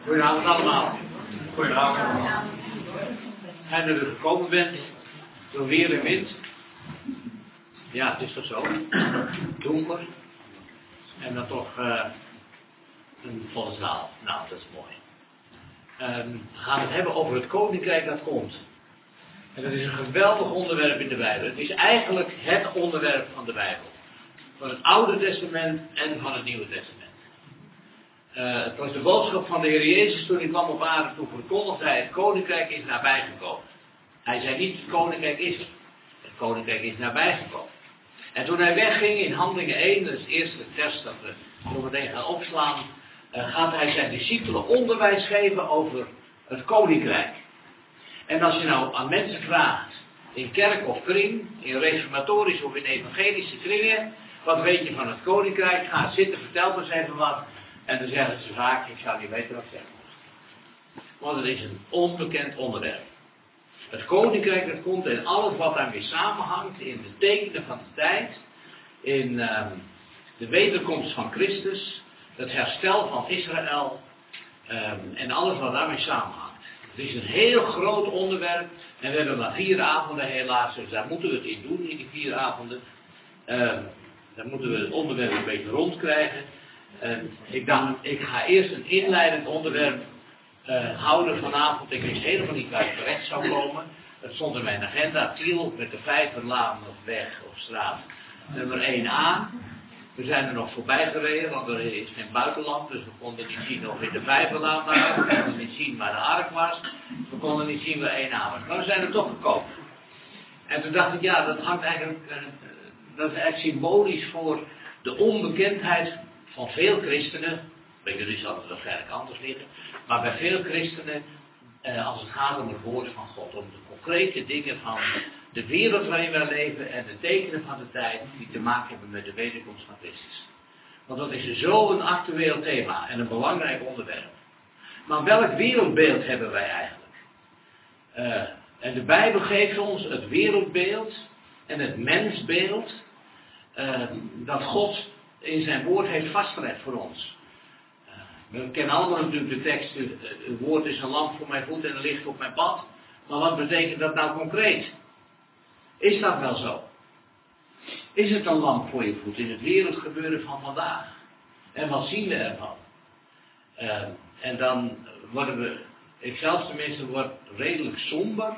Goedenavond allemaal. Goedenavond. Fijn dat u gekomen bent. Door weer en wind. Ja, het is toch zo. Donker. En dan toch een volle zaal. Nou, dat is mooi. We gaan het hebben over het koninkrijk dat komt. En dat is een geweldig onderwerp in de Bijbel. Het is eigenlijk het onderwerp van de Bijbel. Van het Oude Testament en van het Nieuwe Testament. Het was de boodschap van de Heer Jezus toen hij kwam op aarde. Toen verkondigde hij: het koninkrijk is nabijgekomen. Hij zei niet: het koninkrijk is er. Het koninkrijk is nabijgekomen. En toen hij wegging in Handelingen 1, dat is het eerste vers dat we zo meteen gaan opslaan, gaat hij zijn discipelen onderwijs geven over het koninkrijk. En als je nou aan mensen vraagt, in kerk of kring, in reformatorische of in evangelische kringen, wat weet je van het koninkrijk? Ga zitten, vertel eens even wat. En dan zeggen ze vaak: ik zou niet weten wat ik zeggen moet. Want het is een onbekend onderwerp. Het koninkrijk dat komt en alles wat daarmee samenhangt in de tekenen van de tijd, in de wederkomst van Christus, het herstel van Israël en alles wat daarmee samenhangt. Het is een heel groot onderwerp en we hebben maar 4 avonden helaas, dus daar moeten we het in doen, in die 4 avonden. Dan moeten we het onderwerp een beetje rondkrijgen. Ik dacht, ik ga eerst een inleidend onderwerp houden vanavond. Ik wist helemaal niet waar ik terecht zou komen. Het stond in mijn agenda: Tiel met de Vijverlaan of weg of straat nummer 1A. We zijn er nog voorbij gereden, want er is geen buitenland, dus we konden niet zien of in de Vijverlaan waren. We konden niet zien waar de ark was. We konden niet zien waar 1A was. Maar we zijn er toch gekomen. En toen dacht ik, ja, dat hangt eigenlijk, dat is eigenlijk symbolisch voor de onbekendheid van veel christenen. Bij jullie zal het waarschijnlijk anders liggen. Maar bij veel christenen, als het gaat om het woord van God. Om de concrete dingen van de wereld waarin wij leven en de tekenen van de tijd die te maken hebben met de wederkomst van Christus. Want dat is zo'n actueel thema en een belangrijk onderwerp. Maar welk wereldbeeld hebben wij eigenlijk? En de Bijbel geeft ons het wereldbeeld en het mensbeeld dat God in zijn woord heeft vastgelegd voor ons. We kennen allemaal natuurlijk de tekst: het woord is een lamp voor mijn voet en een licht op mijn pad. Maar wat betekent dat nou concreet? Is dat wel zo? Is het een lamp voor je voet in het wereldgebeuren van vandaag? En wat zien we ervan? En dan worden we, ik zelfs tenminste, word redelijk somber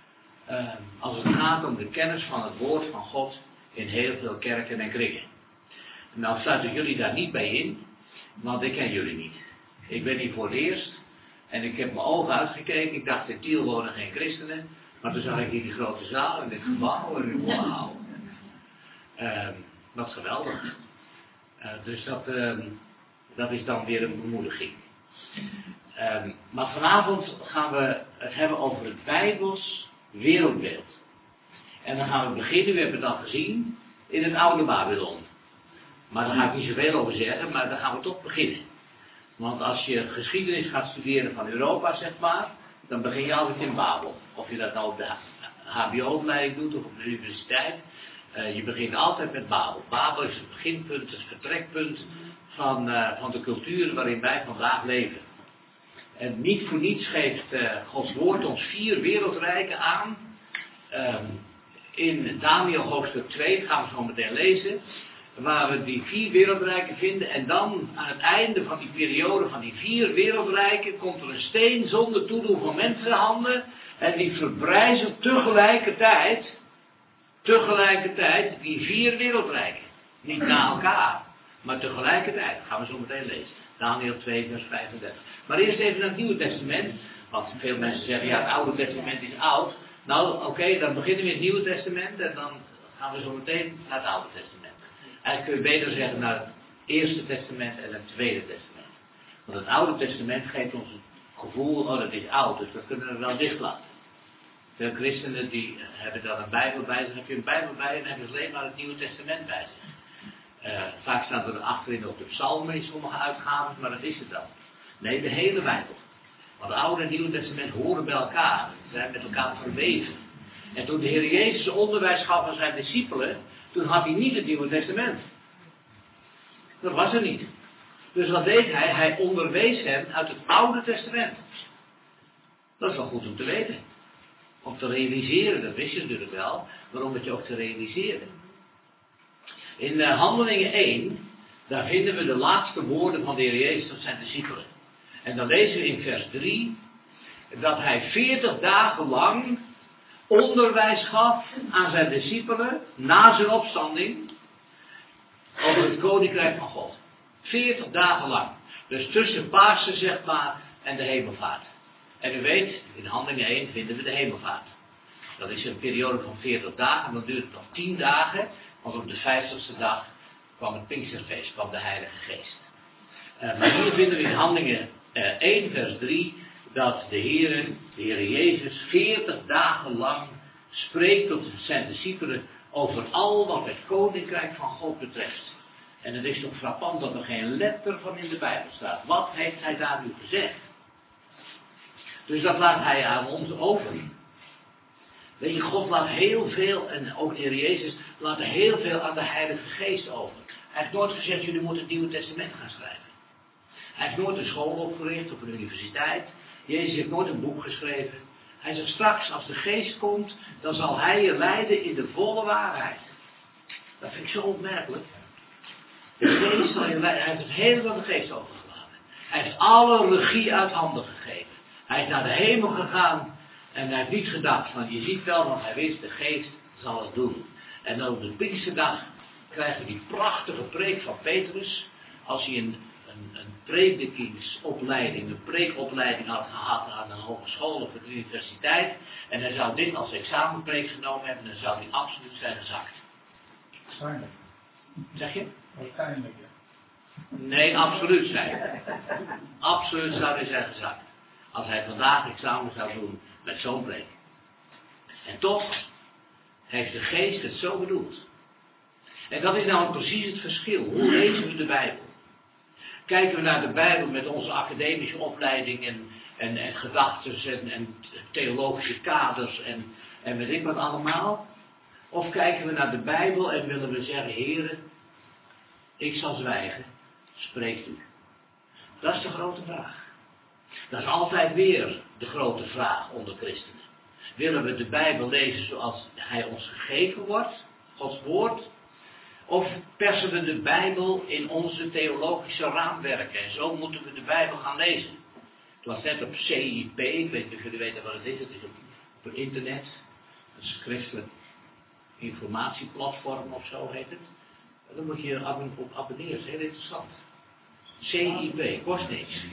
als het gaat om de kennis van het woord van God in heel veel kerken en kringen. Nou sluit ik jullie daar niet bij in, want ik ken jullie niet. Ik ben hier voor het eerst en ik heb mijn ogen uitgekeken. Ik dacht: in Tiel wonen geen christenen. Maar toen zag ik hier die grote zaal en dit gebouw en wauw. Wat geweldig. Dus dat is dan weer een bemoediging. Maar vanavond gaan we het hebben over het Bijbels wereldbeeld. En dan gaan we beginnen, we hebben het al gezien, in het oude Babylon. Maar daar ga ik niet zoveel over zeggen, maar dan gaan we toch beginnen. Want als je geschiedenis gaat studeren van Europa, zeg maar, dan begin je altijd in Babel. Of je dat nou op de HBO-opleiding doet of op de universiteit. Je begint altijd met Babel. Babel is het beginpunt, het vertrekpunt van de cultuur waarin wij vandaag leven. En niet voor niets geeft Gods woord ons 4 wereldrijken aan. In Daniel hoofdstuk 2, gaan we zo meteen lezen, waar we die 4 wereldrijken vinden. En dan aan het einde van die periode van die 4 wereldrijken komt er een steen zonder toedoen van mensenhanden. En die verbrijzelt tegelijkertijd die 4 wereldrijken. Niet na elkaar, maar tegelijkertijd. Dat gaan we zo meteen lezen. Daniel 2 vers 35. Maar eerst even naar het Nieuwe Testament. Want veel mensen zeggen: ja, het Oude Testament is oud. Nou, oké, dan beginnen we in het Nieuwe Testament en dan gaan we zo meteen naar het Oude Testament. Eigenlijk kun je beter zeggen naar het Eerste Testament en het Tweede Testament. Want het Oude Testament geeft ons het gevoel: oh, dat is oud, dus dat kunnen we wel dicht laten. Veel christenen die hebben dan een Bijbel bij zich. Dan heb je een Bijbel bij en dan hebben ze alleen maar het Nieuwe Testament bij zich. Vaak staat er achterin op de psalmen in sommige uitgaven, maar dat is het dan. Nee, de hele Bijbel. Want het Oude en Nieuwe Testament horen bij elkaar. Ze zijn met elkaar verweven. En toen de Heer Jezus onderwijs gaf aan zijn discipelen, toen had hij niet het Nieuwe Testament. Dat was er niet. Dus wat deed hij? Hij onderwees hen uit het Oude Testament. Dat is wel goed om te weten. Om te realiseren, dat wist je natuurlijk wel, maar om het je ook te realiseren. In Handelingen 1, daar vinden we de laatste woorden van de Heer Jezus tot zijn discipelen. En dan lezen we in vers 3, dat hij 40 dagen lang onderwijs gaf aan zijn discipelen, na zijn opstanding, over het Koninkrijk van God. 40 dagen lang. Dus tussen Pasen, zeg maar, en de hemelvaart. En u weet, in Handelingen 1 vinden we de hemelvaart. Dat is een periode van 40 dagen, en dan duurt het nog 10 dagen, want op de 50ste dag kwam het Pinksterfeest, kwam de Heilige Geest. Maar hier vinden we in Handelingen 1 vers 3, dat de Heer Jezus 40 dagen lang spreekt tot zijn discipelen over al wat het Koninkrijk van God betreft. En het is toch frappant dat er geen letter van in de Bijbel staat. Wat heeft hij daar nu gezegd? Dus dat laat hij aan ons over. Weet je, God laat heel veel, en ook de Heer Jezus, laat heel veel aan de Heilige Geest over. Hij heeft nooit gezegd, jullie moeten het Nieuwe Testament gaan schrijven. Hij heeft nooit een school opgericht of een universiteit. Jezus heeft nooit een boek geschreven. Hij zegt straks, als de Geest komt, dan zal hij je leiden in de volle waarheid. Dat vind ik zo opmerkelijk. De Geest zal je leiden. Hij heeft het hele aan de Geest overgelaten. Hij heeft alle regie uit handen gegeven. Hij is naar de hemel gegaan en hij heeft niet gedacht van, je ziet wel, want hij wist, de Geest zal het doen. En dan op de Pinksterdag krijgen we die prachtige preek van Petrus. Als hij een predikingsopleiding, een preekopleiding had gehad aan een hogeschool of een universiteit. En hij zou dit als examenpreek genomen hebben, dan zou hij absoluut zijn gezakt. Waarschijnlijk. Zeg je? Waarschijnlijk, ja. Nee, absoluut zijn. Absoluut zou hij zijn gezakt. Als hij vandaag examen zou doen met zo'n preek. En toch heeft de Geest het zo bedoeld. En dat is nou precies het verschil. Hoe lezen we de Bijbel? Kijken we naar de Bijbel met onze academische opleiding en gedachten en theologische kaders en weet ik wat allemaal? Of kijken we naar de Bijbel en willen we zeggen, Heere, ik zal zwijgen, spreekt u. Dat is de grote vraag. Dat is altijd weer de grote vraag onder christenen. Willen we de Bijbel lezen zoals hij ons gegeven wordt, Gods woord? Of persen we de Bijbel in onze theologische raamwerken? En zo moeten we de Bijbel gaan lezen. Het was net op CIP, ik weet niet of jullie weten wat het is. Het is op het internet. Een schriftelijk informatieplatform of zo heet het. En dan moet je op abonneren, dat is heel interessant. CIP, kost niks.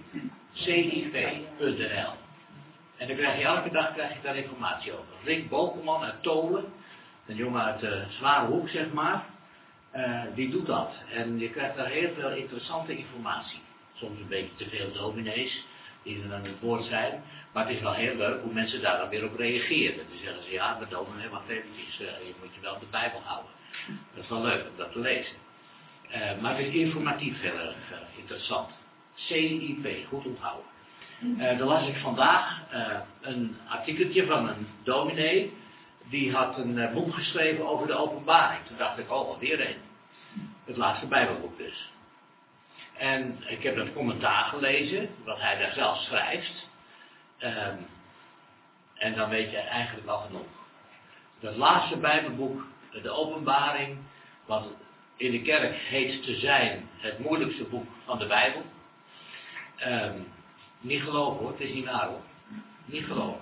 CIP.nl. En dan krijg je elke dag daar informatie over. Rick Bokelman uit Tolen, een jongen uit de Zware Hoek zeg maar. Die doet dat. En je krijgt daar heel veel interessante informatie. Soms een beetje te veel dominees die er aan het woord zijn. Maar het is wel heel leuk hoe mensen daar dan weer op reageren. Dan zeggen ze, ja, maar dominee, wacht eventjes, je moet je wel de Bijbel houden. Dat is wel leuk om dat te lezen. Maar het is informatief heel erg interessant. CIP, goed onthouden. Dan las ik vandaag een artikeltje van een dominee. Die had een boek geschreven over de openbaring. Toen dacht ik, oh, alweer een. Het laatste Bijbelboek dus. En ik heb dat commentaar gelezen, wat hij daar zelf schrijft. En dan weet je eigenlijk al genoeg. Dat laatste Bijbelboek, de openbaring, wat in de kerk heet te zijn het moeilijkste boek van de Bijbel. Niet geloven hoor, het is niet waar hoor. Niet geloven.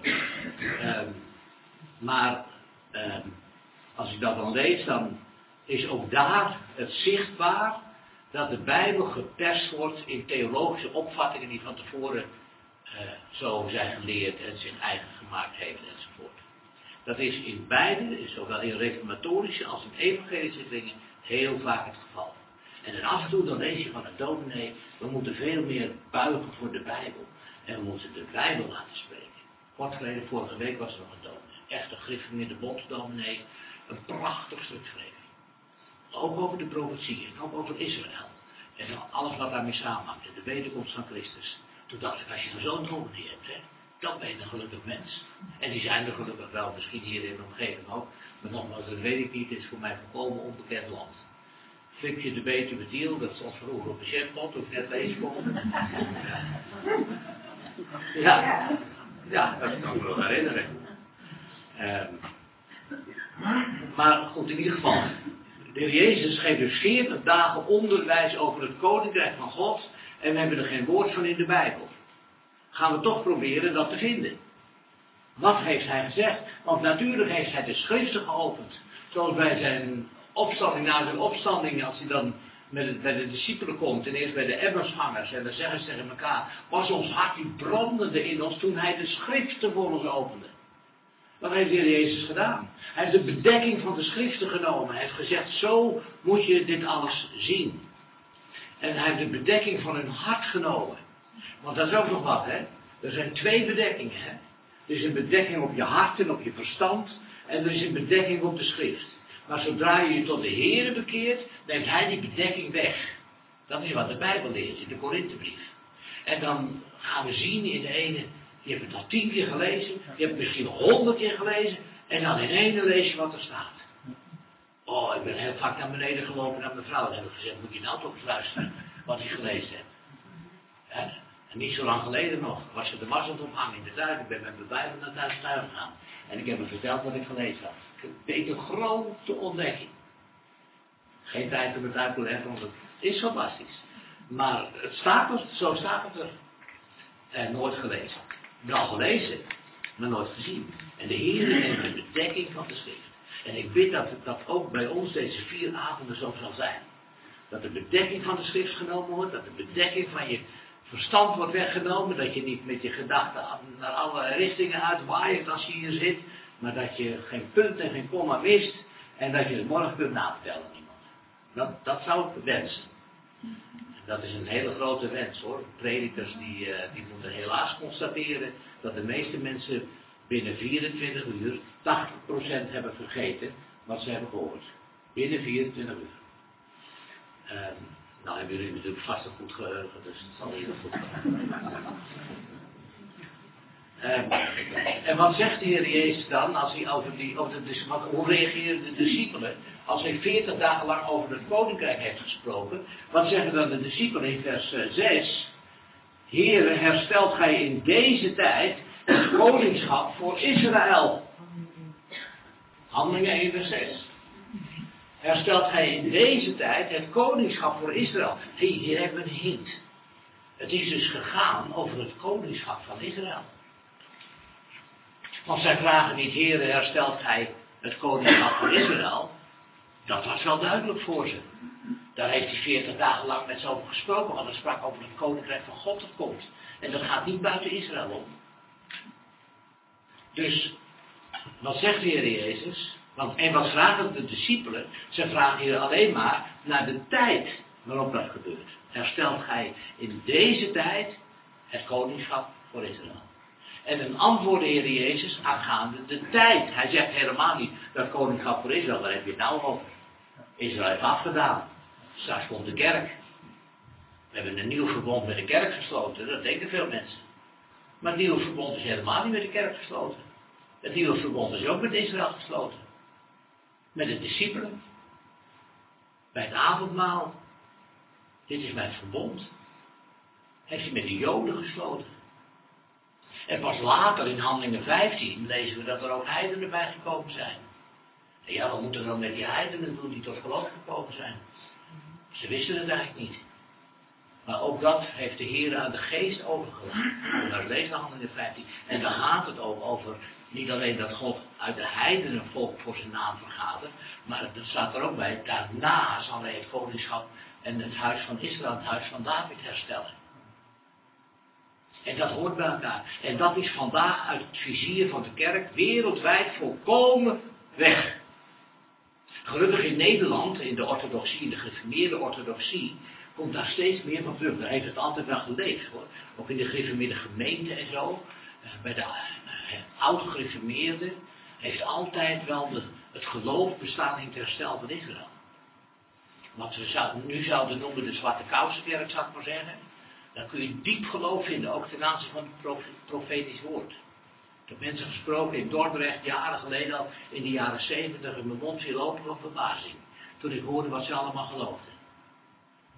Maar als ik dat dan lees, dan is ook daar het zichtbaar dat de Bijbel geperst wordt in theologische opvattingen die van tevoren zo zijn geleerd en zich eigen gemaakt heeft enzovoort. Dat is in beide, zowel in reformatorische als in evangelische dingen, heel vaak het geval. En dan af en toe dan lees je van een dominee, we moeten veel meer buigen voor de Bijbel. En we moeten de Bijbel laten spreken. Kort geleden, vorige week was er nog een dominee. Echt een gereformeerde bondsdominee. Een prachtig stuk schreef. Ook over de profetieën. En ook over Israël. En alles wat daarmee samenhangt. En de wederkomst van Christus. Toen dacht ik, als je er zo'n dominee hebt, hè, dan ben je een gelukkig mens. En die zijn er gelukkig wel. Misschien hier in de omgeving ook. Maar nogmaals, dat weet ik niet. Het is voor mij volkomen onbekend land. Flipje de Betuwe Tiel, dat stond vroeger op de chefpot, toen ik net lezen kon. Ja, dat kan ik me nog herinneren. Maar goed, in ieder geval. De Heer Jezus geeft dus 40 dagen onderwijs over het Koninkrijk van God. En we hebben er geen woord van in de Bijbel. Gaan we toch proberen dat te vinden. Wat heeft hij gezegd? Want natuurlijk heeft hij de schriften geopend. Zoals bij zijn opstanding, na zijn opstanding, als hij dan bij de discipelen komt. En eerst bij de Emmausgangers. En dan zeggen ze tegen elkaar, was ons hart die brandende in ons toen hij de schriften voor ons opende. Wat heeft de Heer Jezus gedaan? Hij heeft de bedekking van de schriften genomen. Hij heeft gezegd, zo moet je dit alles zien. En hij heeft de bedekking van hun hart genomen. Want dat is ook nog wat, hè. Er zijn 2 bedekkingen, hè. Er is een bedekking op je hart en op je verstand. En er is een bedekking op de schrift. Maar zodra je je tot de Heere bekeert, neemt hij die bedekking weg. Dat is wat de Bijbel leert in de Korinthebrief. En dan gaan we zien in de ene, je hebt het al 10 keer gelezen, je hebt het misschien 100 keer gelezen, en dan in ene lees je wat er staat. Oh, ik ben heel vaak naar beneden gelopen naar mijn vrouw en heb ik gezegd, moet je nou toch eens luisteren wat ik gelezen heb. En niet zo lang geleden nog, was er de marsentopgang in de tuin, ik ben met mijn Bijbel naar thuis gegaan. En ik heb hem verteld wat ik gelezen had. Ik deed een grote ontdekking. Geen tijd om het uit te leggen, want het is fantastisch. Maar het staat er, zo staat het er. En nooit gelezen. Wel gelezen, maar nooit gezien. En de Heer neemt de bedekking van de schrift. En ik bid dat dat ook bij ons deze 4 avonden zo zal zijn. Dat de bedekking van de schrift genomen wordt, dat de bedekking van je verstand wordt weggenomen, dat je niet met je gedachten naar alle richtingen uitwaait als je hier zit, maar dat je geen punt en geen komma mist en dat je het morgen kunt navertellen aan iemand. Dat zou ik wensen. Dat is een hele grote wens hoor. Predikers die moeten helaas constateren dat de meeste mensen binnen 24 uur 80% hebben vergeten wat ze hebben gehoord. Binnen 24 uur. Nou hebben jullie natuurlijk vast een goed geheugen, dus het zal heel goed gaan. En wat zegt de Heer Jezus dan als hij hoe reageren de discipelen als hij 40 dagen lang over het koninkrijk heeft gesproken? Wat zeggen dan de discipelen in vers 6? Heere, herstelt gij in deze tijd het koningschap voor Israël? Handelingen 1 vers 6. Herstelt gij in deze tijd het koningschap voor Israël? Hier hebben we een hint. Het is dus gegaan over het koningschap van Israël. Want zij vragen niet, Heere, herstelt gij het koningschap van Israël? Dat was wel duidelijk voor ze. Daar heeft hij 40 dagen lang met ze over gesproken, want hij sprak over het koninkrijk van God dat komt. En dat gaat niet buiten Israël om. Dus, wat zegt de Heer Jezus? En wat vragen de discipelen? Ze vragen hier alleen maar naar de tijd waarop dat gebeurt. Herstelt gij in deze tijd het koningschap voor Israël? En een antwoord de Heer Jezus aangaande de tijd. Hij zegt helemaal niet dat koningschap voor Israël, daar heb je het nou over. Israël heeft afgedaan. Straks komt de kerk. We hebben een nieuw verbond met de kerk gesloten, dat denken veel mensen. Maar het nieuwe verbond is helemaal niet met de kerk gesloten. Het nieuwe verbond is ook met Israël gesloten. Met de discipelen. Bij het avondmaal. Dit is mijn verbond. Heeft hij met de Joden gesloten. En pas later in Handelingen 15 lezen we dat er ook heidenen bij gekomen zijn. En ja, wat moeten we dan met die heidenen doen die tot geloof gekomen zijn? Ze wisten het eigenlijk niet. Maar ook dat heeft de Heer aan de geest overgelaten. Daar lezen we Handelingen 15. En dan gaat het ook over niet alleen dat God uit de heidenen volk voor zijn naam vergadert, maar er staat er ook bij, daarna zal hij het koningschap en het huis van Israël, het huis van David herstellen. En dat hoort bij elkaar. En dat is vandaag uit het vizier van de kerk wereldwijd volkomen weg. Gelukkig in Nederland, in de orthodoxie, in de gereformeerde orthodoxie, komt daar steeds meer van terug. Daar heeft het altijd wel geleefd hoor. Ook in de gereformeerde gemeente en zo. Bij de oude gereformeerden heeft altijd wel het geloof bestaan in het herstel van Israël. Wat we nu zouden noemen de Zwarte Kousenkerk, zou ik maar zeggen. Dan kun je diep geloof vinden, ook ten aanzien van het profetisch woord. Ik heb mensen gesproken in Dordrecht, jaren geleden al, in de jaren 70, en mijn mond viel open van verbazing. Toen ik hoorde wat ze allemaal geloofden.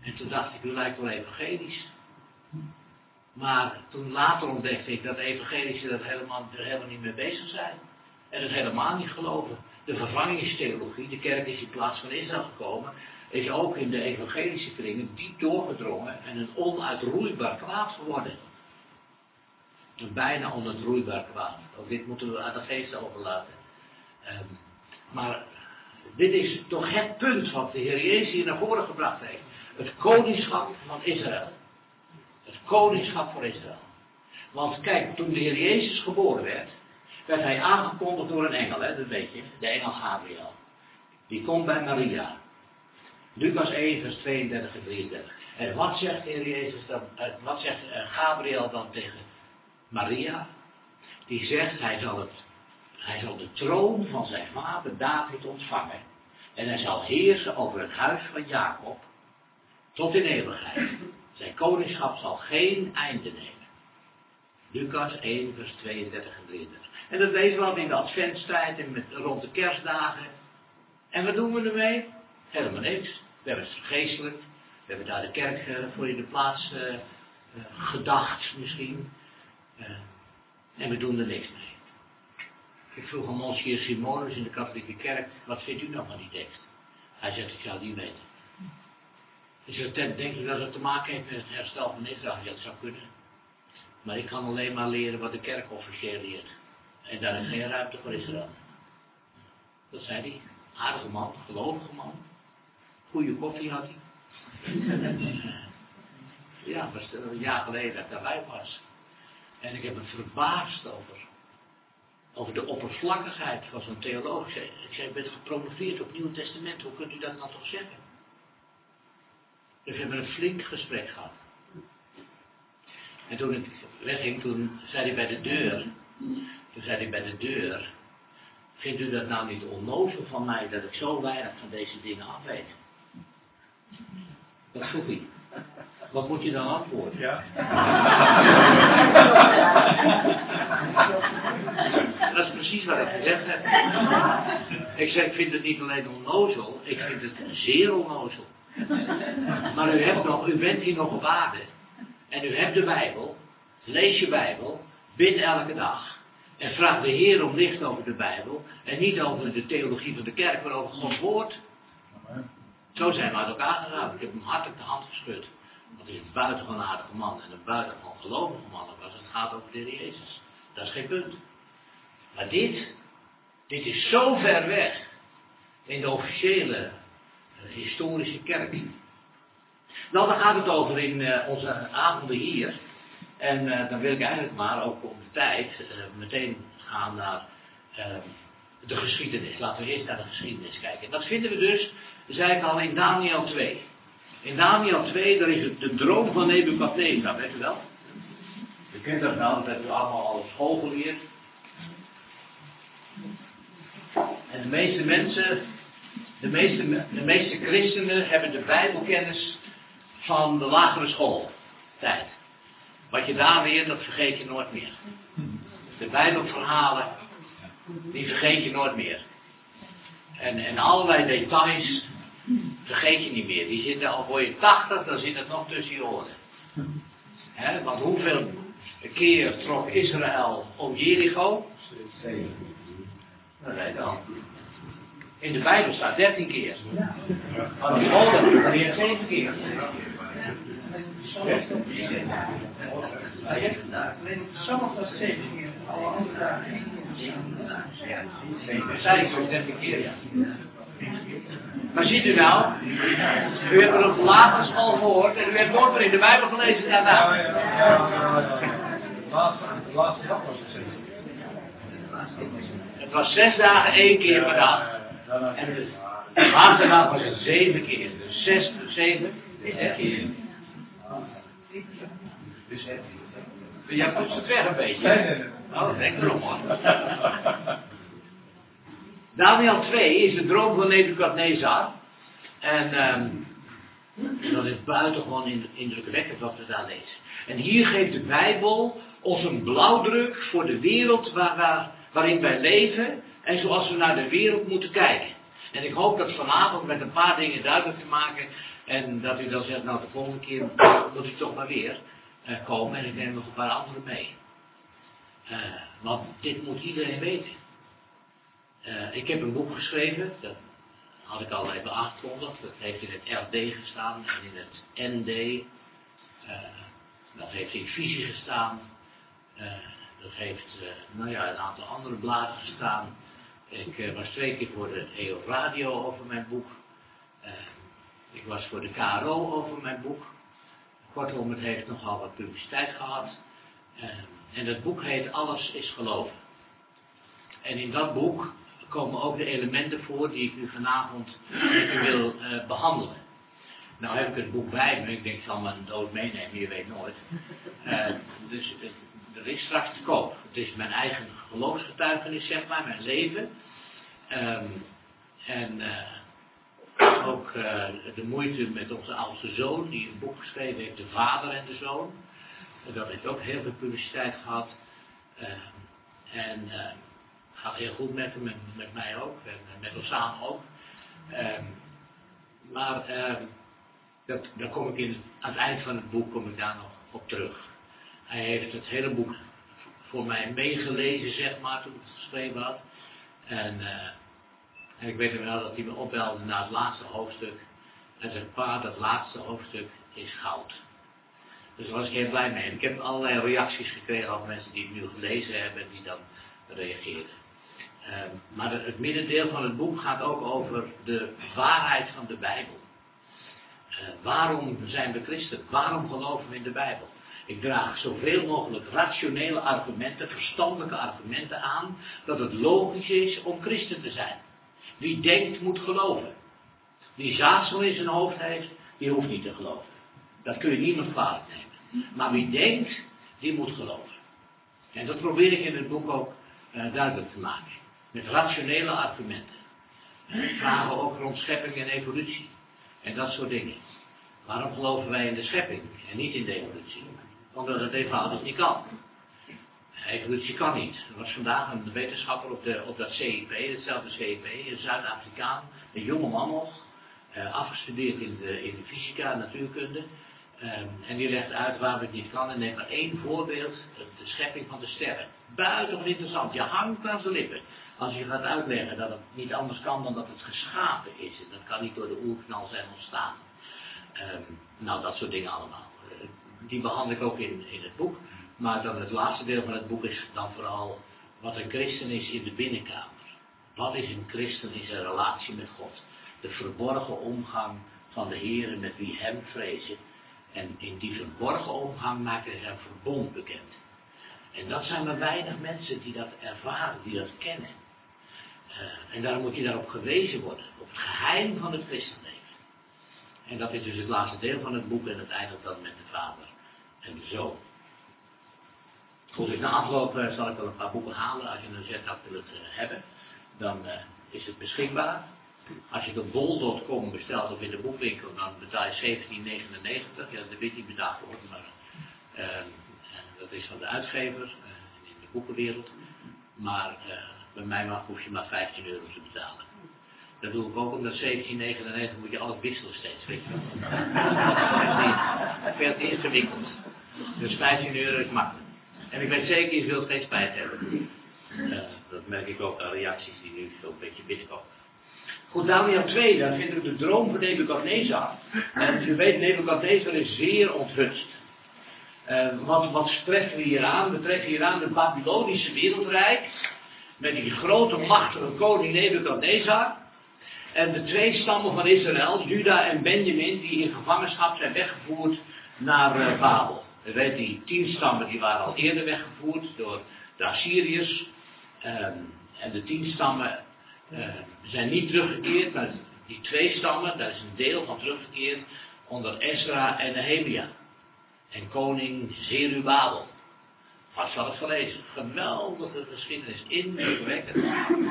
En toen dacht ik, u lijkt wel evangelisch. Maar toen later ontdekte ik dat evangelische er helemaal niet mee bezig zijn. En het helemaal niet geloven. De vervangingstheologie, de kerk is in plaats van Israël gekomen, is ook in de evangelische kringen diep doorgedrongen en een onuitroeibaar kwaad geworden. Een bijna onuitroeibaar kwaad. Ook dit moeten we aan de geest overlaten. Maar dit is toch het punt wat de Heer Jezus hier naar voren gebracht heeft. Het koningschap van Israël. Het koningschap voor Israël. Want kijk, toen de Heer Jezus geboren werd hij aangekondigd door een engel, hè, dat weet je, de engel Gabriel. Die komt bij Maria. Lucas 1, vers 32 en 33. En wat zegt de Heer Jezus dan, wat zegt Gabriel dan tegen Maria? Die zegt, hij zal de troon van zijn vader David ontvangen. En hij zal heersen over het huis van Jacob tot in eeuwigheid. Zijn koningschap zal geen einde nemen. Lucas 1, vers 32 en 33. En dat lezen we al in de adventstijd en rond de kerstdagen. En wat doen we ermee? Helemaal niks. We hebben het vergeestelijk. We hebben daar de kerk voor in de plaats gedacht misschien. En we doen er niks mee. Ik vroeg aan Monsieur Simonus in de katholieke kerk, wat vindt u nou van die tekst? Hij zegt, ik zou het niet weten. Ik zeg, denk je dat het te maken heeft met het herstel van Israël? Ja, dat zou kunnen. Maar ik kan alleen maar leren wat de kerk officieel leert. En daar is geen ruimte voor Israël. Dat zei hij. Aardige man, gelovige man. Goede koffie had hij. Ja, dat was een jaar geleden dat ik daarbij was. En ik heb me verbaasd over de oppervlakkigheid van zo'n theoloog. Ik zei, ik ben gepromoveerd op het Nieuwe Testament, hoe kunt u dat nou toch zeggen? Dus we hebben een flink gesprek gehad. En toen ik wegging, toen zei hij bij de deur, vindt u dat nou niet onnozel van mij dat ik zo weinig van deze dingen af weet? Dat vroeg hij. Wat moet je dan antwoorden? Ja. Dat is precies wat ik gezegd heb. Ik zeg, ik vind het niet alleen onnozel, ik vind het zeer onnozel. Maar u bent hier nog op aarde. En u hebt de Bijbel. Lees je Bijbel. Bid elke dag. En vraag de Heer om licht over de Bijbel. En niet over de theologie van de kerk, maar over Gods woord. Zo zijn we uit elkaar gegaan. Ik heb hem hartelijk de hand geschud. Want hij is een buitengewoon aardige man. En een buitengewoon gelovige man. Als het gaat over de Heer Jezus. Dat is geen punt. Maar dit is zo ver weg. In de officiële historische kerk. Nou, daar gaat het over in onze avonden hier. En dan wil ik eigenlijk maar ook op de tijd meteen gaan naar de geschiedenis. Laten we eerst naar de geschiedenis kijken. En dat vinden we dus, zei ik al, in Daniel 2. In Daniel 2, daar is het de droom van Nebukadnezar, weet u wel? U kent dat wel, dat hebben we allemaal al op school geleerd. En de meeste mensen, de meeste christenen hebben de Bijbelkennis van de lagere schooltijd. Wat je daar leert, dat vergeet je nooit meer. De Bijbelverhalen, die vergeet je nooit meer. En allerlei details vergeet je niet meer. Die zitten al voor je 80, dan zit het nog tussen je oren. Want hoeveel keer trok Israël om Jericho? 7. Nee, dan. In de Bijbel staat 13 keer. Maar de scholen leert 7 keer. Sommige was 7 keer, alle andere dagen. Dat zei ik zo'n 13 keer, ja. Maar ziet u nou, u hebt er op de lagere school gehoord en u hebt nooit meer in de Bijbel gelezen daarna. De laatste dag was het 7. Het was 6 dagen 1 keer per dag. En de laatste dag was het 7 keer. Dus 6 plus 7 is 13. Dus je hebt het weg een beetje. Nee. Nou, denk erom hoor. Daniel 2 is de droom van Nebukadnezar. En dat is buitengewoon indrukwekkend wat we daar lezen. En hier geeft de Bijbel ons een blauwdruk voor de wereld waarin wij leven. En zoals we naar de wereld moeten kijken. En ik hoop dat vanavond met een paar dingen duidelijk te maken En dat u dan zegt, nou de volgende keer moet u toch maar weer komen en ik neem nog een paar anderen mee. Want dit moet iedereen weten. Ik heb een boek geschreven, dat had ik al even aangekondigd. Dat heeft in het RD gestaan en in het ND. Dat heeft in Visie gestaan. Dat heeft een aantal andere bladen gestaan. Ik was 2 keer voor de EO Radio over mijn boek. Ik was voor de KRO over mijn boek. Kortom, het heeft nogal wat publiciteit gehad. En het boek heet Alles is geloven. En in dat boek komen ook de elementen voor die ik nu vanavond met u wil behandelen. Nou heb ik het boek bij me, ik denk ik zal mijn dood meenemen, je weet nooit. Dus er is straks te koop. Het is mijn eigen geloofsgetuigenis, zeg maar, mijn leven. Ook de moeite met onze oudste zoon, die een boek geschreven heeft, De Vader en de Zoon. Dat heeft ook heel veel publiciteit gehad. Gaat heel goed met hem en met mij ook, en met ons samen ook. Daar kom ik aan het eind van het boek kom ik daar nog op terug. Hij heeft het hele boek voor mij meegelezen, zeg maar, toen ik het geschreven had. En ik weet wel dat hij me opbelde na het laatste hoofdstuk. En zei, pa, dat laatste hoofdstuk is goud. Dus daar was ik heel blij mee. En ik heb allerlei reacties gekregen van mensen die het nu gelezen hebben en die dan reageerden. Maar het middendeel van het boek gaat ook over de waarheid van de Bijbel. Waarom zijn we christen? Waarom geloven we in de Bijbel? Ik draag zoveel mogelijk rationele argumenten, verstandelijke argumenten aan, dat het logisch is om christen te zijn. Wie denkt moet geloven. Wie zaadsel in zijn hoofd heeft, die hoeft niet te geloven. Dat kun je niemand kwalijk nemen. Maar wie denkt, die moet geloven. En dat probeer ik in het boek ook duidelijk te maken. Met rationele argumenten. Vragen ook rond schepping en evolutie. En dat soort dingen. Waarom geloven wij in de schepping en niet in de evolutie? Omdat het eenvoudig niet kan. Evolutie kan niet. Er was vandaag een wetenschapper op dat CIP, hetzelfde CIP, een Zuid-Afrikaan, een jonge man nog, afgestudeerd in de fysica, natuurkunde. En die legt uit waar het niet kan en neemt maar 1 voorbeeld, de schepping van de sterren. Buitengewoon interessant, je hangt aan zijn lippen. Als je gaat uitleggen dat het niet anders kan dan dat het geschapen is. En dat kan niet door de oerknal zijn ontstaan. Dat soort dingen allemaal. Die behandel ik ook in het boek. Maar dan het laatste deel van het boek is dan vooral wat een christen is in de binnenkamer. Wat is een christen in zijn relatie met God? De verborgen omgang van de Heer met wie hem vrezen. En in die verborgen omgang maakt hij zijn verbond bekend. En dat zijn maar weinig mensen die dat ervaren, die dat kennen. En daarom moet je daarop gewezen worden. Op het geheim van het christenleven. En dat is dus het laatste deel van het boek en het eindigt dan met de Vader en de Zoon. Goed, dus na afloop zal ik wel een paar boeken halen. Als je een zet wil het hebben, dan is het beschikbaar. Als je het op bol.com bestelt of in de boekwinkel, dan betaal je 17,99. Ja, dat weet ik bedacht hoor, maar dat is van de uitgever in de boekenwereld. Maar bij mij hoef je maar €15 te betalen. Dat doe ik ook, omdat 17,99 moet je alles wisselen steeds, weet je wel. Dat is veel te ingewikkeld. Dus €15 is makkelijk. En ik weet zeker, je zult geen spijt hebben. Dat merk ik ook aan reacties die nu zo'n beetje binnenkomen. Goed, Daniel 2, daar vinden we de droom van Nebukadnezar. En u weet, Nebukadnezar is zeer onthutst. Wat treffen we hier aan? We treffen hier aan het Babylonische wereldrijk. Met die grote machtige koning Nebukadnezar. En de 2 stammen van Israël, Juda en Benjamin, die in gevangenschap zijn weggevoerd naar Babel. We weten, die 10 stammen die waren al eerder weggevoerd door de Assyriërs. En de 10 stammen zijn niet teruggekeerd, maar die 2 stammen, daar is een deel van teruggekeerd onder Ezra en Nehemia. En koning Zerubabel. Vast wel eens gelezen. Geweldige geschiedenis, indrukwekkend.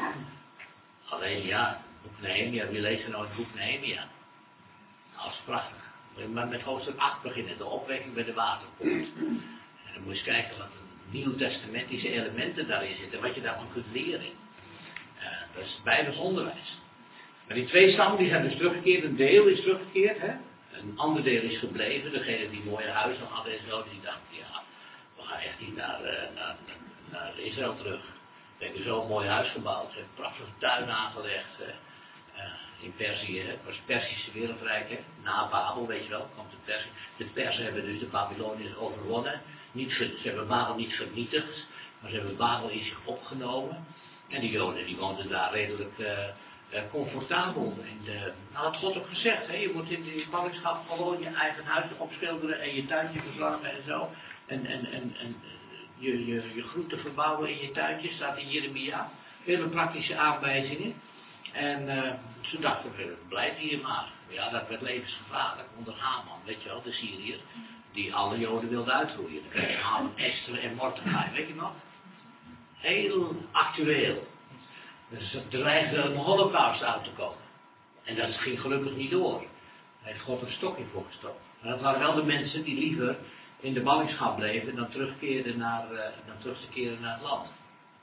Alleen ja, boek Nehemia, wie leest er nou het boek Nehemia? Nou, dat is prachtig. Maar met hoofdstuk 8 beginnen, de opwekking bij de waterpoort. En dan moet je eens kijken wat nieuwtestamentische elementen daarin zitten, wat je daarvan kunt leren. Dat is Bijbels onderwijs. Maar die 2 stammen die zijn dus teruggekeerd, een deel is teruggekeerd, hè? een ander deel is gebleven. Degene die mooie huizen hadden en zo, die dachten, ja, we gaan echt niet naar Israël terug. We hebben zo'n mooi huis gebouwd, ze hebben prachtige tuinen aangelegd. In Perzië, het was het Persische wereldrijk, hè? Na Babel, weet je wel, kwam de Persen hebben dus de Babyloniërs overwonnen. Ze hebben Babel niet vernietigd, maar ze hebben Babel in zich opgenomen. En die Joden die woonden daar redelijk comfortabel. Nou had God ook gezegd, hè? Je moet in die ballingschap gewoon je eigen huis opschilderen en je tuintje verzorgen en zo. En je groenten verbouwen in je tuintje, staat in Jeremia. Hele praktische aanwijzingen. En toen dachten we, blijf hier maar. Ja, dat werd levensgevaarlijk onder Haman, weet je wel, de Syriër, die alle Joden wilde uitroeien. Dan kreeg je Haman, Esther en Mordechai, weet je nog? Heel actueel. Dus er dreigde een holocaust uit te komen. En dat ging gelukkig niet door. Daar heeft God een stokje voor gestoken. Maar dat waren wel de mensen die liever in de ballingschap bleven dan terug te keren naar het land.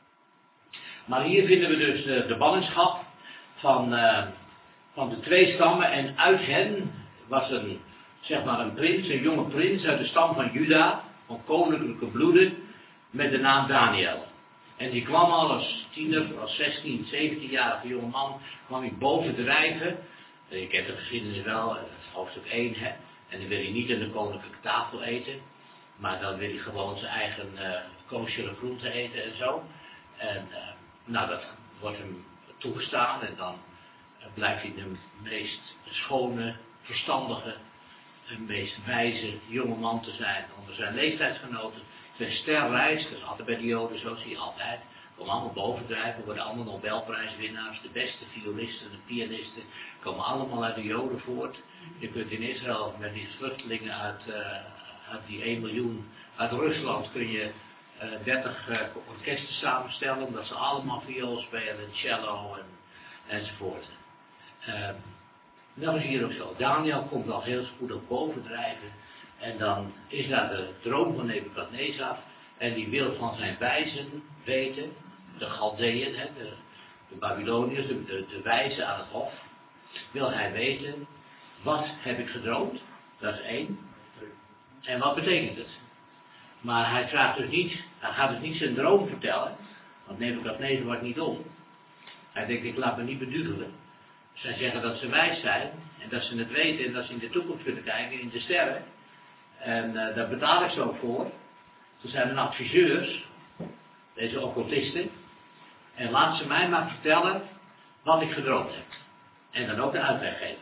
Maar hier vinden we dus de ballingschap van de twee stammen. En uit hen was een prins, een jonge prins uit de stam van Juda, van koninklijke bloeden, met de naam Daniel. En die kwam al als tiener, als 16, 17-jarige jongeman, kwam hij bovendrijven. Je kent de geschiedenis wel, dat is hoofdstuk 1, hè. En dan wil hij niet aan de koninklijke tafel eten, maar dan wil hij gewoon zijn eigen koosjere groenten eten en zo. En dat wordt hem toegestaan en dan blijkt hij de meest schone, verstandige en meest wijze jongeman te zijn onder zijn leeftijdsgenoten. Zijn ster reist, dat is altijd bij de Joden, zo zie je altijd. Komen allemaal bovendrijven, worden allemaal Nobelprijswinnaars, de beste violisten, de pianisten, komen allemaal uit de Joden voort. Je kunt in Israël met die vluchtelingen uit die 1 miljoen uit Rusland kun je 30 orkesten samenstellen, omdat ze allemaal viool spelen, cello enzovoort. Dat is hier ook zo. Daniel komt al heel spoedig bovendrijven. En dan is daar de droom van Nebukadnezar. En die wil van zijn wijzen weten, de Galdeën, de Babyloniërs, de wijzen aan het hof. Wil hij weten, wat heb ik gedroomd? Dat is 1. En wat betekent het? Maar hij gaat dus niet zijn droom vertellen. Want Nebukadnezar wordt niet om. Hij denkt, ik laat me niet bedugelen. Zij zeggen dat ze wijs zijn. En dat ze het weten en dat ze in de toekomst kunnen kijken, in de sterren. En daar betaal ik ze ook voor. Ze zijn mijn adviseurs, deze occultisten. En laat ze mij maar vertellen wat ik gedroomd heb. En dan ook de uitleg geven.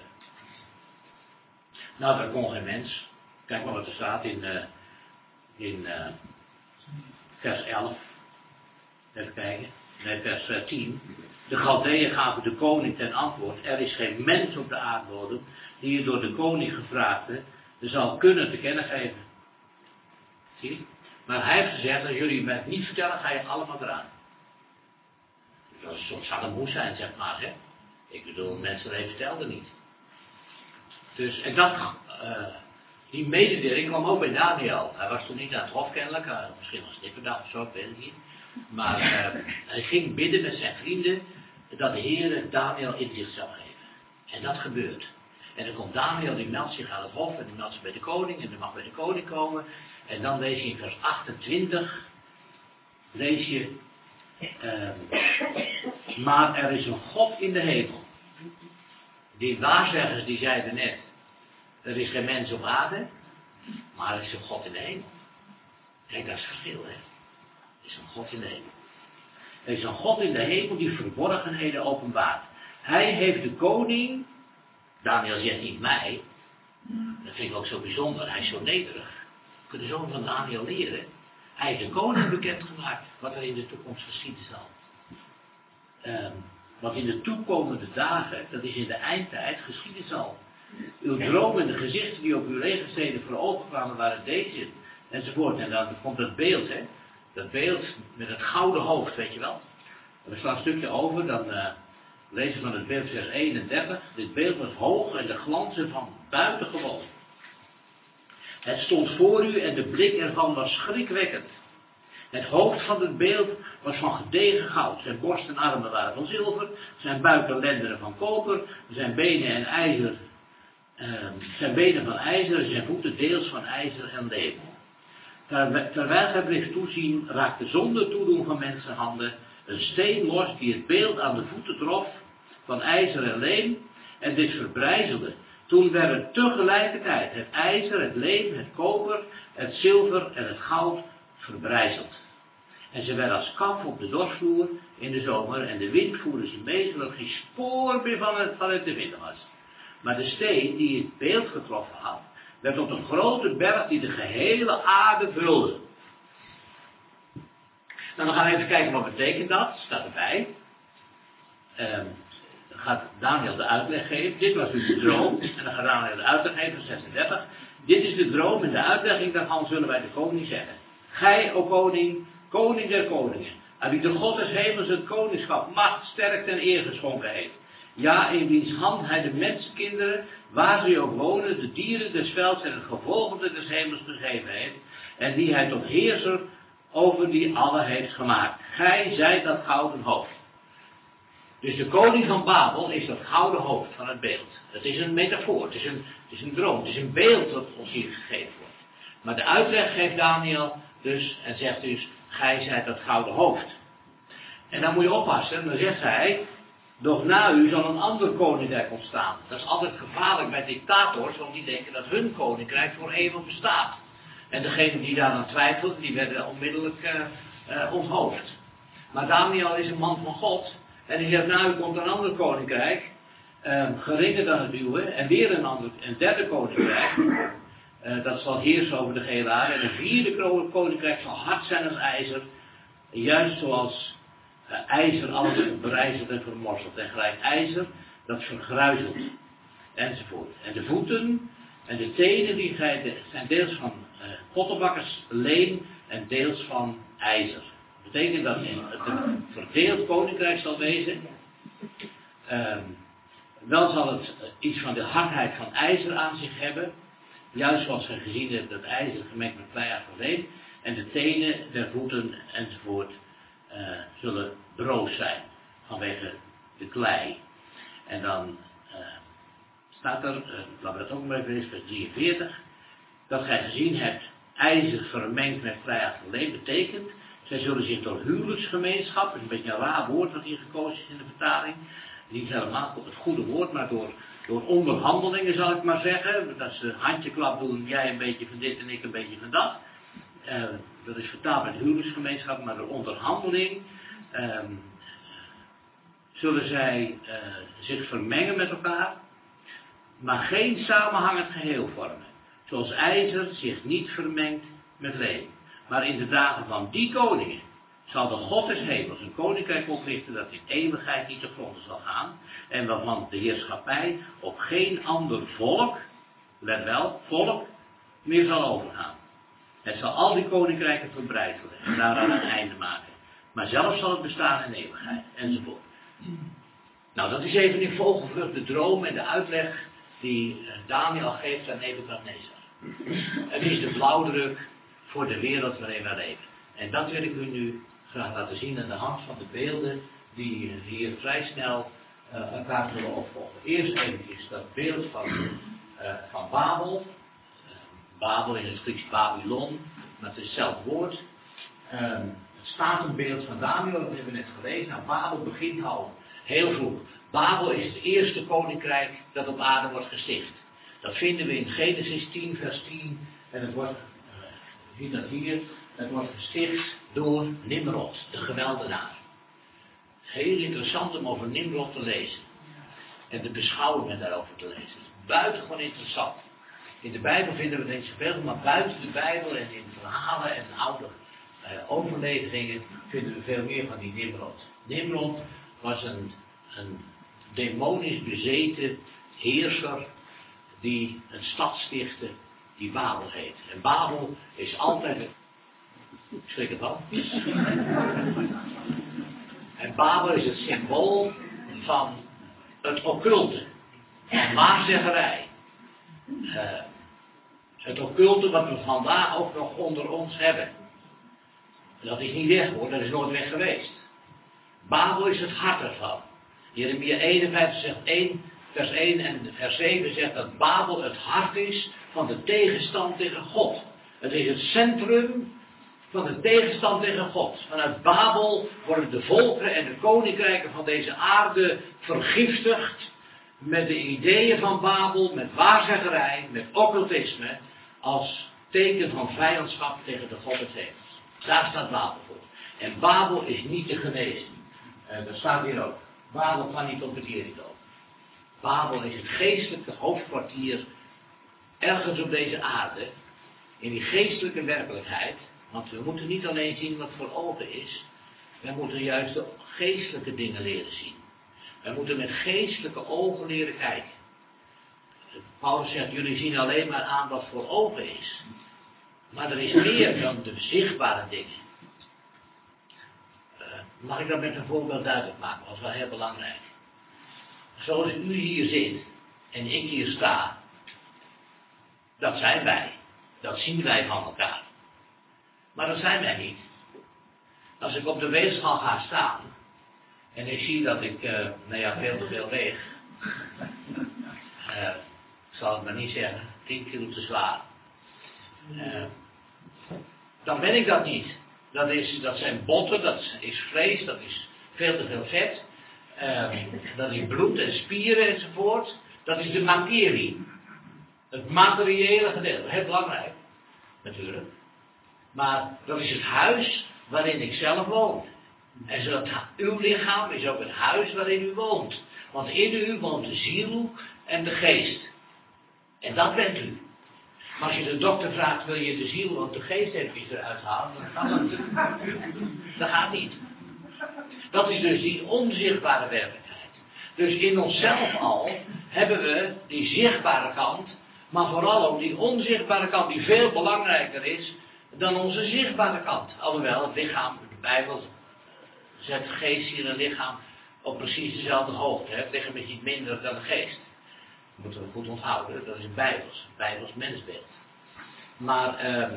Nou, dat kon geen mens. Kijk maar wat er staat in vers 11. Even kijken. Nee, vers 10. De Galdeën gaven de koning ten antwoord. Er is geen mens op de aardbodem die je door de koning gevraagde zal kunnen te kennen geven. Zie je? Maar hij heeft gezegd, als jullie mij het niet vertellen, ga je allemaal eraan. Dat is soms Saddam Hussein, zeg maar, hè. Ik bedoel, mensenleven vertelde niet. Dus, en die mededeling kwam ook bij Daniel. Hij was toen niet aan het hof kennelijk, misschien was Snipperdag of zo, ik weet het niet. Maar hij ging bidden met zijn vrienden dat de Heer Daniel inzicht zou geven. En dat gebeurt. En dan komt Daniel, die meldt zich aan het hof en die meldt zich bij de koning en die mag bij de koning komen. En dan lees je in vers 28, lees je, maar er is een God in de hemel. Die waarzeggers die zeiden net, er is geen mens op aarde, maar er is een God in de hemel. Kijk, dat is verschil, hè. Er is een God in de hemel. Er is een God in de hemel die verborgenheden openbaart. Hij heeft de koning, Daniel zegt niet mij, dat vind ik ook zo bijzonder, hij is zo nederig. We kunnen zo van Daniel leren. Hij heeft de koning bekendgemaakt wat er in de toekomst geschieden zal. Wat in de toekomende dagen, dat is in de eindtijd, geschieden zal. Uw dromen en de gezichten die op uw legersteden voor ogen kwamen waren deze, enzovoort. En dan komt dat beeld, hè. Dat beeld met het gouden hoofd, weet je wel. En we slaan een stukje over, dan lezen we van het beeld vers 31. Dit beeld was hoog en de glans ervan buitengewoon. Het stond voor u en de blik ervan was schrikwekkend. Het hoofd van het beeld was van gedegen goud. Zijn borst en armen waren van zilver. Zijn buik en lendenen van koper. Zijn benen en ijzer zijn benen van ijzer en zijn voeten deels van ijzer en leem. Terwijl hij bleef toezien, raakte zonder toedoen van mensenhanden een steen los die het beeld aan de voeten trof van ijzer en leem en dit verbrijzelde. Toen werden tegelijkertijd het ijzer, het leem, het koper, het zilver en het goud verbrijzeld. En ze werden als kaf op de dorsvloer in de zomer en de wind voerde ze mee, zodat geen spoor meer van het te vinden was. Maar de steen die het beeld getroffen had, werd tot een grote berg die de gehele aarde vulde. Nou, dan gaan we even kijken wat betekent dat. Staat erbij. Dan gaat Daniel de uitleg geven. Dit was dus de droom. En dan gaat Daniel de uitleg geven, 36. Dit is de droom en de uitlegging daarvan zullen wij de koning zeggen. Gij, o koning, koning der koningen, aan wie de God des hemels het koningschap, macht, sterkte en eer geschonken heeft. Ja, in wiens hand hij de mensenkinderen, waar ze ook wonen, de dieren des velds en het gevolgde des hemels gegeven heeft. En die hij tot heerser over die alle heeft gemaakt. Gij zijt dat gouden hoofd. Dus de koning van Babel is dat gouden hoofd van het beeld. Het is een metafoor, het is een droom, het is een beeld dat ons hier gegeven wordt. Maar de uitleg geeft Daniel dus en zegt dus, gij zijt dat gouden hoofd. En dan moet je oppassen, dan zegt hij, doch na u zal een ander koninkrijk ontstaan. Dat is altijd gevaarlijk bij dictators, want die denken dat hun koninkrijk voor eeuwig bestaat. En degenen die daar aan twijfelden, die werden onmiddellijk onthoofd. Maar Daniel is een man van God. En die zegt, na u komt een ander koninkrijk, geringer dan het uwe, en weer een derde koninkrijk. Dat zal heersen over de gehele aarde. En een vierde koninkrijk zal hard zijn als ijzer. Juist zoals ijzer alles verbrijzelt en vermorselt. En gelijk ijzer dat vergruizelt. Enzovoort. En de voeten en de tenen die zijn deels van pottenbakkersleem en deels van ijzer. Dat betekent dat het een verdeeld koninkrijk zal wezen. Wel zal het iets van de hardheid van ijzer aan zich hebben. Juist zoals we gezien hebben, dat ijzer gemengd met kleiaard van leem. En de tenen der voeten enzovoort zullen broos zijn vanwege de klei. En dan staat er, laten we dat ook maar even lezen, vers 43. Dat gij gezien hebt, ijzer vermengd met kleiaard van leem betekent, zij zullen zich door huwelijksgemeenschap, dat is een beetje een raar woord wat hier gekozen is in de vertaling, niet helemaal het goede woord, maar door onderhandelingen zal ik maar zeggen, dat ze handjeklap doen, jij een beetje van dit en ik een beetje van dat. Dat is vertaald met huwelijksgemeenschap, maar door onderhandeling zullen zij zich vermengen met elkaar, maar geen samenhangend geheel vormen. Zoals ijzer zich niet vermengt met leem. Maar in de dagen van die koningen zal de God des hemels een koninkrijk oprichten dat in eeuwigheid niet te gronden zal gaan. En waarvan de heerschappij op geen ander volk, let wel, volk, meer zal overgaan. Het zal al die koninkrijken verbrijzelen en daaraan een einde maken. Maar zelf zal het bestaan in eeuwigheid, enzovoort. Nou, dat is even in vogelvlucht de droom en de uitleg die Daniel geeft aan Nebukadnezar. Het is de blauwdruk voor de wereld waarin we leven. En dat wil ik u nu graag laten zien aan de hand van de beelden die hier vrij snel elkaar zullen opvolgen. Eerst eventjes dat beeld van Babel. Babel in het Grieks Babylon, maar het is hetzelfde woord. Het staat een beeld van Daniel, dat hebben we net gelezen. Nou, Babel begint al heel vroeg. Babel is het eerste koninkrijk dat op aarde wordt gesticht. Dat vinden we in Genesis 10 vers 10. En het wordt, zie dat hier, het wordt gesticht door Nimrod, de geweldenaar. Heel interessant om over Nimrod te lezen. En de beschouwingen daarover te lezen. Buitengewoon interessant. In de Bijbel vinden we het niet zoveel, maar buiten de Bijbel en in verhalen en oude overleveringen vinden we veel meer van die Nimrod. Nimrod was een demonisch bezeten heerser die een stad stichtte die Babel heet. En Babel is altijd, ik schrik ervan. En Babel is het symbool van het occulte, van waarzeggerij. Het occulte wat we vandaag ook nog onder ons hebben. Dat is niet weg hoor, dat is nooit weg geweest. Babel is het hart ervan. Jeremia 51 zegt 1 vers 1 en vers 7 zegt dat Babel het hart is van de tegenstand tegen God. Het is het centrum van de tegenstand tegen God. Vanuit Babel worden de volkeren en de koninkrijken van deze aarde vergiftigd met de ideeën van Babel, met waarzeggerij, met occultisme, als teken van vijandschap tegen de God des hemels. Daar staat Babel voor. En Babel is niet te genezen. Dat staat hier ook. Babel kan niet tot bekering komen. Babel is het geestelijke hoofdkwartier ergens op deze aarde, in die geestelijke werkelijkheid. Want we moeten niet alleen zien wat voor ogen is, we moeten juist de geestelijke dingen leren zien. We moeten met geestelijke ogen leren kijken. Paulus zegt, jullie zien alleen maar aan wat voor ogen is. Maar er is meer dan de zichtbare dingen. Mag ik dat met een voorbeeld duidelijk maken? Dat is wel heel belangrijk. Zoals u hier zit en ik hier sta, dat zijn wij. Dat zien wij van elkaar. Maar dat zijn wij niet. Als ik op de weegschaal ga staan en ik zie dat ik, veel te veel weeg. Ik zal het maar niet zeggen, 10 kilo te zwaar. Dan ben ik dat niet. Dat zijn botten, dat is vlees, dat is veel te veel vet. Dat is bloed en spieren enzovoort. Dat is de materie. Het materiële gedeelte. Heel belangrijk, natuurlijk. Maar dat is het huis waarin ik zelf woon. En zodat uw lichaam is ook het huis waarin u woont. Want in u woont de ziel en de geest. En dat bent u. Maar als je de dokter vraagt, wil je de ziel of de geest even eruit halen, dan kan dat niet. Dat gaat niet. Dat is dus die onzichtbare werkelijkheid. Dus in onszelf al hebben we die zichtbare kant, maar vooral ook die onzichtbare kant die veel belangrijker is dan onze zichtbare kant. Alhoewel het lichaam, de Bijbel zet geest, ziel en lichaam op precies dezelfde hoogte. Het lichaam is niet minder dan de geest. Dat moeten we goed onthouden, dat is Bijbels mensbeeld. Maar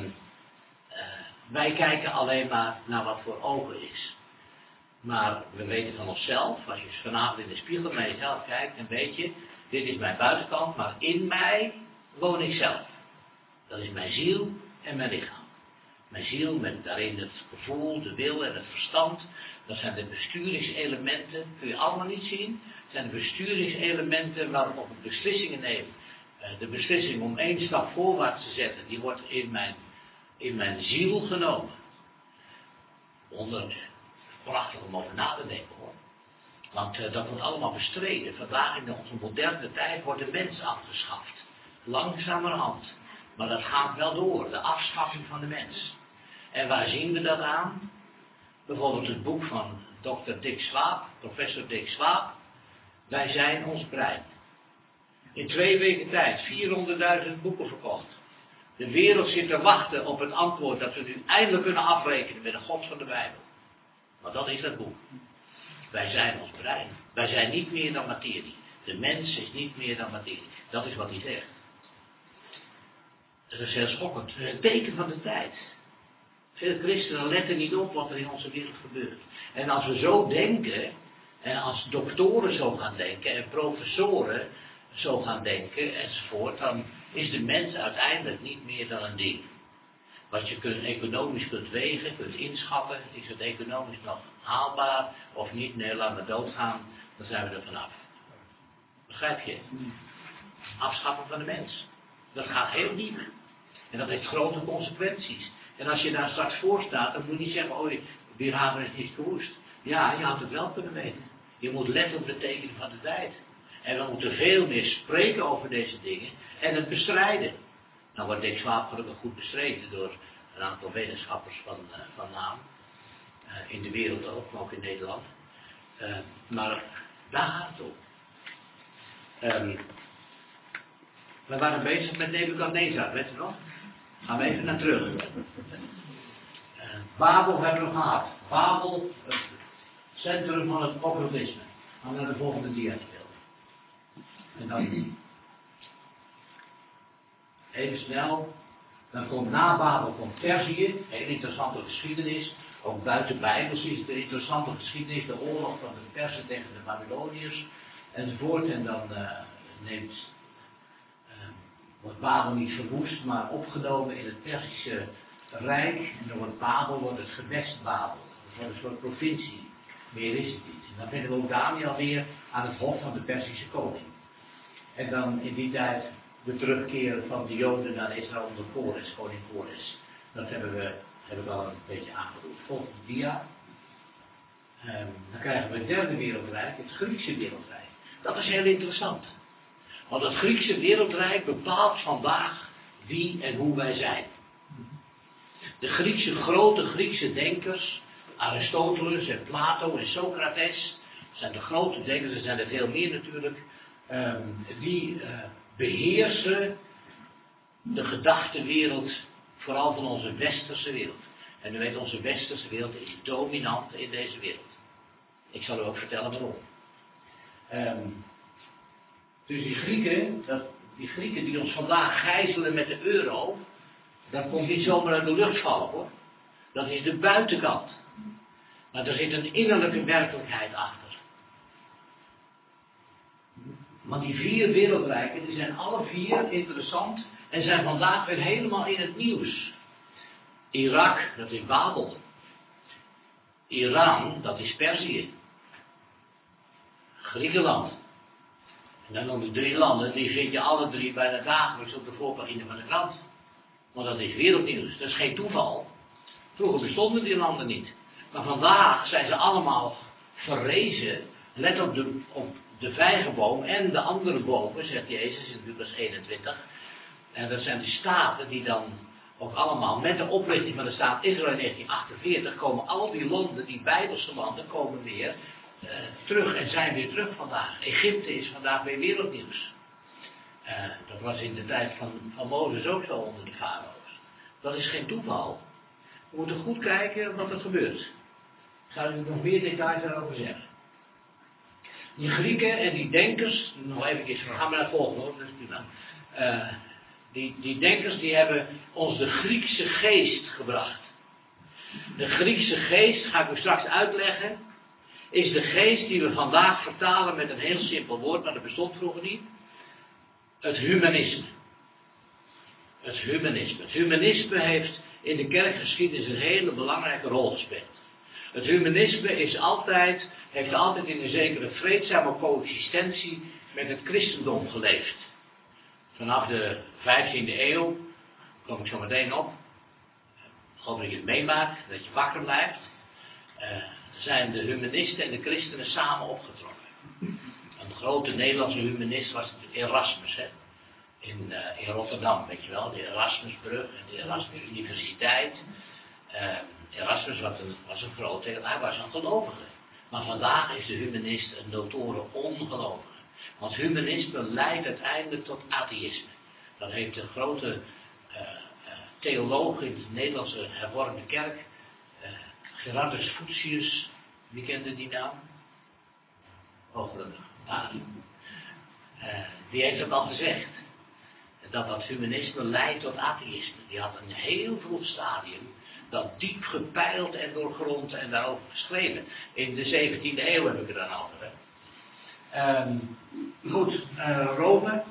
wij kijken alleen maar naar wat voor ogen is. Maar we weten van onszelf, als je vanavond in de spiegel naar jezelf kijkt, dan weet je, dit is mijn buitenkant, maar in mij woon ik zelf. Dat is mijn ziel en mijn lichaam. Mijn ziel met daarin het gevoel, de wil en het verstand. Dat zijn de besturingselementen, kun je allemaal niet zien. Dat zijn de besturingselementen waarop ik beslissingen neem. De beslissing om 1 stap voorwaarts te zetten, die wordt in mijn ziel genomen. Prachtig om over na te denken hoor. Want dat wordt allemaal bestreden. Vandaag in onze moderne tijd wordt de mens afgeschaft. Langzamerhand. Maar dat gaat wel door. De afschaffing van de mens. En waar zien we dat aan? Bijvoorbeeld het boek van Dr. Dick Swaap, professor Dick Swaap. Wij zijn ons brein. In 2 weken tijd 400.000 boeken verkocht. De wereld zit te wachten op het antwoord dat we nu eindelijk kunnen afrekenen met de God van de Bijbel. Maar dat is dat boek. Wij zijn ons brein. Wij zijn niet meer dan materie. De mens is niet meer dan materie. Dat is wat hij zegt. Dat is heel schokkend. Het is een teken van de tijd. Veel christenen letten niet op wat er in onze wereld gebeurt. En als we zo denken, en als doktoren zo gaan denken, en professoren zo gaan denken, enzovoort, dan is de mens uiteindelijk niet meer dan een ding. Wat je economisch kunt wegen, kunt inschatten, is het economisch nog haalbaar of niet? Nee, laat maar doodgaan, dan zijn we er vanaf. Begrijp je? Afschaffen van de mens. Dat gaat heel diep. En dat heeft grote consequenties. En als je daar straks voor staat, dan moet je niet zeggen, oh, Bierhaven is niet verwoest. Ja, je had het wel kunnen weten. Je moet letten op de tekenen van de tijd. En we moeten veel meer spreken over deze dingen en het bestrijden. Nou wordt Dick Swaap gelukkig goed bestreden door een aantal wetenschappers van naam. In de wereld ook, maar ook in Nederland. Maar daar gaat het om. We waren bezig met Nebukadnezar, weet je nog? Gaan we even naar terug. Babel hebben we gehad. Babel, het centrum van het occultisme. Gaan we naar de volgende dia spelen. En dan even snel. Dan komt na Babel komt Perzië. Een interessante geschiedenis. Ook buiten Bijbels is het een interessante geschiedenis. De oorlog van de Persen tegen de Babyloniërs. enzovoort. En dan wordt Babel niet verwoest, maar opgenomen in het Perzische Rijk. En dan wordt Babel het gewest Babel. Dat wordt een soort provincie. Meer is het niet. En dan vinden we ook Daniel weer aan het hof van de Perzische koning. En dan in die tijd de terugkeer van de Joden naar Israël onder Kores, koning Kores. Dat heb ik al een beetje aangeroepen. Volgende dia. Dan krijgen we het derde wereldrijk, het Griekse wereldrijk. Dat is heel interessant. Want het Griekse wereldrijk bepaalt vandaag wie en hoe wij zijn. De grote Griekse denkers, Aristoteles en Plato en Socrates, zijn de grote denkers, er zijn er veel meer natuurlijk, die beheersen de gedachtenwereld, vooral van onze westerse wereld. En u weet, onze westerse wereld is dominant in deze wereld. Ik zal u ook vertellen waarom. Dus die Grieken die ons vandaag gijzelen met de euro, dat komt niet zomaar uit de lucht vallen hoor. Dat is de buitenkant. Maar er zit een innerlijke werkelijkheid achter. Want die 4 wereldrijken, die zijn alle 4 interessant en zijn vandaag weer helemaal in het nieuws. Irak, dat is Babel. Iran, dat is Perzië. Griekenland. En dan nog de 3 landen, die vind je alle 3 bijna dagelijks op de voorpagina van de krant. Want dat is wereldnieuws, dat is geen toeval. Vroeger bestonden die landen niet. Maar vandaag zijn ze allemaal verrezen. Let op de vijgenboom en de andere bomen, zegt Jezus in Lucas 21. En dat zijn de staten die dan ook allemaal met de oprichting van de staat Israël in 1948 komen al die landen, die Bijbelse landen, komen weer terug en zijn weer terug vandaag. Egypte is vandaag weer wereldnieuws. Dat was in de tijd van Mozes ook zo onder de farao's. Dat is geen toeval. We moeten goed kijken wat er gebeurt. Ik ga u nog meer details daarover zeggen. Die Grieken en die denkers, nog even, gaan we naar het volgende hoor, dat is prima. Die denkers die hebben ons de Griekse geest gebracht. De Griekse geest, ga ik u straks uitleggen, is de geest die we vandaag vertalen met een heel simpel woord, maar dat bestond vroeger niet. Het humanisme. Het humanisme. Het humanisme heeft in de kerkgeschiedenis een hele belangrijke rol gespeeld. Het humanisme heeft altijd in een zekere vreedzame coexistentie met het christendom geleefd. Vanaf de 15e eeuw, daar kom ik zo meteen op, ik hoop dat je het meemaakt, dat je wakker blijft, zijn de humanisten en de christenen samen opgetrokken. Een grote Nederlandse humanist was Erasmus, hè? In Rotterdam, weet je wel, de Erasmusbrug en de Erasmus Universiteit. Erasmus was een grote, hij was een gelovige. Maar vandaag is de humanist een notoire ongelovige. Want humanisme leidt uiteindelijk tot atheïsme. Dat heeft de grote theoloog in de Nederlandse hervormde kerk, Gerardus Voetius, wie kende die naam? Oh, gelukkig. Die heeft het al gezegd. Dat humanisme leidt tot atheïsme. Die had een heel vroeg stadium dat diep gepeild en doorgrond en daarover geschreven. In de 17e eeuw heb ik het dan over. Goed, Rome.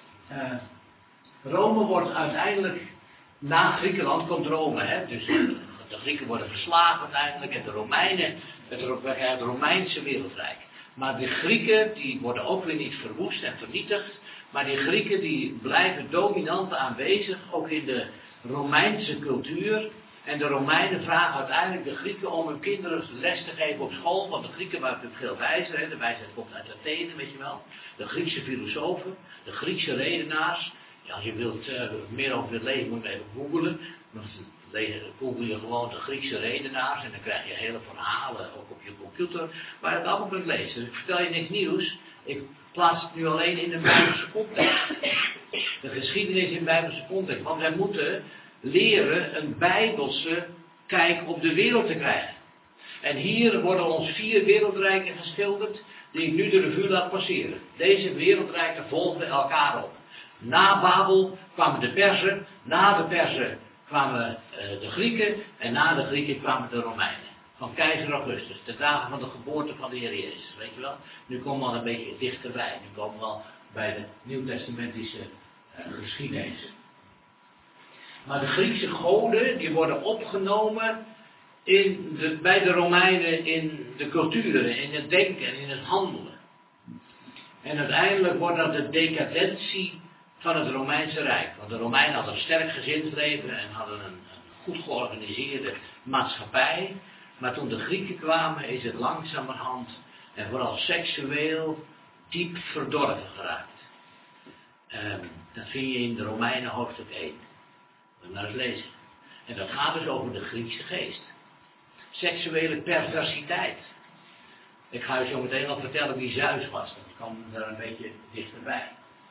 Rome wordt uiteindelijk, na Griekenland komt Rome. Hè? Dus de Grieken worden verslagen uiteindelijk en de Romeinen, het Romeinse wereldrijk. Maar de Grieken die worden ook weer niet verwoest en vernietigd. Maar die Grieken die blijven dominant aanwezig, ook in de Romeinse cultuur. En de Romeinen vragen uiteindelijk de Grieken om hun kinderen les te geven op school. Want de Grieken waren natuurlijk veel wijzer. Hè? De wijsheid komt uit Athene, weet je wel. De Griekse filosofen, de Griekse redenaars. Ja, als je wilt meer over dit leven moet je even googelen. Dan google je gewoon de Griekse redenaars. En dan krijg je hele verhalen, ook op je computer, waar je het allemaal kunt lezen. Dus ik vertel je niks nieuws. Ik plaats het nu alleen in een Bijbelse context. De geschiedenis in Bijbelse context. Want wij moeten leren een Bijbelse kijk op de wereld te krijgen. En hier worden ons 4 wereldrijken geschilderd, die ik nu de revue laat passeren. Deze wereldrijken volgden elkaar op. Na Babel kwamen de Perzen, na de Perzen kwamen de Grieken en na de Grieken kwamen de Romeinen. van keizer Augustus, de dagen van de geboorte van de Heer Jezus, weet je wel. Nu komen we al een beetje dichterbij, nu komen we al bij de nieuwtestamentische geschiedenis. Maar de Griekse goden, die worden opgenomen bij de Romeinen in de culturen, in het denken en in het handelen. En uiteindelijk wordt dat de decadentie van het Romeinse Rijk. Want de Romeinen hadden een sterk gezinsleven en hadden een goed georganiseerde maatschappij. Maar toen de Grieken kwamen is het langzamerhand en vooral seksueel diep verdorven geraakt. Dat vind je in de Romeinen hoofdstuk 1. Moet je nou eens lezen. En dat gaat dus over de Griekse geest. Seksuele perversiteit. Ik ga u zo meteen al vertellen wie Zeus was. Dat kan daar een beetje dichterbij.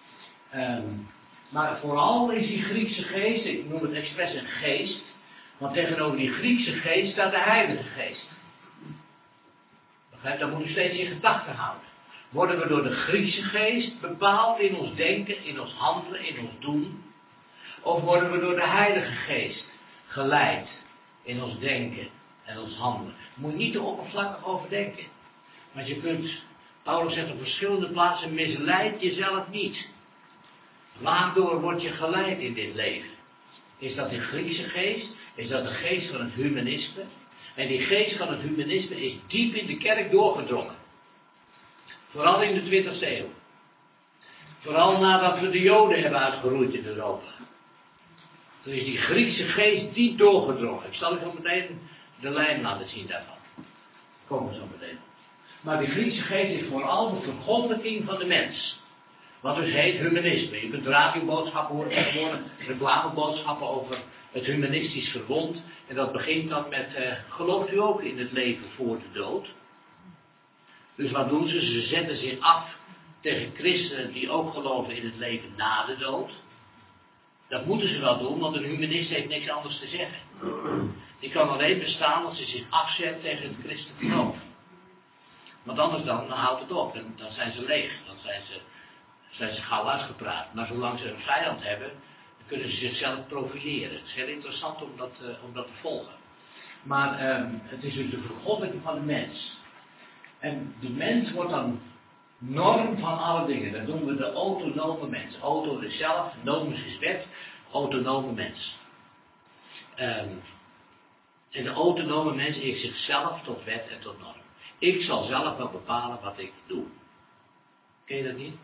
Maar vooral is die Griekse geest, ik noem het expres een geest, want tegenover die Griekse geest staat de Heilige Geest. Dat moet u steeds in gedachten houden. Worden we door de Griekse geest bepaald in ons denken, in ons handelen, in ons doen? Of worden we door de Heilige Geest geleid in ons denken en ons handelen? Daar moet je niet te oppervlakkig over denken. Want je kunt, Paulus zegt op verschillende plaatsen, misleid jezelf niet. Waardoor word je geleid in dit leven? Is dat de Griekse geest? Is dat de geest van het humanisme? En die geest van het humanisme is diep in de kerk doorgedrongen. Vooral in de 20e eeuw. Vooral nadat we de Joden hebben uitgeroeid in Europa. Toen is die Griekse geest diep doorgedrongen. Ik zal u zo meteen de lijn laten zien daarvan. Komen we zo meteen. Maar die Griekse geest is vooral de vergoddelijking van de mens. Wat dus heet humanisme. Je kunt radioboodschappen horen tegenwoordig, reclameboodschappen over het humanistisch verbond. En dat begint dan met, gelooft u ook in het leven voor de dood? Dus wat doen ze? Ze zetten zich af tegen christenen die ook geloven in het leven na de dood. Dat moeten ze wel doen, want een humanist heeft niks anders te zeggen. Die kan alleen bestaan als ze zich afzet tegen het christelijk geloof. Want anders dan houdt het op. Dan zijn ze leeg. Dan zijn ze gauw uitgepraat. Maar zolang ze een vijand hebben, dan kunnen ze zichzelf profileren. Het is heel interessant om dat te volgen. Maar het is dus de vergoddelijking van de mens. En de mens wordt dan norm van alle dingen. Dat noemen we de autonome mens. Auto is zelf, nomus is wet, autonome mens. En de autonome mens is zichzelf tot wet en tot norm. Ik zal zelf wel bepalen wat ik doe. Ken je dat niet?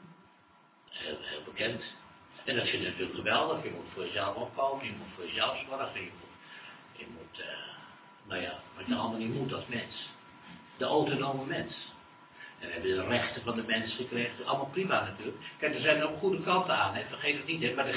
Heel bekend. En dat vind je natuurlijk geweldig. Je moet voor jezelf opkomen, je moet voor jezelf zorgen. Je moet wat je allemaal niet moet als mens. De autonome mens. En we hebben de rechten van de mens gekregen. Allemaal prima natuurlijk. Kijk, er zijn ook goede kanten aan. Hè. Vergeet het niet. Hè. Maar de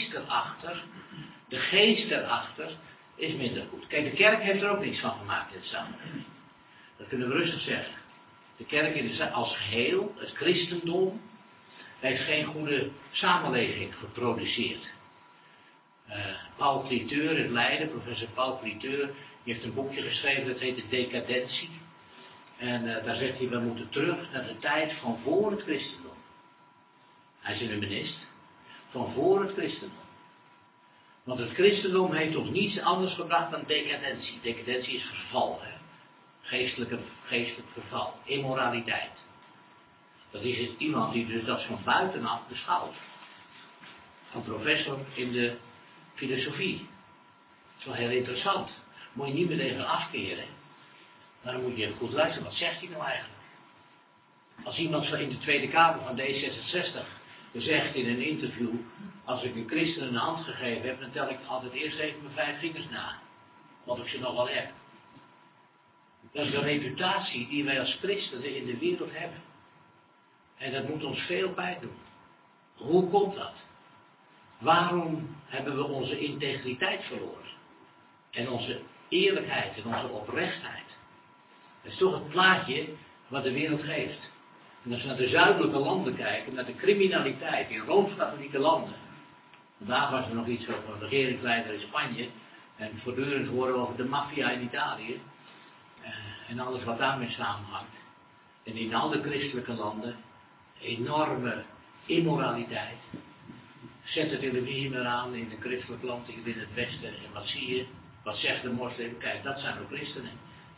geest erachter is minder goed. Kijk, de kerk heeft er ook niks van gemaakt in het samenleving. Dat kunnen we rustig zeggen. De kerk als geheel, het christendom, heeft geen goede samenleving geproduceerd. Paul Cliteur in Leiden, professor Paul Cliteur, die heeft een boekje geschreven dat heet De Decadentie. En daar zegt hij, we moeten terug naar de tijd van voor het christendom. Hij is een humanist. Van voor het christendom. Want het christendom heeft ons niets anders gebracht dan decadentie. Decadentie is verval. Hè? Geestelijk verval. Immoraliteit. Dat is iemand die dus dat van buitenaf beschouwt. Een professor in de filosofie. Dat is wel heel interessant. Moet je niet meteen gaan afkeren. Maar dan moet je goed luisteren. Wat zegt hij nou eigenlijk? Als iemand in de Tweede Kamer van D66 zegt in een interview, als ik een christen een hand gegeven heb, dan tel ik altijd eerst even mijn 5 vingers na. Wat ik ze nog wel heb. Dat is de reputatie die wij als christenen in de wereld hebben. En dat moet ons veel pijn doen. Hoe komt dat? Waarom hebben we onze integriteit verloren? En onze eerlijkheid en onze oprechtheid. Dat is toch het plaatje wat de wereld geeft. En als we naar de zuidelijke landen kijken, naar de criminaliteit in Rooms-Katholieke landen. Vandaag was er nog iets over een regeringsleider in Spanje. En voortdurend horen we over de maffia in Italië. En alles wat daarmee samenhangt. En in alle christelijke landen, enorme immoraliteit. Zet de televisie maar aan in een christelijk land, in het westen. En wat zie je? Wat zegt de moslim? Kijk, dat zijn ook christenen.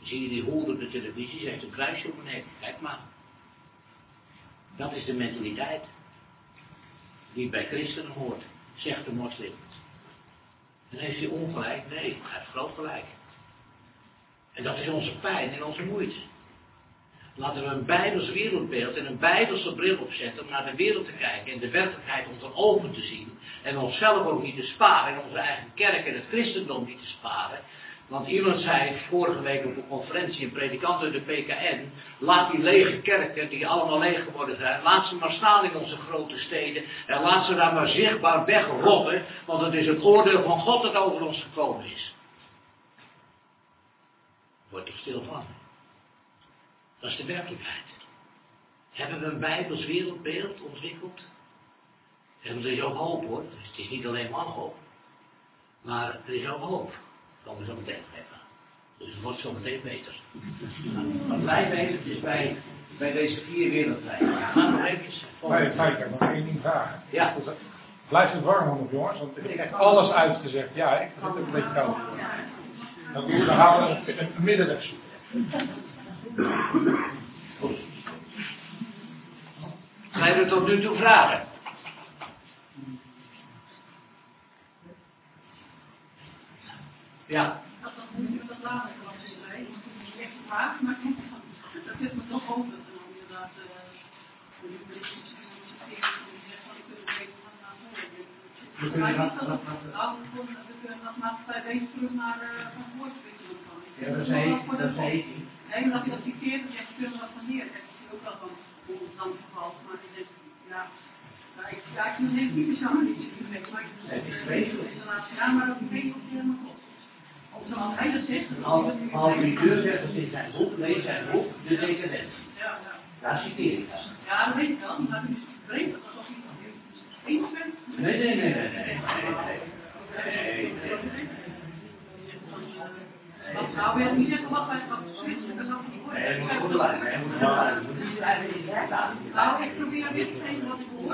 Dan zie je die hoer op de televisie, ze heeft een kruisje op een nek. Kijk maar. Dat is de mentaliteit. Die bij christenen hoort, zegt de moslim. En heeft hij ongelijk? Nee, hij heeft groot gelijk. En dat is onze pijn en onze moeite. Laten we een Bijbels wereldbeeld en een Bijbelse bril opzetten om naar de wereld te kijken en de werkelijkheid onder ogen te zien. En onszelf ook niet te sparen en onze eigen kerk en het christendom niet te sparen. Want iemand zei vorige week op een conferentie, een predikant uit de PKN, laat die lege kerken, die allemaal leeg geworden zijn, laat ze maar staan in onze grote steden en laat ze daar maar zichtbaar wegrotten, want het is het oordeel van God dat over ons gekomen is. Word er stil van. Dat is de werkelijkheid. Hebben we een Bijbels wereldbeeld ontwikkeld? En er is ook hoop hoor, het is niet alleen wanhoop, maar er is ook hoop. Dat komen we zo meteen even. Dus het wordt zo meteen beter. Wat wij weten is bij deze 4 wereldwijden. Ja, maar nog even. Maar ik mag één ding vragen. Ja. Dus, blijft het warm op jongens, want ik heb alles uitgezegd. Ja, ik vind het een beetje koud. Dan gaan we een middenweg zoeken. Zijn er tot nu toe vragen? Ja. Dat moet dat later was niet echt vraag, maar dat zit me toch over. En dan inderdaad de liberalistische filosofie die zegt van ik kunnen weten wat naar voren. Maar niet dat we kunnen dat maatschappij beter terug naar van voortwikkelen kan. Ja, dat zei ik. Nee, omdat hij dat citeert, dan zegt je kunnen wat van neer. Dat is ook wel van dan geval, maar die zegt ja. Ik moet het niet zo niet zo maar ja, maar dat weet ik helemaal klopt. Zoals hij dat zegt. Als die deur zegt dat in zijn boek, lees zijn boek, de decadent. Ja. Daar citeer ik dat. Ja, dat weet ik wel, maar het is breed dat als iemand eens bent. Nee. Want nou wil je niet zeggen wat wij van switchen, dat is ook niet hoor. Nee, moet goed luisteren. Nou, ik probeer weer te geven wat ik hoor.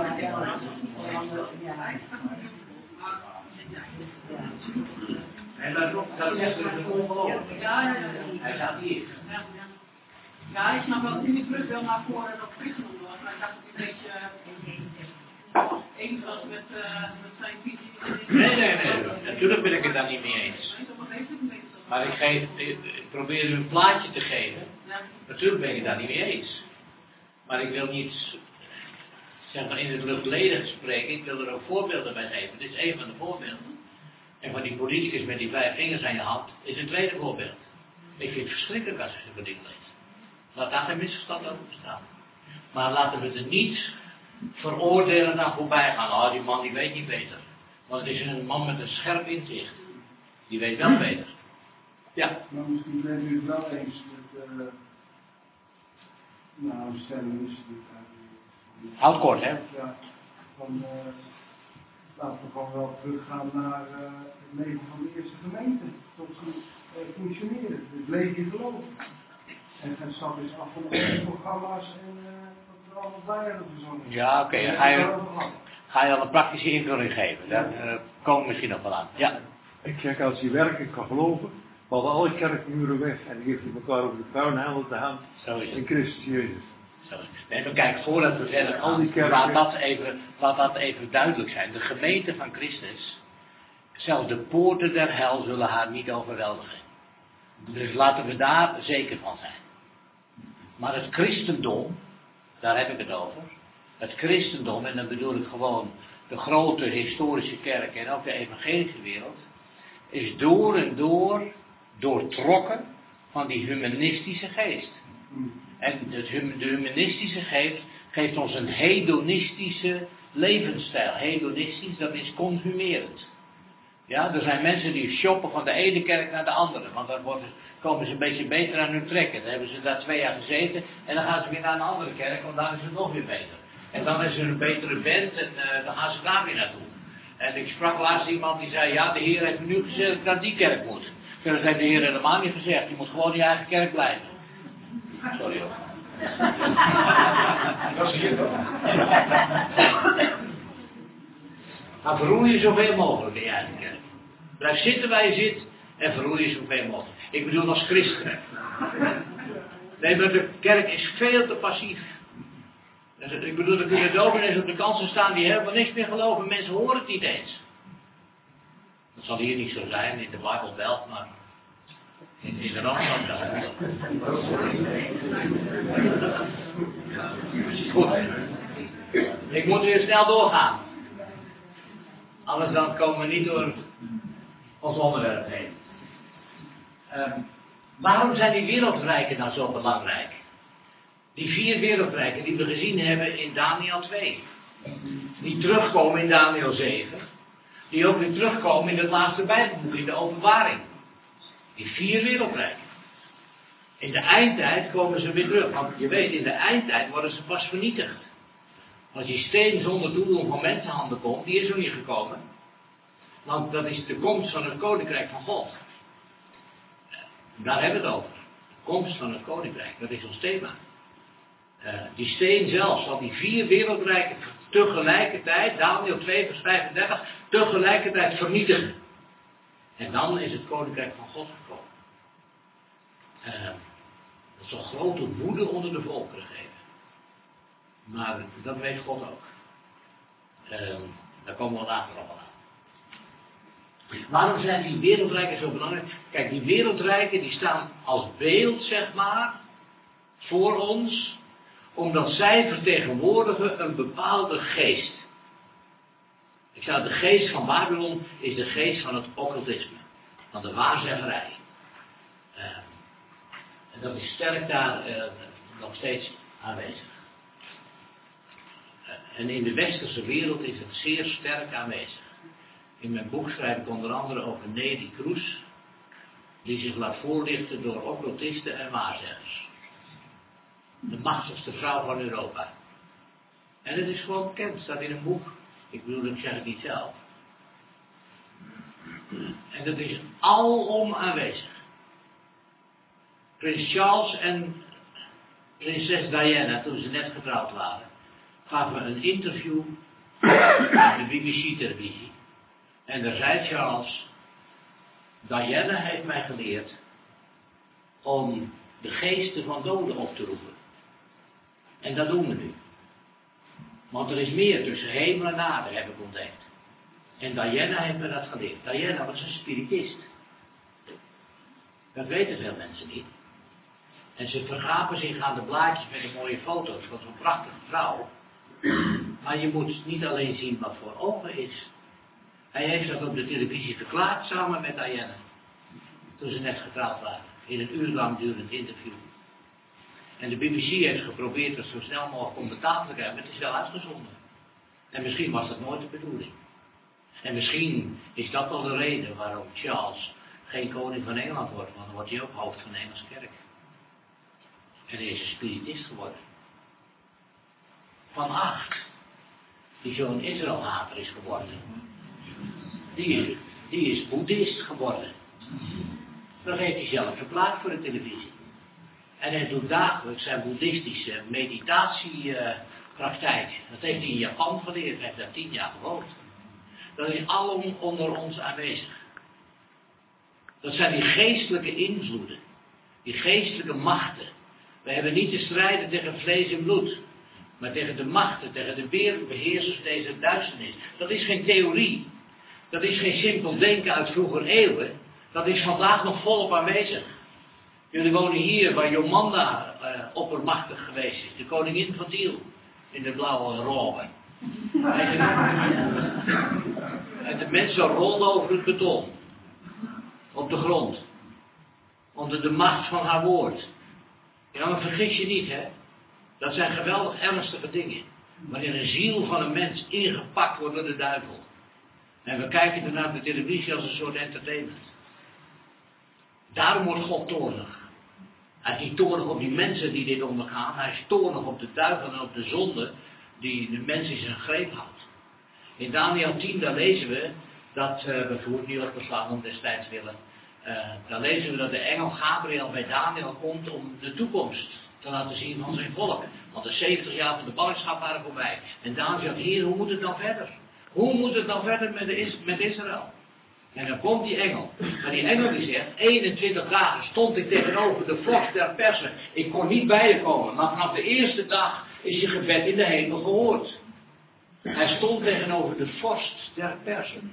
En dat zegt dus ongelooflijk. Ja. Hij staat hier. Ja, ik snap wel dat hij niet terug wil naar voren dat christendom was, maar ik dacht dat hij een beetje eens was met zijn visie. Nee. Natuurlijk ben ik het daar niet mee eens. Maar ik probeer u een plaatje te geven. Ja. Natuurlijk ben ik het daar niet mee eens. Maar ik wil niet, zeg maar, in het luchtledige spreken. Ik wil er ook voorbeelden bij geven. Dit is één van de voorbeelden. En van die politicus met die 5 vingers aan je hand is een tweede voorbeeld. Ik vind het verschrikkelijk als je zo'n ding leest. Laat daar geen misverstand over bestaan. Maar laten we er niet veroordelen naar voorbij gaan. Oh, die man die weet niet beter. Want het is een man met een scherp inzicht. Die weet wel beter. Ja. Maar misschien bent u het wel eens met een stelling is het Houd kort, hè? Ja, van laten we gewoon wel teruggaan naar het leven van de eerste gemeente. Tot ze functioneren. Het leven in geloof. En geen stap is af van de programma's en wat er allemaal bij hebben gezongen. Ja, oké. Ga je al een praktische invulling geven? Daar komen we misschien nog wel aan. Ja. Ik zeg, als je werkelijk kan geloven, vallen alle kerkmuren weg en geeft hij elkaar over de kruinhandel de hand in Christus Jezus. Zo is het. Nee, maar kijk, voordat we verder gaan, laat dat even duidelijk zijn. De gemeente van Christus, zelfs de poorten der hel zullen haar niet overweldigen. Dus laten we daar zeker van zijn. Maar het christendom, daar heb ik het over. Het christendom, en dan bedoel ik gewoon de grote historische kerk en ook de evangelische wereld, is door en door doortrokken van die humanistische geest. En de humanistische geest geeft ons een hedonistische levensstijl. Hedonistisch, dat is consumerend. Ja, er zijn mensen die shoppen van de ene kerk naar de andere, want dan komen ze een beetje beter aan hun trekken. Dan hebben ze daar 2 jaar gezeten en dan gaan ze weer naar een andere kerk, want dan is het nog weer beter. En dan is er een betere band en dan gaan ze daar weer naartoe. En ik sprak laatst iemand die zei, ja, de Heer heeft me nu gezegd dat ik naar die kerk moet. Dat heeft de Heer helemaal niet gezegd, je moet gewoon in je eigen kerk blijven. Sorry hoor. Dat is hier toch? Maar verroer je zoveel mogelijk in je eigen kerk. Blijf zitten waar je zit en verroer je zoveel mogelijk. Ik bedoel als christen. Nee, maar de kerk is veel te passief. Dus, ik bedoel, er kunnen dominees op de kansen staan die helemaal niks meer geloven. Mensen horen het niet eens. Dat zal hier niet zo zijn, in de Bijbelbelt, maar in de Randstad wel. Goed. Ik moet weer snel doorgaan. Anders dan komen we niet door ons onderwerp heen. Waarom zijn die wereldrijken nou zo belangrijk? Die 4 wereldrijken die we gezien hebben in Daniel 2. Die terugkomen in Daniel 7. Die ook weer terugkomen in het laatste Bijbelboek, in de Openbaring. Die 4 wereldrijken. In de eindtijd komen ze weer terug. Want je weet, in de eindtijd worden ze pas vernietigd. Als die steen zonder toedoen van mensenhanden komt, die is nog niet gekomen. Want dat is de komst van het koninkrijk van God. Daar hebben we het over. De komst van het koninkrijk, dat is ons thema. Die steen zelf zal die 4 wereldrijken tegelijkertijd, Daniel 2 vers 35, tegelijkertijd vernietigen. En dan is het koninkrijk van God gekomen. Dat zal grote woede onder de volkeren geven. Maar dat weet God ook. Daar komen we later allemaal aan. Waarom zijn die wereldrijken zo belangrijk? Kijk, die wereldrijken die staan als beeld, zeg maar, voor ons, omdat zij vertegenwoordigen een bepaalde geest. Ik zou de geest van Babylon is de geest van het occultisme, van de waarzeggerij. En dat is sterk daar nog steeds aanwezig. En in de westerse wereld is het zeer sterk aanwezig. In mijn boek schrijf ik onder andere over Nelly Kroes, die zich laat voorlichten door occultisten en waarzeggers. De machtigste vrouw van Europa. En het is gewoon bekend, staat in een boek. Ik bedoel, ik zeg het niet zelf. En dat is alom aanwezig. Prins Charles en prinses Diana, toen ze net getrouwd waren, gaven een interview op de BBC-televisie. En daar zei Charles, Diana heeft mij geleerd om de geesten van doden op te roepen. En dat doen we nu. Want er is meer tussen hemel en aarde, heb ik ontdekt. En Diana heeft me dat geleerd. Diana was een spiritist. Dat weten veel mensen niet. En ze vergapen zich aan de blaadjes met de mooie foto's van zo'n prachtige vrouw. Maar je moet niet alleen zien wat voor ogen is. Hij heeft dat op de televisie verklaard samen met Diana. Toen ze net getrouwd waren. In een uur lang durend interview. En de BBC heeft geprobeerd het zo snel mogelijk om betaald te krijgen. Maar het is wel uitgezonden. En misschien was dat nooit de bedoeling. En misschien is dat wel de reden waarom Charles geen koning van Engeland wordt. Want dan wordt hij ook hoofd van de Engelse kerk. En hij is een spiritist geworden. Van 8. Die zo'n Israëlhater is geworden. Die is boeddhist geworden. Dat heeft hij zelf verklaard voor de televisie. En hij doet dagelijks zijn boeddhistische meditatiepraktijk. Dat heeft hij in Japan geleerd. Hij heeft daar 10 jaar gewoond. Dat is alom onder ons aanwezig. Dat zijn die geestelijke invloeden. Die geestelijke machten. We hebben niet te strijden tegen vlees en bloed. Maar tegen de machten, tegen de wereldbeheersers deze duisternis. Dat is geen theorie. Dat is geen simpel denken uit vroeger eeuwen. Dat is vandaag nog volop aanwezig. Jullie wonen hier waar Jomanda oppermachtig geweest is. De koningin van Tiel. In de blauwe robe. En de mensen rolden over het beton. Op de grond. Onder de macht van haar woord. Ja, maar vergis je niet, hè. Dat zijn geweldig ernstige dingen. Wanneer een ziel van een mens ingepakt wordt door de duivel. En we kijken ernaar op de televisie als een soort entertainment. Daarom wordt God toornig. Hij is niet toornig op die mensen die dit ondergaan. Hij is toornig op de duivel en op de zonde die de mens in zijn greep houdt. In Daniel 10, daar lezen we dat, we voeren niet opgeslagen om destijds willen. Dan lezen we dat de engel Gabriel bij Daniel komt om de toekomst te laten zien van zijn volk. Want de 70 jaar van de ballingschap waren voorbij. En Daniel zegt, Heer, hoe moet het dan verder? Hoe moet het dan verder met Israël? En dan komt die engel. Maar die engel die zegt, 21 dagen stond ik tegenover de vorst der Persen. Ik kon niet bij je komen, maar vanaf de eerste dag is je gebed in de hemel gehoord. Hij stond tegenover de vorst der Persen.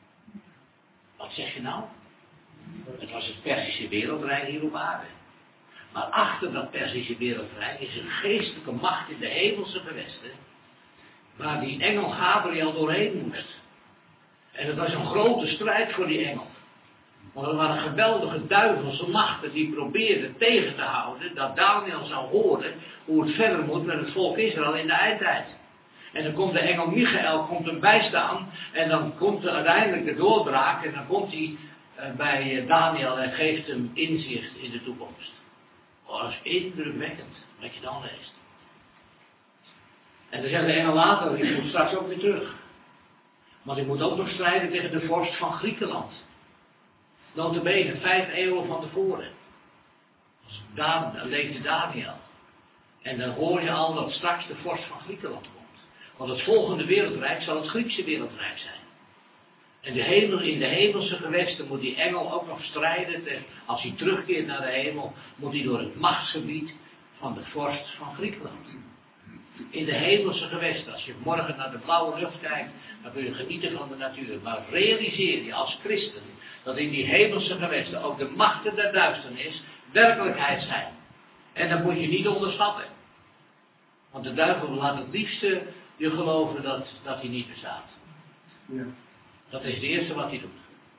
Wat zeg je nou? Het was het Perzische wereldrijk hier op aarde. Maar achter dat Perzische wereldrijk is een geestelijke macht in de hemelse gewesten, waar die engel Gabriel doorheen moest. En het was een grote strijd voor die engel. Want er waren geweldige duivelse machten die probeerden tegen te houden dat Daniel zou horen hoe het verder moet met het volk Israël in de eindtijd. En dan komt de engel Michael komt hem bijstaan en dan komt er uiteindelijk de doorbraak en dan komt hij bij Daniel en geeft hem inzicht in de toekomst. Oh, dat is indrukwekkend wat je dan leest. En dan zegt de engel later, ik moet straks ook weer terug. Want ik moet ook nog strijden tegen de vorst van Griekenland. Nota bene, 5 eeuwen van tevoren. Daar leefde Daniel. En dan hoor je al dat straks de vorst van Griekenland komt. Want het volgende wereldrijk zal het Griekse wereldrijk zijn. En in de hemelse gewesten moet die engel ook nog strijden. Als hij terugkeert naar de hemel, moet hij door het machtsgebied van de vorst van Griekenland. In de hemelse gewesten, als je morgen naar de blauwe lucht kijkt, dan kun je genieten van de natuur. Maar realiseer je als christen dat in die hemelse gewesten ook de machten der duisternis werkelijkheid zijn. En dat moet je niet onderschatten. Want de duivel laat het liefste je geloven dat hij niet bestaat. Ja. Dat is het eerste wat hij doet.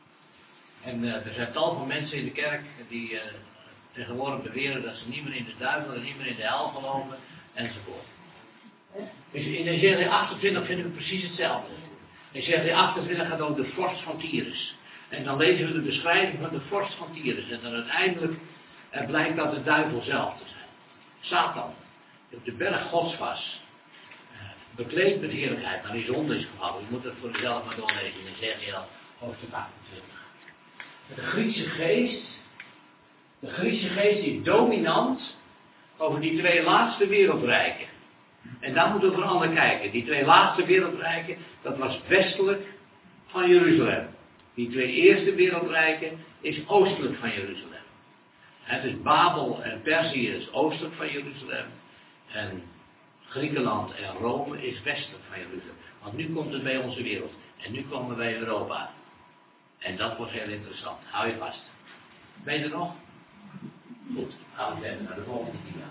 En er zijn tal van mensen in de kerk die tegenwoordig beweren dat ze niet meer in de duivel en niet meer in de hel geloven enzovoort. Dus in Ezechiël 28 vinden we precies hetzelfde. Ezechiël 28 gaat over de vorst van Tyrus. En dan lezen we de beschrijving van de vorst van Tyrus. En dan uiteindelijk blijkt dat de duivel zelf te zijn. Satan, die op de berg Gods was, bekleed met heerlijkheid, maar die zonde is gevallen. Je moet het voor jezelf maar doorlezen in Ezechiël hoofdstuk 28. De Griekse geest is dominant over die 2 laatste wereldrijken. En daar moeten we voor anderen kijken. Die 2 laatste wereldrijken, dat was westelijk van Jeruzalem. Die 2 eerste wereldrijken is oostelijk van Jeruzalem. Het is Babel en Perzië is oostelijk van Jeruzalem. En Griekenland en Rome is westelijk van Jeruzalem. Want nu komt het bij onze wereld. En nu komen we bij Europa. En dat wordt heel interessant. Hou je vast. Ben je er nog? Goed, gaan we verder naar de volgende dia.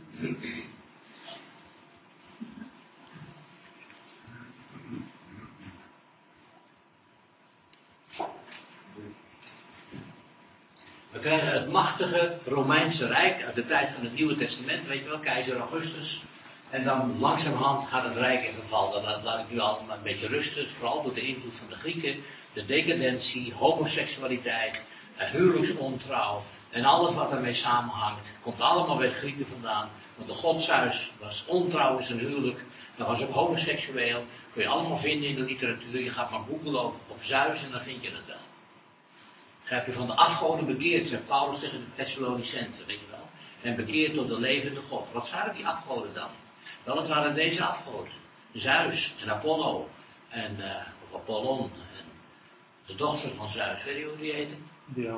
We krijgen het machtige Romeinse Rijk uit de tijd van het Nieuwe Testament, weet je wel, keizer Augustus. En dan langzamerhand gaat het Rijk in verval. Dat laat ik nu altijd maar een beetje rusten, vooral door de invloed van de Grieken, de decadentie, homoseksualiteit, huwelijksontrouw en alles wat daarmee samenhangt. Komt allemaal bij de Grieken vandaan. Want de god Zeus was ontrouw in zijn huwelijk, dat was ook homoseksueel. Kun je allemaal vinden in de literatuur. Je gaat maar googlen op Zeus en dan vind je het wel. Heb je van de afgoden bekeerd, zegt Paulus tegen de Thessalonicenzen, weet je wel. En bekeerd tot de levende God. Wat waren die afgoden dan? Wel, het waren deze afgoden. Zeus en Apollo. Of Apollon. En de dochter van Zeus. Weet je hoe die heette? Ja.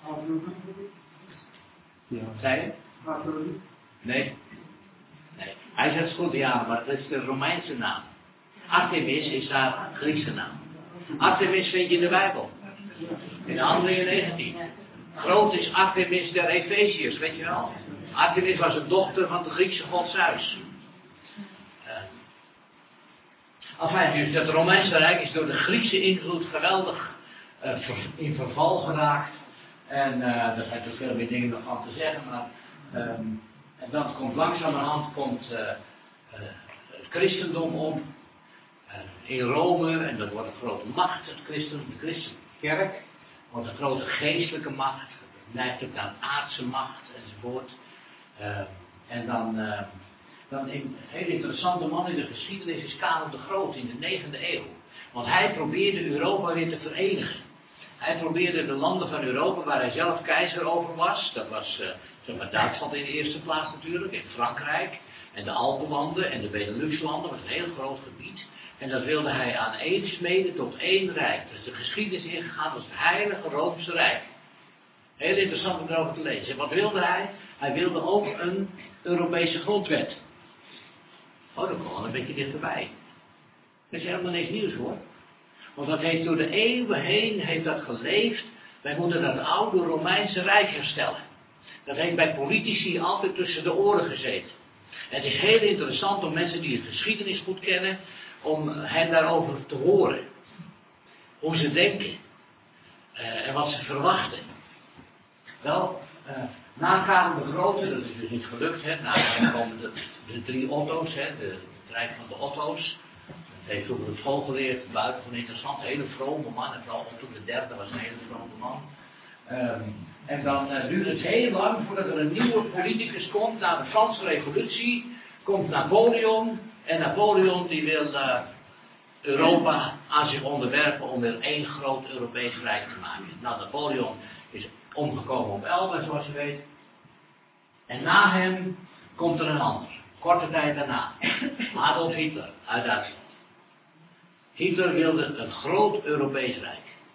Ja. Zei je? Nee. Hij zegt goed, ja, maar dat is de Romeinse naam. Artemis is haar Griekse naam. Artemis vind je in de Bijbel. In Handelingen 19. Groot is Artemis der Efeziërs, weet je wel. Artemis was een dochter van de Griekse god Zeus. Dus het Romeinse Rijk is door de Griekse invloed geweldig in verval geraakt. En er zijn natuurlijk veel meer dingen nog van te zeggen, maar en dan komt langzamerhand het christendom op. In Rome, en dat wordt een grote macht, de christenkerk wordt een grote geestelijke macht, neigt ook naar aardse macht enzovoort. En dan een heel interessante man in de geschiedenis is Karel de Groot in de 9e eeuw. Want hij probeerde Europa weer te verenigen. Hij probeerde de landen van Europa waar hij zelf keizer over was, dat was Duitsland in de eerste plaats natuurlijk, en Frankrijk, en de Alpenlanden en de Beneluxlanden, dat was een heel groot gebied. En dat wilde hij aan één smeden tot één rijk. Dus de geschiedenis ingegaan als het Heilige Roomse Rijk. Heel interessant om erover te lezen. En wat wilde hij? Hij wilde ook een Europese grondwet. Oh, dat kwam wel een beetje dichterbij. Dat is helemaal niks nieuws hoor. Want dat heeft door de eeuwen heen heeft dat geleefd. Wij moeten dat oude Romeinse Rijk herstellen. Dat heeft bij politici altijd tussen de oren gezeten. En het is heel interessant om mensen die de geschiedenis goed kennen, om hen daarover te horen. Hoe ze denken. En wat ze verwachten. Wel, na Karel de Grote, dat is dus niet gelukt, hè. Na hem komen de 3 Otto's, hè, het rijk van de Otto's. Dat heeft vroeger op school geleerd, buitengewoon interessant, een hele vrome man. En vooral Otto de derde was een hele vrome man. En dan duurt het heel lang voordat er een nieuwe politicus komt. Na de Franse Revolutie komt Napoleon. En Napoleon die wil Europa aan zich onderwerpen om weer één groot Europees Rijk te maken. Nou, Napoleon is omgekomen op Elba, zoals je weet. En na hem komt er een ander. Korte tijd daarna. Adolf Hitler uit Duitsland. Hitler wilde een groot Europees Rijk.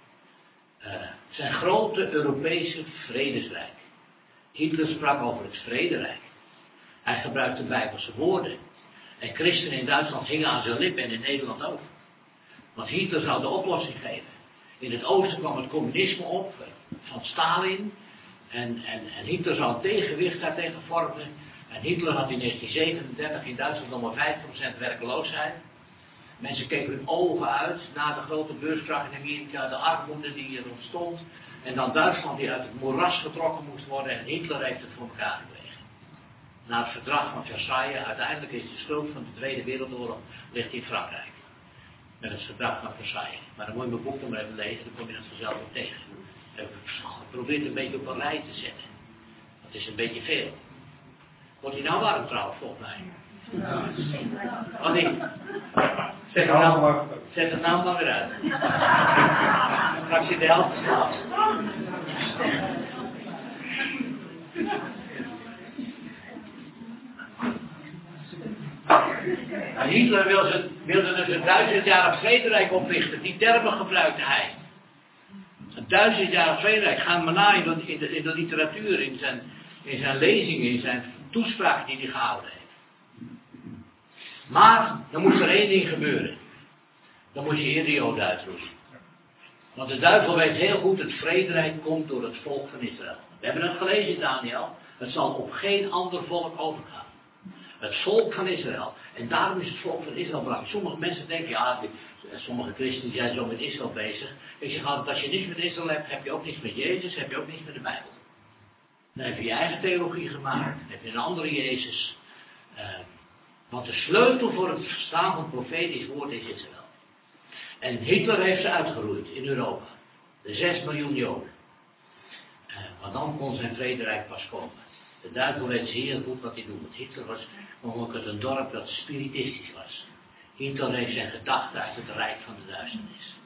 Zijn grote Europese vredesrijk. Hitler sprak over het vrederijk. Hij gebruikte Bijbelse woorden. En christenen in Duitsland hingen aan zijn lippen en in Nederland ook. Want Hitler zou de oplossing geven. In het oosten kwam het communisme op van Stalin. En Hitler zou een tegenwicht daartegen vormen. En Hitler had in 1937 in Duitsland nog maar 5% werkloosheid. Mensen keken hun ogen uit na de grote beurskracht in Amerika, de armoede die er ontstond. En dan Duitsland die uit het moeras getrokken moest worden. En Hitler heeft het voor elkaar gekregen. Na het verdrag van Versailles, uiteindelijk is de schuld van de Tweede Wereldoorlog ligt in Frankrijk. Met het verdrag van Versailles. Maar dan moet je mijn boek nog maar even lezen, dan kom je dat vanzelf ook tegen. Ik heb geprobeerd een beetje op een rij te zetten. Dat is een beetje veel. Wordt hij nou warm trouwens, volgens mij? Oh nee. Zet het nou maar weer uit. Straks zit de helft te slapen. Hitler wilde dus een 1000-jarig vrederijk oprichten. Die termen gebruikte hij. Een 1000-jarig vrederijk. Ga maar na in de literatuur, in zijn lezingen, in zijn toespraak die hij gehouden heeft. Maar, dan moest er één ding gebeuren. Dan moest je eerst de Joden uitroeien. Want de duivel weet heel goed, het vrederijk komt door het volk van Israël. We hebben het gelezen, Daniel. Het zal op geen ander volk overgaan. Het volk van Israël. En daarom is het volk van Israël belangrijk. Sommige mensen denken, ja, sommige christenen zijn zo met Israël bezig. Ik zeg altijd, als je niets met Israël hebt, heb je ook niets met Jezus, heb je ook niets met de Bijbel. Dan heb je je eigen theologie gemaakt, dan heb je een andere Jezus. Want de sleutel voor het verstaan van het profetisch woord is Israël. En Hitler heeft ze uitgeroeid in Europa. De 6 miljoen Joden. Maar dan kon zijn vrederijk pas komen. De duivel weet zeer goed wat hij doet. Hitler was mogelijk een dorp dat spiritistisch was. Hitler heeft zijn gedachten uit het rijk van de duisternis.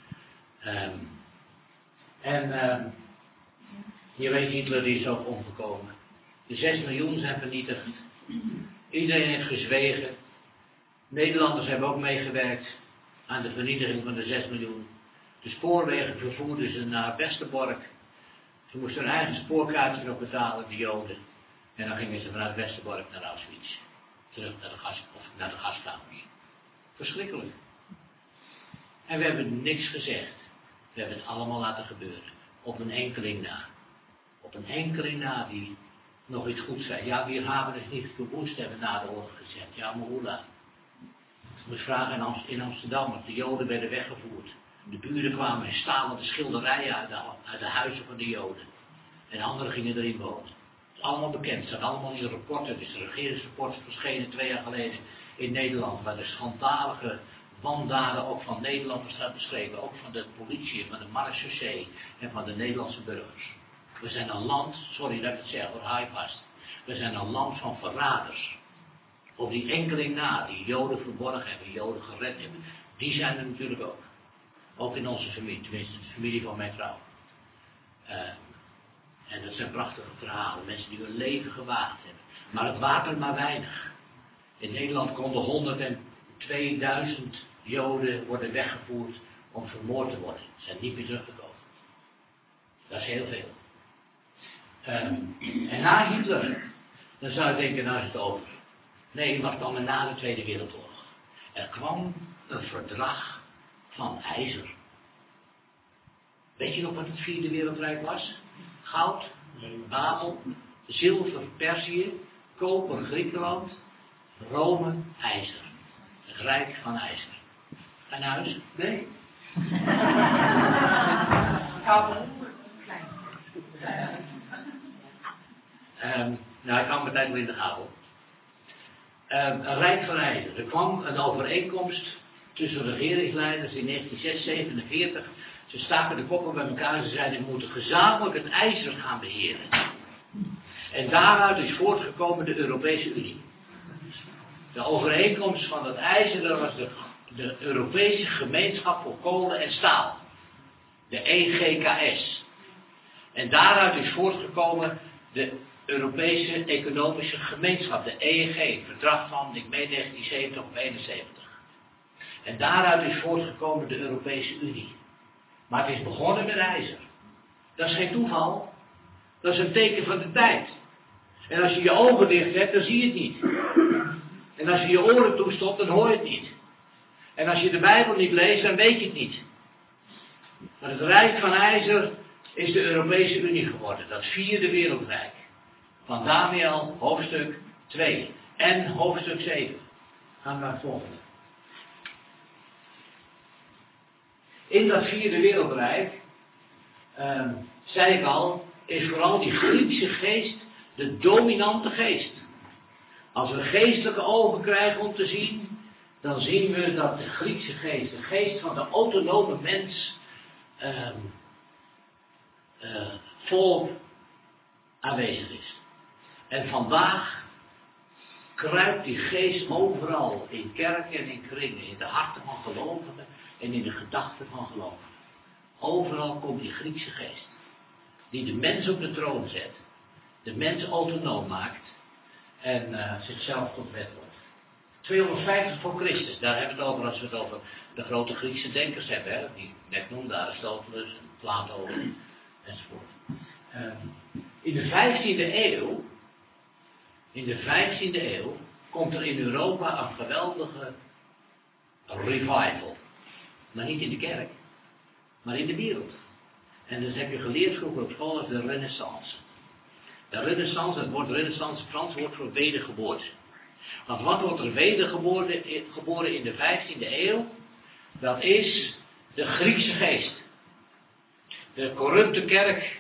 Je weet, Hitler is ook omgekomen. De 6 miljoen zijn vernietigd. Iedereen heeft gezwegen. Nederlanders hebben ook meegewerkt aan de vernietiging van de 6 miljoen. De spoorwegen vervoerden ze naar Westerbork. Ze moesten hun eigen spoorkaartje nog betalen, de Joden. En dan gingen ze vanuit Westerbork naar Auschwitz. Terug naar de gaskamers. Verschrikkelijk. En we hebben niks gezegd. We hebben het allemaal laten gebeuren. Op een enkeling na. Op een enkeling na die nog iets goeds zei. Ja, wir haben het niet gewoest, hebben na de oorlog gezegd. Ja, maar hoe lang? Je moet vragen in Amsterdam, want de Joden werden weggevoerd. De buren kwamen in stalende schilderijen uit de huizen van de Joden. En anderen gingen erin wonen. Het is allemaal bekend, het staat allemaal in rapporten. Dus de regeringsrapport verschenen 2 jaar geleden in Nederland, waar de schandalige wandaden ook van Nederlanders staat beschreven. Ook van de politie, van de marechaussee en van de Nederlandse burgers. We zijn een land, sorry dat ik het zeg, voor high past. We zijn een land van verraders. Op die enkeling na, die Joden verborgen hebben, Joden gered hebben. Die zijn er natuurlijk ook. Ook in onze familie, tenminste de familie van mijn vrouw. En dat zijn prachtige verhalen. Mensen die hun leven gewaagd hebben. Maar het waard er maar weinig. In Nederland konden 102.000 Joden worden weggevoerd om vermoord te worden. Ze zijn niet meer teruggekomen. Dat is heel veel. En na Hitler, dan zou je denken, nou is het over. Nee, wat kwam er na de Tweede Wereldoorlog? Er kwam een verdrag van ijzer. Weet je nog wat het Vierde Wereldrijk was? Goud, Babel, zilver, Perzië, koper, Griekenland, Rome, ijzer. Het Rijk van ijzer. Ga je naar huis? Nee. Nou, ik hou mijn tijd wel in de gaten. Een Rijk van ijzer. Er kwam een overeenkomst tussen regeringsleiders in 1947. Ze staken de koppen bij elkaar en ze zeiden, we moeten gezamenlijk het ijzer gaan beheren. En daaruit is voortgekomen de Europese Unie. De overeenkomst van het ijzer, dat was de Europese Gemeenschap voor Kolen en Staal. De EGKS. En daaruit is voortgekomen de Europese Economische Gemeenschap, de EEG, verdrag van, ik meen 1970 of 71. En daaruit is voortgekomen de Europese Unie. Maar het is begonnen met ijzer. Dat is geen toeval. Dat is een teken van de tijd. En als je je ogen dicht hebt, dan zie je het niet. En als je je oren toestopt, dan hoor je het niet. En als je de Bijbel niet leest, dan weet je het niet. Maar het Rijk van ijzer is de Europese Unie geworden. Dat Vierde Wereldrijk. Van Daniël, hoofdstuk 2. En hoofdstuk 7. Gaan we naar het volgende. In dat Vierde Wereldrijk, zei ik al, is vooral die Griekse geest de dominante geest. Als we geestelijke ogen krijgen om te zien, dan zien we dat de Griekse geest, de geest van de autonome mens, volop aanwezig is. En vandaag kruipt die geest overal, in kerken en in kringen, in de harten van gelovigen en in de gedachten van gelovigen. Overal komt die Griekse geest, die de mens op de troon zet, de mens autonoom maakt en zichzelf tot wet wordt. 250 voor Christus, daar hebben we het over als we het over de grote Griekse denkers hebben, hè, die ik net noemde, Aristoteles, Plato enzovoort. In de 15e eeuw komt er in Europa een geweldige revival. Maar niet in de kerk, maar in de wereld. En dat heb je geleerd vroeger op school als de Renaissance. De Renaissance, het woord Renaissance, Frans woord voor wedergeboorte. Want wat wordt er wedergeboren in de 15e eeuw? Dat is de Griekse geest. De corrupte kerk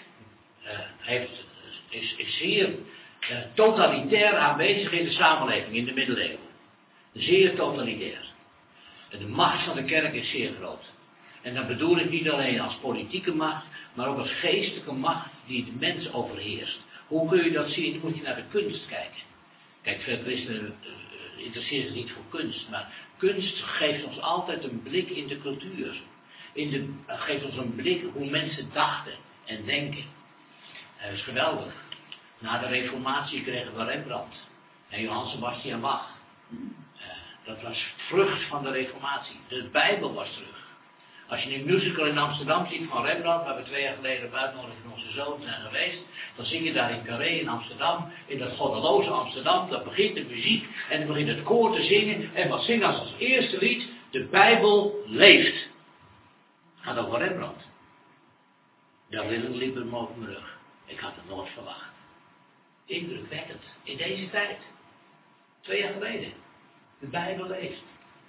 is zeer totalitair aanwezig in de samenleving in de middeleeuwen. Zeer totalitair. En de macht van de kerk is zeer groot. En dat bedoel ik niet alleen als politieke macht, maar ook als geestelijke macht die de mens overheerst. Hoe kun je dat zien? Dan moet je naar de kunst kijken. Kijk, veel christenen interesseren zich niet voor kunst, maar kunst geeft ons altijd een blik in de cultuur. Geeft ons een blik hoe mensen dachten en denken. Dat is geweldig. Na de Reformatie kregen we Rembrandt en Johann Sebastian Bach. Dat was vrucht van de Reformatie. De Bijbel was terug. Als je een musical in Amsterdam ziet van Rembrandt, waar we 2 jaar geleden op uitnodiging van onze zoon zijn geweest, dan zing je daar in Carré in Amsterdam, in dat goddeloze Amsterdam, dan begint de muziek en dan begint het koor te zingen en wat zingen als eerste lied? De Bijbel leeft. Het gaat over Rembrandt. De rilling liep hem over mijn rug. Ik had het nooit verwacht. Indrukwekkend. In deze tijd. 2 jaar geleden. De Bijbel leeft.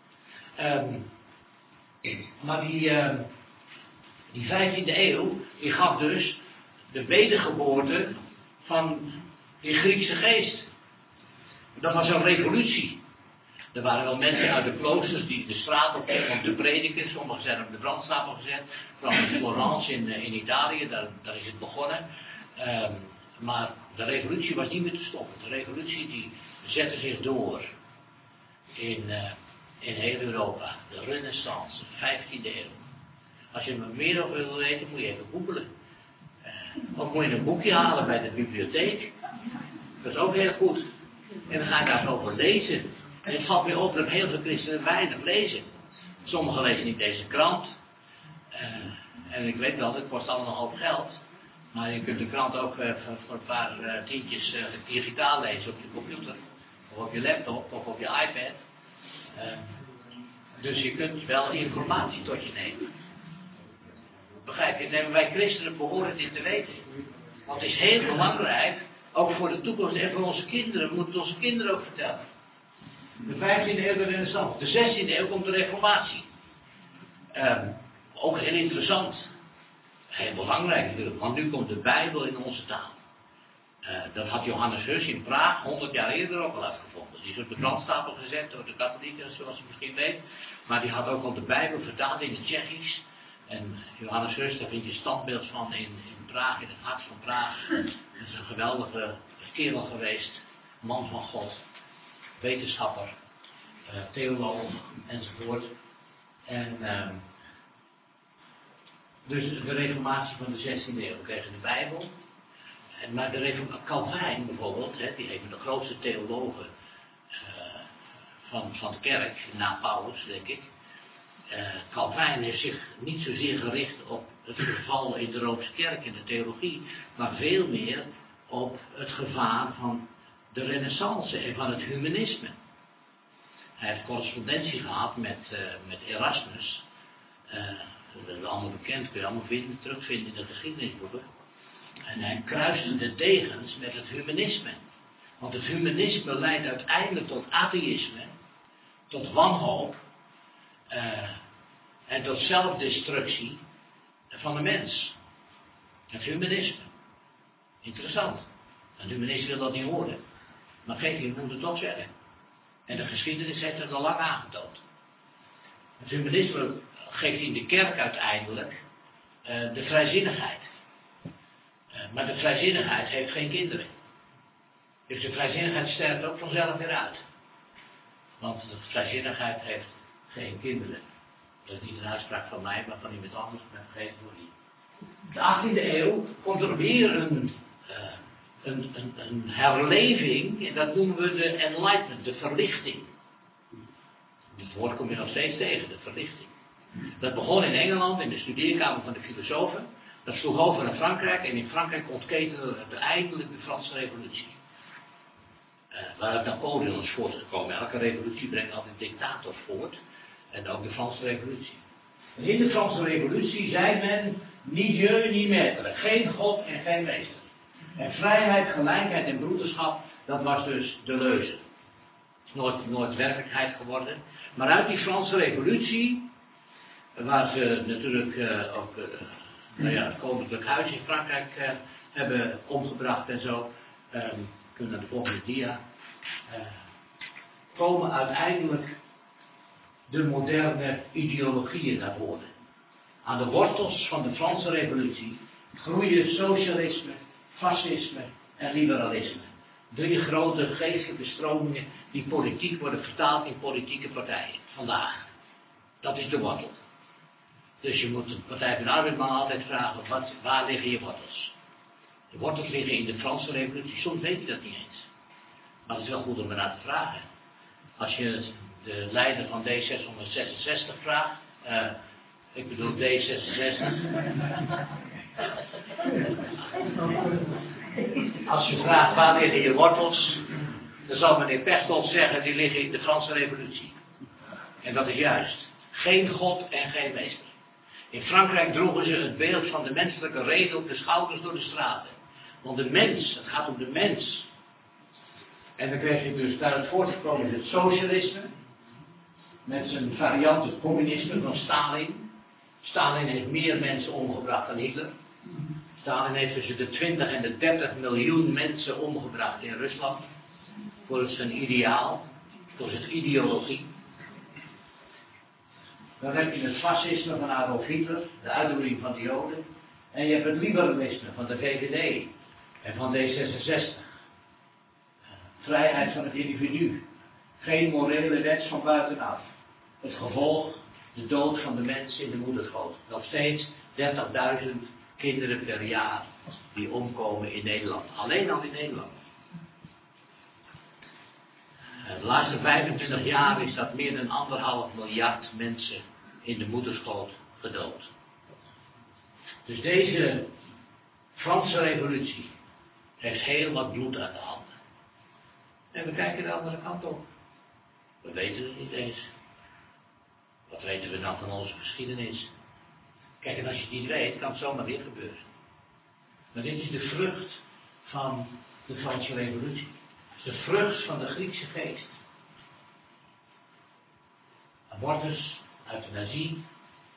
Maar die 15e eeuw, die gaf dus de wedergeboorte van die Griekse geest. Dat was een revolutie. Er waren wel mensen uit de kloosters die de straat op gingen om te prediken. Sommigen zijn op de brandstapel gezet. Vooral in Florence in Italië, daar is het begonnen. Maar de revolutie was niet meer te stoppen. De revolutie die zette zich door in heel Europa. De Renaissance, de 15e eeuw. Als je er meer over wil weten, moet je even googelen. Of moet je een boekje halen bij de bibliotheek. Dat is ook heel goed. En dan ga je daar over lezen. En het valt me op dat heel veel christenen weinig lezen. Sommigen lezen niet deze krant. En ik weet wel, het kost allemaal een hoop geld. Maar je kunt de krant ook voor een paar tientjes digitaal lezen op je computer. Of op je laptop of op je iPad. Dus je kunt wel informatie tot je nemen. Begrijp je? En wij christenen behoren dit te weten. Want het is heel belangrijk, ook voor de toekomst en voor onze kinderen. We moeten onze kinderen ook vertellen. De 15e eeuw de Renaissance. De 16e eeuw komt de Reformatie. Ook heel interessant. Heel belangrijk natuurlijk, want nu komt de Bijbel in onze taal. Dat had Johannes Hus in Praag 100 jaar eerder ook al uitgevonden. Die is op de brandstapel gezet door de katholieken, zoals u misschien weet. Maar die had ook al de Bijbel vertaald in het Tsjechisch. En Johannes Hus, daar vind je standbeeld van in Praag, in het hart van Praag. Dat is een geweldige kerel geweest, man van God, wetenschapper, theoloog enzovoort. En dus de reformatie van de 16e eeuw. We kregen de Bijbel. Maar Calvijn bijvoorbeeld, die een van de grootste theologen van de kerk, na Paulus denk ik. Calvijn heeft zich niet zozeer gericht op het verval in de Roomse kerk en de theologie, maar veel meer op het gevaar van de Renaissance en van het humanisme. Hij heeft correspondentie gehad met Erasmus. Dat is allemaal bekend, kun je allemaal terugvinden in de geschiedenisboeken. En hij kruiste de tegens met het humanisme. Want het humanisme leidt uiteindelijk tot atheïsme, tot wanhoop en tot zelfdestructie van de mens. Het humanisme. Interessant. Een humanist wil dat niet horen. Maar geef je moet het toch zeggen. En de geschiedenis heeft het al lang aangetoond. Het humanisme geeft in de kerk uiteindelijk de vrijzinnigheid. Maar de vrijzinnigheid heeft geen kinderen. Dus de vrijzinnigheid sterft ook vanzelf weer uit. Want de vrijzinnigheid heeft geen kinderen. Dat is niet een uitspraak van mij, maar van iemand anders, maar vergeten door die. De 18e eeuw komt er weer een herleving, en dat noemen we de enlightenment, de verlichting. Dit woord kom je nog steeds tegen, de verlichting. Dat begon in Engeland, in de studeerkamer van de filosofen. Dat sloeg over naar Frankrijk, en in Frankrijk ontketende uiteindelijk de Franse revolutie. Waaruit Napoleon is voortgekomen. Elke revolutie brengt altijd dictators voort. En ook de Franse revolutie. En in de Franse revolutie zei men, ni Dieu, ni maître. Geen God en geen meester. En vrijheid, gelijkheid en broederschap, dat was dus de leuze. Nooit werkelijkheid geworden. Maar uit die Franse revolutie, waar ze natuurlijk ook het koninklijk huis in Frankrijk hebben omgebracht en zo. Kunnen we naar de volgende dia. Komen uiteindelijk de moderne ideologieën naar voren. Aan de wortels van de Franse revolutie groeien socialisme, fascisme en liberalisme. 3 grote geestelijke stromingen die politiek worden vertaald in politieke partijen. Vandaag. Dat is de wortel. Dus je moet de Partij van de Arbeid maar altijd vragen, waar liggen je wortels? De wortels liggen in de Franse revolutie. Soms weet je dat niet eens. Maar het is wel goed om ernaar te vragen. Als je de leider van D666 vraagt, ik bedoel D66. Als je vraagt waar liggen je wortels, dan zal meneer Pechtold zeggen, die liggen in de Franse revolutie. En dat is juist. Geen God en geen meester. In Frankrijk droegen ze het beeld van de menselijke rede op de schouders door de straten. Want de mens, het gaat om de mens. En dan krijg je dus daaruit voortgekomen het socialisme. Met zijn variant het communisme van Stalin. Stalin heeft meer mensen omgebracht dan Hitler. Stalin heeft tussen de 20 en de 30 miljoen mensen omgebracht in Rusland. Volgens zijn ideaal. Volgens zijn ideologie. Dan heb je het fascisme van Adolf Hitler, de uitroeiing van de Joden. En je hebt het liberalisme van de VVD en van D66. Vrijheid van het individu. Geen morele wet van buitenaf. Het gevolg, de dood van de mens in de moederschoot. Nog steeds 30.000 kinderen per jaar die omkomen in Nederland. Alleen al in Nederland. De laatste 25 jaar is dat meer dan 1,5 miljard mensen in de moederschoot gedood. Dus deze Franse revolutie heeft heel wat bloed aan de handen. En we kijken de andere kant op. We weten het niet eens. Wat weten we dan van onze geschiedenis? Kijk, en als je het niet weet, kan het zomaar weer gebeuren. Maar dit is de vrucht van de Franse revolutie. De vrucht van de Griekse geest. Abortus, euthanasie.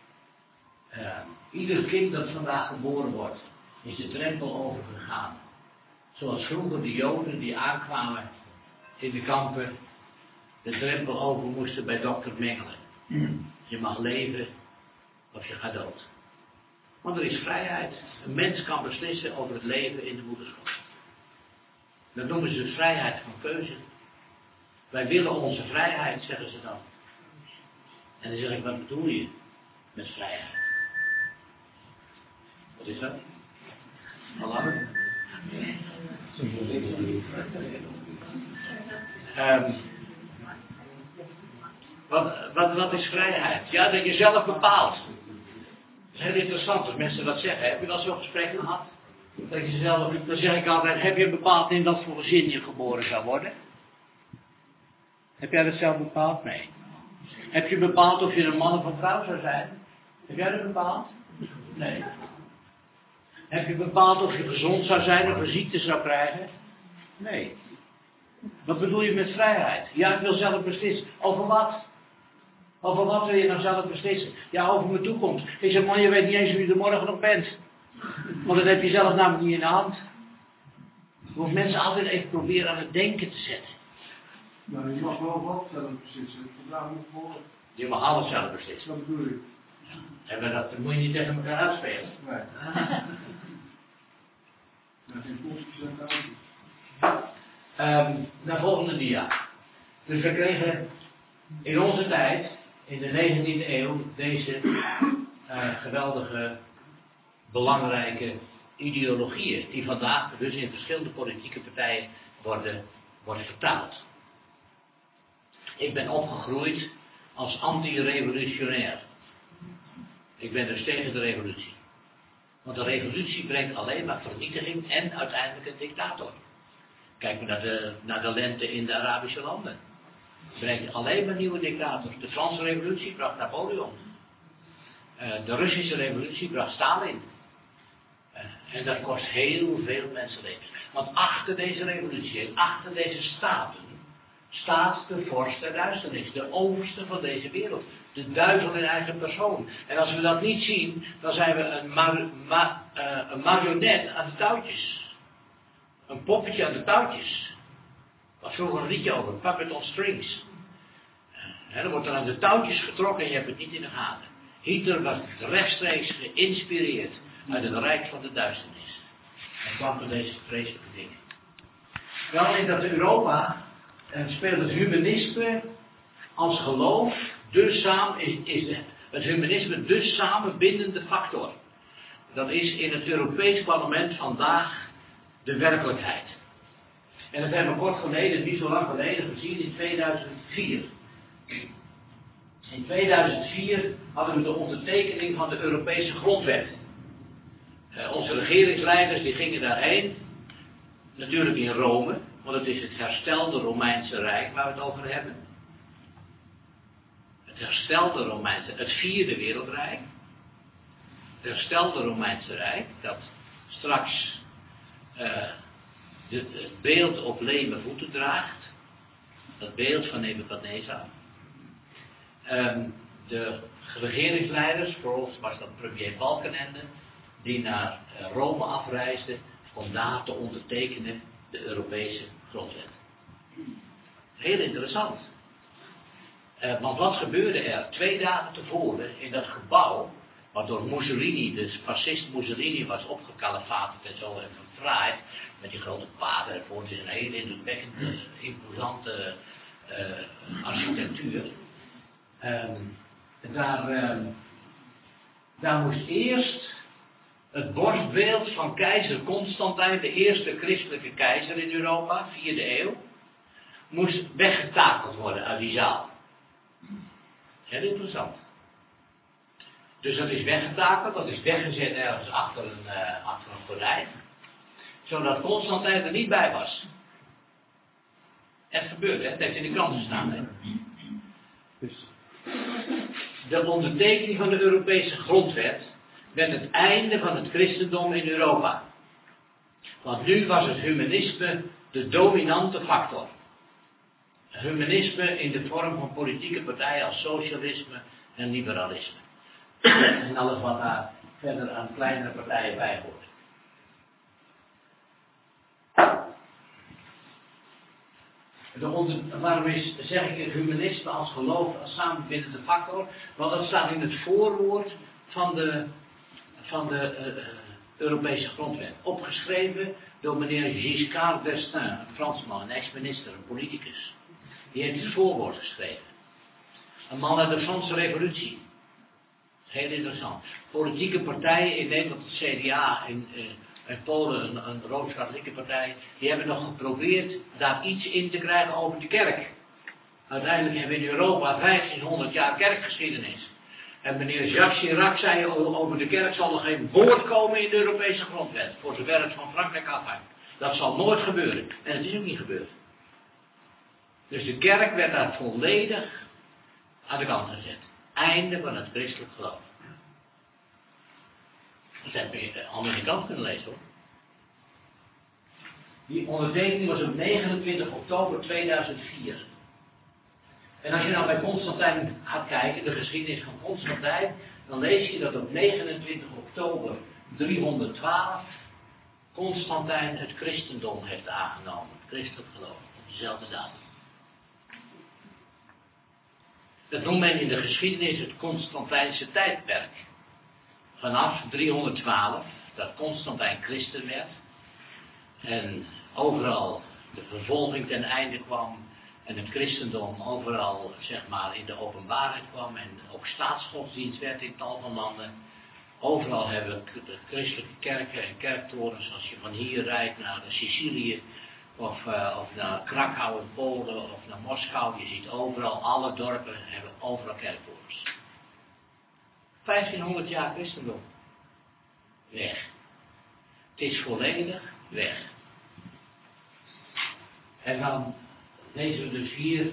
Ieder kind dat vandaag geboren wordt, is de drempel overgegaan. Zoals vroeger de Joden die aankwamen in de kampen, de drempel over moesten bij dokter Mengele. Je mag leven of je gaat dood. Want er is vrijheid. Een mens kan beslissen over het leven in de moederschoot. Dat noemen ze vrijheid van keuze. Wij willen onze vrijheid, zeggen ze dan. En dan zeg ik, wat bedoel je met vrijheid? Wat is dat? Alarm? Wat is vrijheid? Ja, dat je zelf bepaalt. Dat is heel interessant als mensen dat zeggen. Heb je wel zo'n gesprek gehad? Dat je zelf, dan zeg ik altijd, heb je bepaald in wat voor gezin je geboren zou worden? Heb jij dat zelf bepaald? Nee. Heb je bepaald of je een man of een vrouw zou zijn? Heb jij dat bepaald? Nee. Heb je bepaald of je gezond zou zijn of een ziekte zou krijgen? Nee. Wat bedoel je met vrijheid? Ja, ik wil zelf beslissen. Over wat? Over wat wil je nou zelf beslissen? Ja, over mijn toekomst. Ik zeg, man, je weet niet eens wie je er morgen nog bent. Want dat heb je zelf namelijk niet in de hand. Je moet mensen altijd even proberen aan het denken te zetten. Nou, je mag wel wat zelf beslissen. Vandaag moet volgen. Je mag alles zelf beslissen. Dat bedoel ik. En dat moet je niet tegen elkaar uitspelen. Nee. Met geen 50% Naar volgende dia. Dus we kregen in onze tijd, in de 19e eeuw, deze geweldige, belangrijke ideologieën, die vandaag dus in verschillende politieke partijen worden vertaald. Ik ben opgegroeid als anti-revolutionair. Ik ben dus tegen de revolutie. Want de revolutie brengt alleen maar vernietiging en uiteindelijk een dictator. Kijk maar naar de lente in de Arabische landen. Het brengt alleen maar nieuwe dictators. De Franse revolutie bracht Napoleon. De Russische revolutie bracht Stalin. En dat kost heel veel mensenlevens. Want achter deze revolutie, achter deze staten, staat de vorst der duisternis, de overste van deze wereld. De duivel in eigen persoon. En als we dat niet zien, dan zijn we een marionet aan de touwtjes. Een poppetje aan de touwtjes. Wat vroeger een liedje over, Puppet on Strings. Dan wordt er aan de touwtjes getrokken en je hebt het niet in de gaten. Hitler was rechtstreeks geïnspireerd uit het rijk van de duisternis. En kwam tot deze vreselijke dingen. Wel in dat Europa speelt het humanisme als geloof is het humanisme de samenbindende factor. Dat is in het Europees Parlement vandaag de werkelijkheid. En dat hebben we kort geleden, niet zo lang geleden, gezien in 2004. In 2004 hadden we de ondertekening van de Europese grondwet. Onze regeringsleiders die gingen daarheen, natuurlijk in Rome, want het is het herstelde Romeinse Rijk waar we het over hebben. Het herstelde Romeinse, het vierde wereldrijk. Het herstelde Romeinse Rijk, dat straks het beeld op leme voeten draagt. Dat beeld van Nebukadnezar. De regeringsleiders, vooral was dat premier Balkenende, die naar Rome afreisde om daar te ondertekenen de Europese grondwet. Heel interessant. Want wat gebeurde er 2 dagen tevoren in dat gebouw, wat door Mussolini, de fascist Mussolini, was opgekalefaterd en zo en verfraaid, met die grote paden ervoor. Het is een hele indrukwekkende, imposante architectuur. Daar moest eerst het borstbeeld van keizer Constantijn, de eerste christelijke keizer in Europa, 4e eeuw, moest weggetakeld worden uit die zaal. Heel interessant. Dus dat is weggetakeld, dat is weggezet ergens achter een gordijn. Zodat Constantijn er niet bij was. Het gebeurt, hè? Het heeft in de krant gestaan, hè? De ondertekening van de Europese grondwet werd het einde van het christendom in Europa. Want nu was het humanisme de dominante factor. Humanisme in de vorm van politieke partijen als socialisme en liberalisme. En alles wat daar verder aan kleinere partijen bij hoort. Waarom zeg ik het humanisme als geloof als samenbindende factor? Want dat staat in het voorwoord van de Europese grondwet. Opgeschreven door meneer Giscard d'Estaing, een Fransman, een ex-minister, een politicus. Die heeft het voorwoord geschreven. Een man uit de Franse revolutie. Heel interessant. Politieke partijen in Nederland, het CDA, in Polen, een Rooms-Katholieke partij, die hebben nog geprobeerd daar iets in te krijgen over de kerk. Uiteindelijk hebben we in Europa 1500 jaar kerkgeschiedenis. En meneer Jacques Chirac zei over de kerk zal er geen woord komen in de Europese grondwet, voor zover het van Frankrijk afhangt. Dat zal nooit gebeuren. En het is ook niet gebeurd. Dus de kerk werd daar volledig aan de kant gezet. Einde van het christelijk geloof. Dat heb je allemaal in de kant kunnen lezen, hoor. Die ondertekening was op 29 oktober 2004. En als je nou bij Constantijn gaat kijken, de geschiedenis van Constantijn, dan lees je dat op 29 oktober 312 Constantijn het christendom heeft aangenomen. Het christelijk geloof. Op dezelfde datum. Dat noemt men in de geschiedenis het Constantijnse tijdperk. Vanaf 312, dat Constantijn christen werd. En overal de vervolging ten einde kwam. En het christendom overal, zeg maar, in de openbaarheid kwam. En ook staatsgodsdienst werd in tal van landen. Overal hebben we de christelijke kerken en kerktorens. Als je van hier rijdt naar Sicilië. Of naar Krakau in Polen. Of naar Moskou. Je ziet overal, alle dorpen hebben overal kerktorens. 1500 jaar christendom. Weg. Het is volledig weg. En dan lezen we dus hier.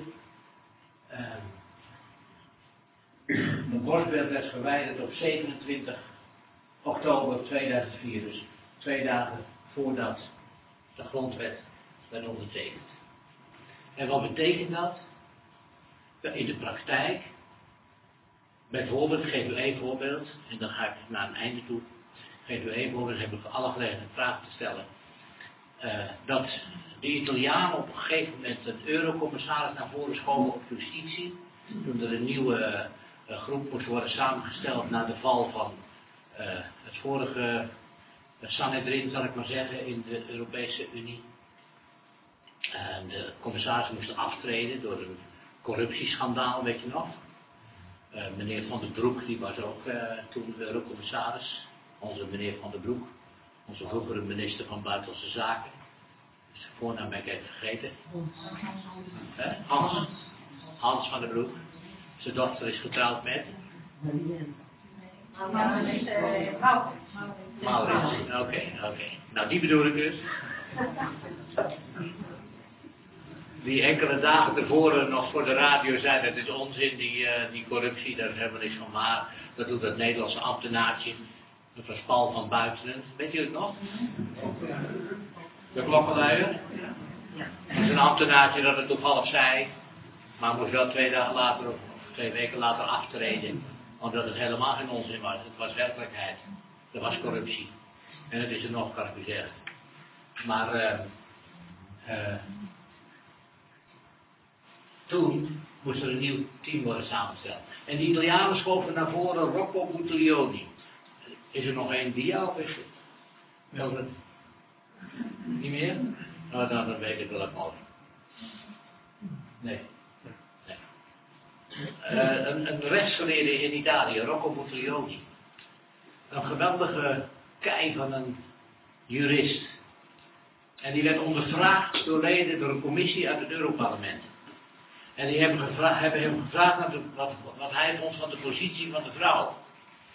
De borstbeeld werd verwijderd op 27 oktober 2004. Dus 2 dagen voordat de grondwet werd ondertekend. En wat betekent dat? In de praktijk. Bijvoorbeeld, ik geef u één voorbeeld. En dan ga ik naar een einde toe. Ik geef u één voorbeeld. Dan heb ik voor alle gelegenheid vragen te stellen. Dat de Italianen op een gegeven moment een eurocommissaris naar voren schoven op justitie. Toen er een nieuwe groep moest worden samengesteld na de val van het vorige Sanhedrin, zal ik maar zeggen, in de Europese Unie. En de commissaris moest aftreden door een corruptieschandaal, weet je nog. Meneer Van den Broek, die was ook toen eurocommissaris. Onze meneer Van den Broek, onze vroegere minister van Buitenlandse Zaken. Zijn voornaam ben ik even vergeten. Hans van den Broek. Zijn dochter is getrouwd met? Maurits. Oké. Nou, die bedoel ik dus. Die enkele dagen tevoren nog voor de radio zei, dat is onzin, die corruptie, daar hebben we niks van, maar dat doet dat Nederlandse ambtenaartje, dat was Paul van Buitenen, weet je het nog? De klokkenluider? Dat is een ambtenaartje dat het toevallig zei, maar moest wel 2 dagen later of 2 weken later aftreden, omdat het helemaal geen onzin was, het was werkelijkheid, er was corruptie. En dat is er nog, kan ik u zeggen. Maar toen moest er een nieuw team worden samengesteld. En de Italianen schoven naar voren Rocco Buttiglione. Is er nog één dia of is het? Ja. Niet meer? Nou, dan weet ik wel het mogelijk. Nee. Een rechtsgeleerde in Italië, Rocco Buttiglione. Een geweldige kei van een jurist. En die werd ondervraagd door een commissie uit het Europarlement. En die hebben hem gevraagd naar wat hij vond van de positie van de vrouw.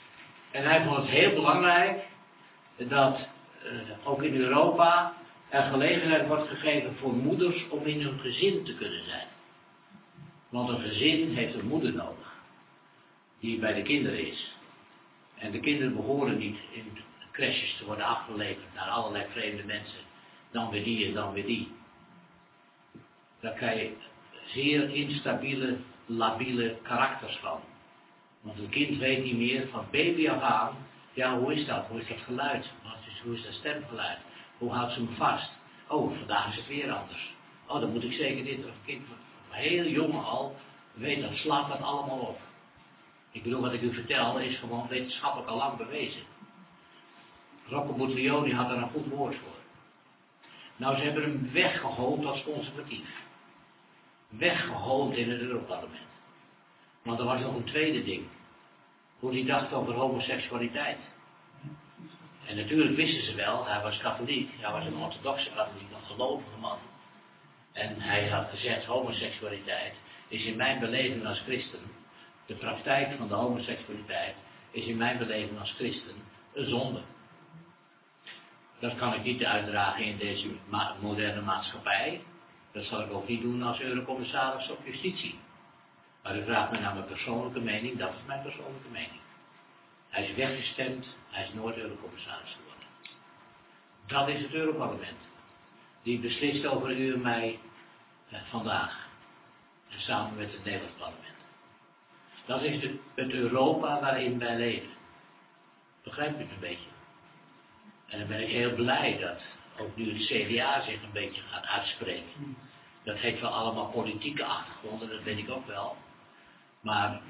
En hij vond het heel belangrijk dat ook in Europa er gelegenheid wordt gegeven voor moeders om in hun gezin te kunnen zijn. Want een gezin heeft een moeder nodig, die bij de kinderen is. En de kinderen behoren niet in crèches te worden afgeleverd naar allerlei vreemde mensen. Dan weer die en dan weer die. Daar krijg je zeer instabiele, labiele karakters van. Want een kind weet niet meer van baby af aan, ja, hoe is dat? Hoe is dat geluid? Hoe is dat stemgeluid? Hoe houdt ze me vast? Oh, vandaag is het weer anders. Oh, dan moet ik zeker dit. Of een kind van heel jong al weet dat, slaat dat allemaal op. Ik bedoel, wat ik u vertel is gewoon wetenschappelijk al lang bewezen. Rocco Buttiglione had daar een goed woord voor. Nou, ze hebben hem weggehold als conservatief. Weggehold in het Europarlement. Want er was nog een tweede ding. Hoe hij dacht over homoseksualiteit. En natuurlijk wisten ze wel, hij was katholiek. Hij was een orthodoxe katholiek, een gelovige man. En hij had gezegd, homoseksualiteit is in mijn beleving als christen, de praktijk van de homoseksualiteit is in mijn beleving als christen een zonde. Dat kan ik niet uitdragen in deze moderne maatschappij. Dat zal ik ook niet doen als eurocommissaris op justitie. Maar u vraagt mij naar mijn persoonlijke mening, dat is mijn persoonlijke mening. Hij is weggestemd, hij is nooit eurocommissaris geworden. Dat is het Europarlement. Die beslist over u en mij vandaag. En samen met het Nederlands parlement. Dat is het Europa waarin wij leven. Begrijpt u het een beetje? En dan ben ik heel blij dat ook nu het CDA zich een beetje gaat uitspreken. Dat heeft wel allemaal politieke achtergronden, dat weet ik ook wel. Maar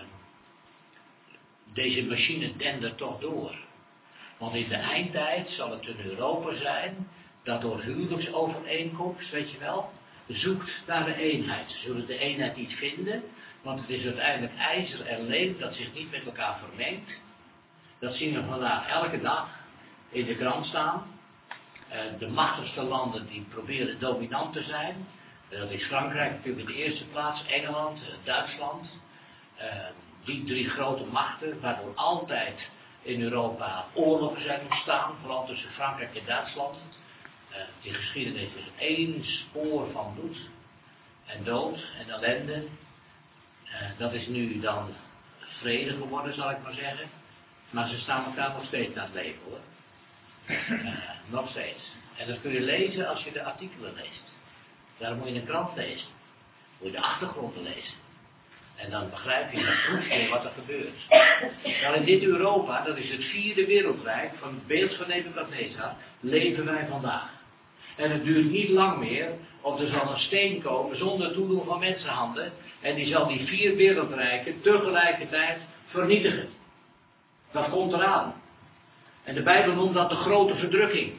deze machine dendert toch door. Want in de eindtijd zal het een Europa zijn dat door huwelijksovereenkomst, weet je wel, zoekt naar de eenheid. Ze zullen de eenheid niet vinden, want het is uiteindelijk ijzer en leem dat zich niet met elkaar vermengt. Dat zien we vandaag elke dag in de krant staan. De machtigste landen die proberen dominant te zijn. Dat is Frankrijk natuurlijk in de eerste plaats, Engeland, Duitsland. Die drie grote machten, waardoor altijd in Europa oorlogen zijn ontstaan, vooral tussen Frankrijk en Duitsland. Die geschiedenis is één spoor van bloed en dood en ellende. Dat is nu dan vrede geworden, zal ik maar zeggen. Maar ze staan elkaar nog steeds aan het leven, hoor. Nog steeds. En dat kun je lezen als je de artikelen leest. Daarom moet je een krant lezen. Moet je de achtergronden lezen. En dan begrijp je dat wat er gebeurt. Nou, in dit Europa, dat is het 4e wereldrijk van het beeld van Nebukadnezar, leven wij vandaag. En het duurt niet lang meer, of er zal een steen komen zonder toedoen van mensenhanden, en die zal die 4 wereldrijken tegelijkertijd vernietigen. Dat komt eraan. En de Bijbel noemt dat de grote verdrukking.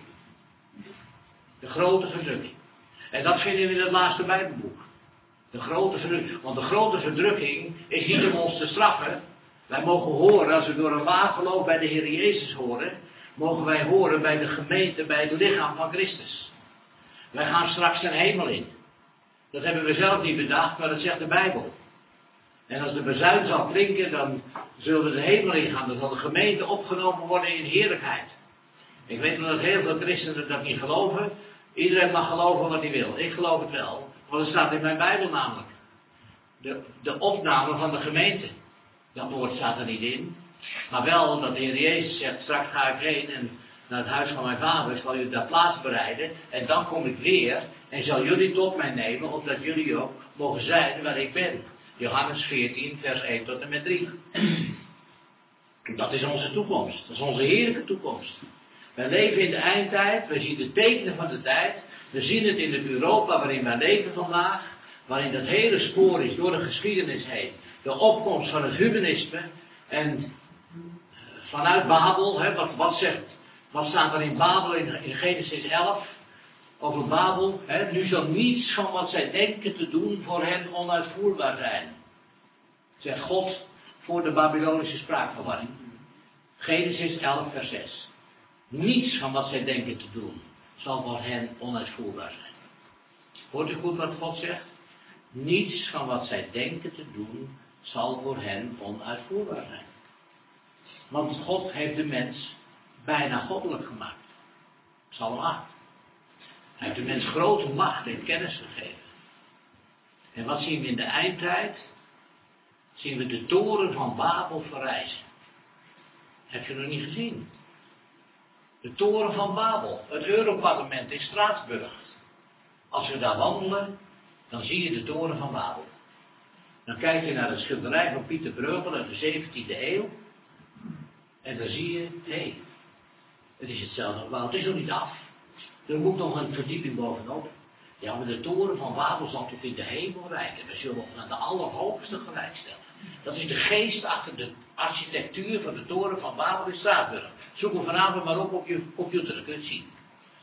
De grote verdrukking. En dat vinden we in het laatste Bijbelboek. De grote verdrukking. Want de grote verdrukking is niet om ons te straffen. Wij mogen horen, als we door een waar geloof bij de Heer Jezus horen, mogen wij horen bij de gemeente, bij het lichaam van Christus. Wij gaan straks ten hemel in. Dat hebben we zelf niet bedacht, maar dat zegt de Bijbel. En als de bazuin zal klinken, dan zullen we de hemel ingaan. Dan zal de gemeente opgenomen worden in heerlijkheid. Ik weet nog dat heel veel christenen dat niet geloven. Iedereen mag geloven wat hij wil. Ik geloof het wel. Want het staat in mijn Bijbel namelijk. De opname van de gemeente. Dat woord staat er niet in. Maar wel dat de Heer Jezus zegt, straks ga ik heen en naar het huis van mijn vader, zal jullie daar plaats bereiden. En dan kom ik weer en zal jullie tot mij nemen, opdat jullie ook mogen zijn waar ik ben. Johannes 14, vers 1 tot en met 3. Dat is onze toekomst. Dat is onze heerlijke toekomst. Wij leven in de eindtijd. Wij zien de tekenen van de tijd. We zien het in het Europa waarin wij leven vandaag. Waarin dat hele spoor is door de geschiedenis heen. De opkomst van het humanisme. En vanuit Babel. Wat staat er in Babel in Genesis 11? Over Babel. Nu zal niets van wat zij denken te doen voor hen onuitvoerbaar zijn. Zegt God voor de Babylonische spraakverwarring. Genesis 11 vers 6. Niets van wat zij denken te doen zal voor hen onuitvoerbaar zijn. Hoort u goed wat God zegt? Niets van wat zij denken te doen zal voor hen onuitvoerbaar zijn. Want God heeft de mens bijna goddelijk gemaakt. Psalm 8. Hij heeft de mens grote macht en kennis gegeven. En wat zien we in de eindtijd? Zien we de toren van Babel verrijzen. Heb je nog niet gezien? De toren van Babel, het Europarlement in Straatsburg. Als we daar wandelen, dan zie je de toren van Babel. Dan kijk je naar het schilderij van Pieter Bruegel uit de 17e eeuw. En dan zie je, hé, het is hetzelfde gebouw, het is nog niet af. Er moet nog een verdieping bovenop. Ja, maar de toren van Babel zal tot in de hemel reiken. We zullen ons aan de allerhoogste gelijk stellen. Dat is de geest achter de architectuur van de toren van Babel in Straatsburg. Zoek hem vanavond maar op je computer, dan kun je het zien.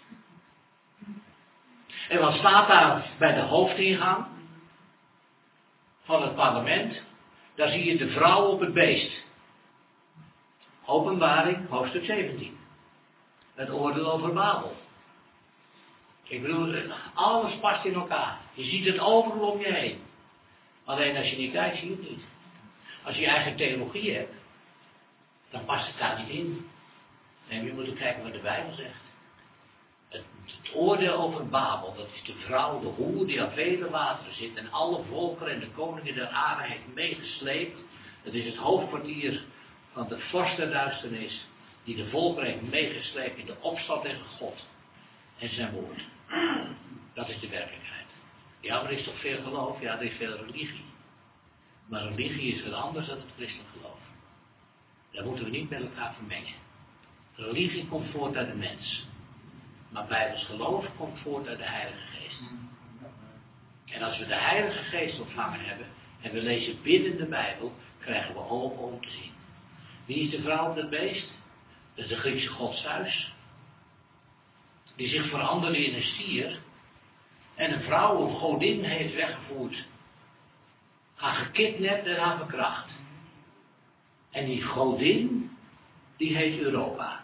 En wat staat daar bij de hoofdingang van het parlement? Daar zie je de vrouw op het beest. Openbaring, hoofdstuk 17. Het oordeel over Babel. Ik bedoel, alles past in elkaar. Je ziet het overal om je heen. Alleen als je niet kijkt, zie je het niet. Als je je eigen theologie hebt, dan past het daar niet in. Nee, je moet ook kijken wat de Bijbel zegt. Het oordeel over Babel, dat is de vrouw, de hoer die aan vele wateren zit en alle volkeren en de koningen der aarde heeft meegesleept. Het is het hoofdkwartier van de vorst der duisternis, die de volkeren heeft meegesleept in de opstand tegen God en zijn woord. Dat is de werkelijkheid. Ja, maar er is toch veel geloof? Ja, er is veel religie. Maar religie is wat anders dan het christelijk geloof. Dat moeten we niet met elkaar vermengen. Religie komt voort uit de mens. Maar Bijbels geloof komt voort uit de Heilige Geest. En als we de Heilige Geest ontvangen hebben en we lezen binnen de Bijbel, krijgen we ogen om te zien. Wie is de vrouw op het beest? Dat is de Griekse god Zeus. Die zich veranderde in een stier en een vrouw, een godin, heeft weggevoerd. Haar gekidnapt en haar verkracht. En die godin, die heet Europa.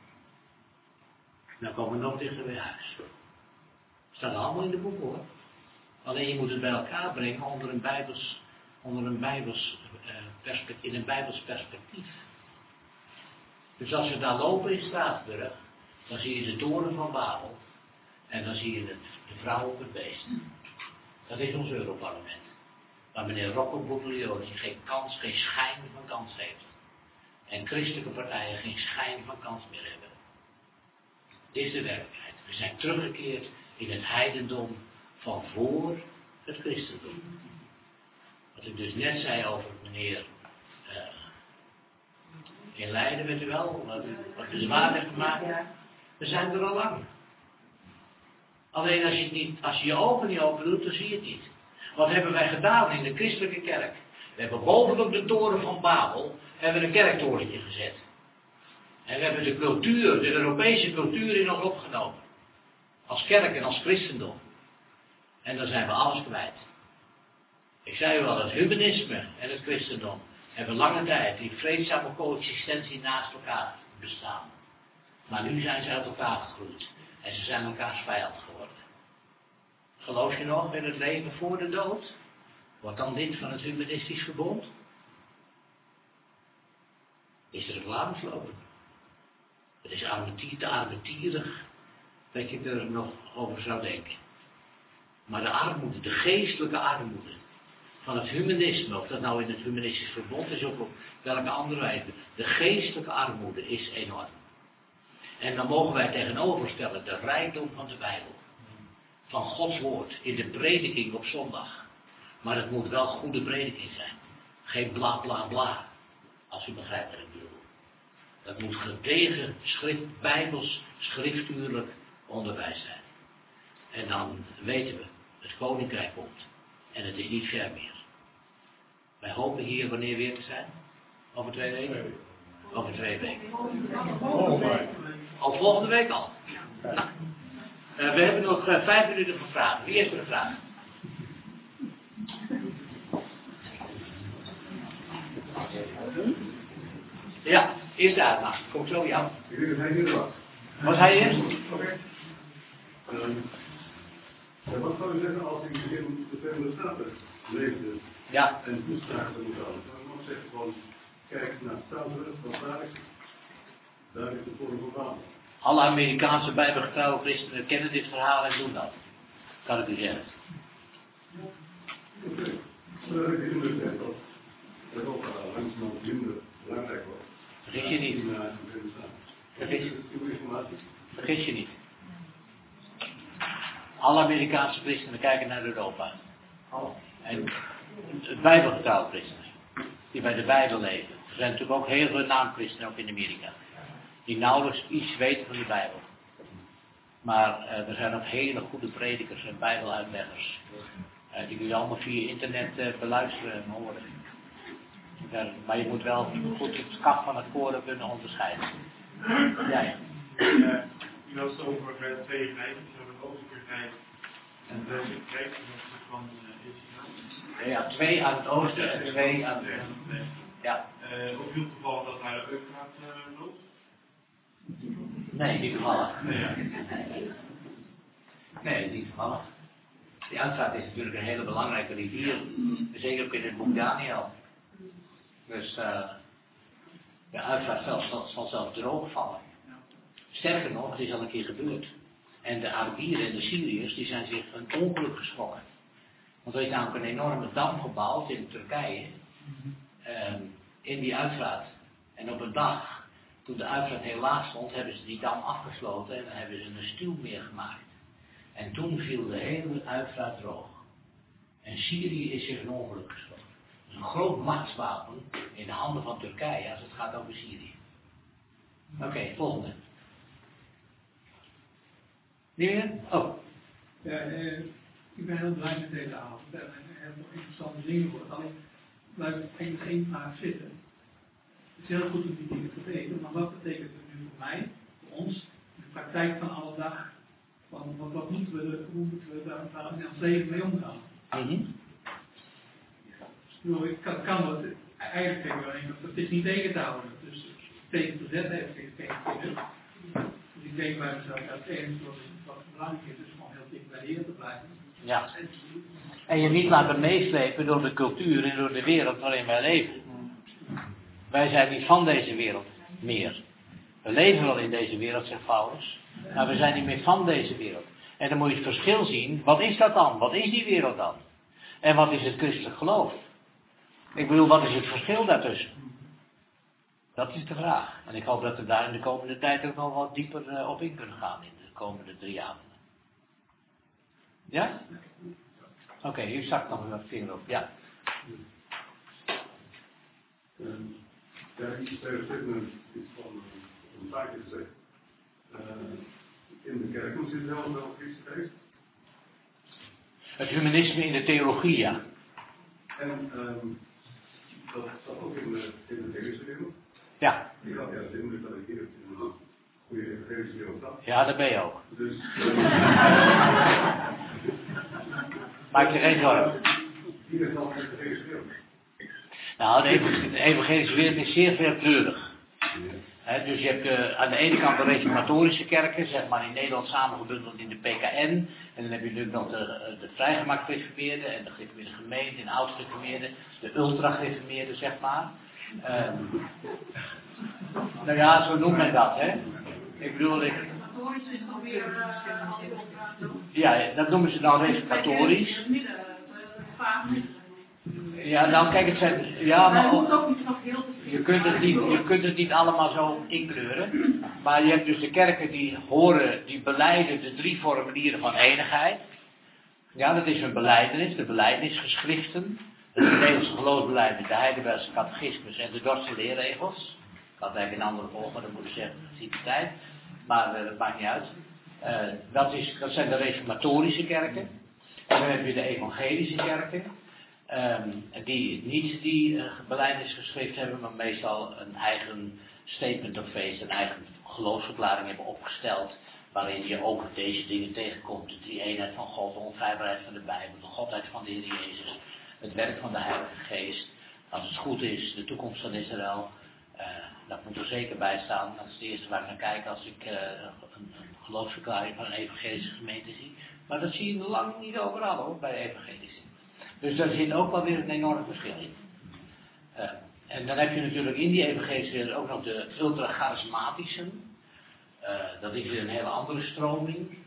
Dan komen we nog dichter bij huis. Staat allemaal in de boek hoor. Alleen je moet het bij elkaar brengen onder een Bijbels perspectief. Dus als we daar lopen in Straatsburg, dan zie je de toren van Babel. En dan zie je de vrouw op het beest. Dat is ons Europarlement. Waar meneer Rocco Buttiglione geen kans, geen schijn van kans heeft. En christelijke partijen geen schijn van kans meer hebben. Dit is de werkelijkheid. We zijn teruggekeerd in het heidendom van voor het christendom. Wat ik dus net zei over meneer in Leiden, weet u wel, wat u zwaar heeft gemaakt. We zijn er al lang. Alleen als je je ogen niet open doet, dan zie je het niet. Wat hebben wij gedaan in de christelijke kerk? We hebben bovenop de toren van Babel een kerktorentje gezet. En we hebben de cultuur, de Europese cultuur in ons opgenomen. Als kerk en als christendom. En dan zijn we alles kwijt. Ik zei u al, het humanisme en het christendom hebben lange tijd die vreedzame coexistentie naast elkaar bestaan. Maar nu zijn ze uit elkaar gegroeid. En ze zijn elkaars vijand geworden. Geloof je nog in het leven voor de dood? Wordt dan lid van het humanistisch verbond? Is er reclameslogan? Het is te armetierig dat je er nog over zou denken. Maar de armoede, de geestelijke armoede van het humanisme, of dat nou in het humanistisch verbond is of op welke andere wijze, de geestelijke armoede is enorm. En dan mogen wij tegenoverstellen de rijkdom van de Bijbel. Van Gods woord in de prediking op zondag. Maar het moet wel goede prediking zijn. Geen bla bla bla. Als u begrijpt wat ik bedoel. Dat moet gedegen Bijbels schriftuurlijk onderwijs zijn. En dan weten we, het koninkrijk komt. En het is niet ver meer. Wij hopen hier wanneer weer te zijn. Over 2 weken? Over 2 weken. Al volgende week al. Nou, we hebben nog 5 minuten voor vragen. Wie heeft er een vraag? Ja, eerst daar. Nou, kom zo, Jan. Was hij eerst? Oké. Wat zou u zeggen als ik in de Verenigde Staten leefde? Ja. En toespraak moet houden? Dan moet ik zeggen van, kijkt naar Stouwburg, wat daar is de vorm van water. Alle Amerikaanse bijbelgetrouwe christenen kennen dit verhaal en doen dat. Kan ik u zeggen. Oké. Ik heb de indruk dat Europa langzamerhand minder belangrijk wordt. Vergis je niet. Vergis je niet. Alle Amerikaanse christenen kijken naar Europa. En het bijbelgetrouwe christenen, die bij de Bijbel leven. Er zijn natuurlijk ook heel veel naamchristenen, ook in Amerika, die nauwelijks iets weten van de Bijbel. Maar er zijn ook hele goede predikers en bijbeluitleggers. Die kun je allemaal via internet beluisteren en horen. Maar je moet wel goed het kaf van het koren kunnen onderscheiden. Ja. U had het over 2 grijpen, over het oostelijke grijp. En de grijp van Israël. Ja, 2 aan het oosten en 2 aan het westen. Ja. Op heel toevallig dat naar de Eufraat loopt? Nee, niet toevallig. Nee, Nee, niet toevallig. Die Eufraat is natuurlijk een hele belangrijke rivier. Zeker ook in het boek Daniel. Dus de Eufraat zal zelfs droog vallen. Sterker nog, het is al een keer gebeurd. En de Arabieren en de Syriërs die zijn zich een ongeluk geschrokken. Want er is namelijk een enorme dam gebouwd in Turkije. In die Eufraat. En op een dag, toen de Eufraat heel laag stond, hebben ze die dam afgesloten en dan hebben ze een stuwmeer gemaakt. En toen viel de hele Eufraat droog. En Syrië is zich een ongeluk geschrokken. Dat is een groot machtswapen in de handen van Turkije als het gaat over Syrië. Oké, volgende. Niet meer? Oh. Ja, ik ben heel blij met deze avond. We hebben heel interessante dingen gehoord. Alleen, blijf eigenlijk één vraag zitten. Het is heel goed om die dingen te weten, maar wat betekent het nu voor mij, voor ons, in de praktijk van alle dag? Wat moeten we, hoe moeten we daar in ons leven mee omgaan? Ik kan het eigenlijk denk ik wel eens, dat is niet tegen te houden. Dus tegen te zetten heeft geen zin. Dus ik denk bij mezelf, dat het enige wat belangrijk is gewoon heel dicht bij de Heer te blijven. Ja. En je niet laten meeslepen door de cultuur en door de wereld waarin wij leven. Wij zijn niet van deze wereld meer. We leven wel in deze wereld, zegt Paulus, maar we zijn niet meer van deze wereld. En dan moet je het verschil zien. Wat is dat dan? Wat is die wereld dan? En wat is het christelijk geloof? Ik bedoel, wat is het verschil daartussen? Dat is de vraag. En ik hoop dat we daar in de komende tijd ook nog wat dieper op in kunnen gaan in de komende 3 avonden. Ja? Oké, hier zakt nog een vinger op. Ja. Ja, iets tegen iets van een zaakje gezegd. In de kerk moet je zelf wel Christus. Het humanisme in de theologie, ja. En dat zat ook in de evangelische wereld. Ja. Ik had de indruk dat ik hier in een goede evangelische wereld zat. Ja, dat ben je ook. Dus. Maak je geen zorgen. Hier is al de evangelische wereld. Nou, de evangelische wereld is zeer veelkleurig. Dus je hebt aan de ene kant de reformatorische kerken, zeg maar in Nederland samengebundeld in de PKN. En dan heb je natuurlijk nog de vrijgemaakt gereformeerden en de gereformeerde gemeente en oud-gereformeerden, de ultra-gereformeerden, zeg maar. Nou ja, zo noemt men dat, hè. Ik bedoel, Reformatorisch is dan weer ja, dat noemen ze dan reformatorisch. Ja, nou kijk, het zijn, ja, maar je kunt het niet allemaal zo inkleuren. Maar je hebt dus de kerken die belijden de 3 formulieren van enigheid. Ja, dat is hun belijdenis, de belijdenisgeschriften. Het Nederlandse geloofsbelijdenis, de Heidelbergse catechismus en de Dordtse leerregels. Ik had eigenlijk een andere volgorde moeten zeggen, gezien de tijd. Maar dat maakt niet uit. Dat zijn de reformatorische kerken. En dan heb je de evangelische kerken. Die niet die belijdenisgeschrift hebben, maar meestal een eigen statement of faith, een eigen geloofsverklaring hebben opgesteld, waarin je ook deze dingen tegenkomt, de drie-eenheid van God, de onfeilbaarheid van de Bijbel, de godheid van de Heer Jezus, het werk van de Heilige Geest, als het goed is, de toekomst van Israël, dat moet er zeker bij staan. Dat is het eerste waar ik naar kijk als ik een geloofsverklaring van een evangelische gemeente zie. Maar dat zie je lang niet overal hoor, bij evangelische. Dus daar zit ook wel weer een enorm verschil in. En dan heb je natuurlijk in die evangelische ook nog de ultra-charismatischen. Dat is weer een hele andere stroming.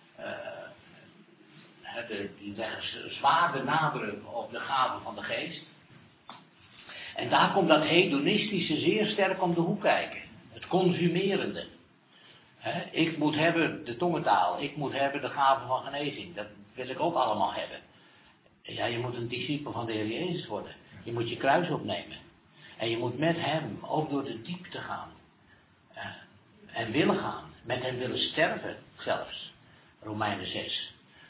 Die leggen zwaar de nadruk op de gaven van de geest. En daar komt dat hedonistische zeer sterk om de hoek kijken. Het consumerende. Ik moet hebben de tongentaal. Ik moet hebben de gaven van genezing. Dat wil ik ook allemaal hebben. Ja, je moet een discipel van de Heer Jezus worden. Je moet je kruis opnemen. En je moet met hem ook door de diepte gaan. En willen gaan. Met hem willen sterven zelfs. Romeinen 6.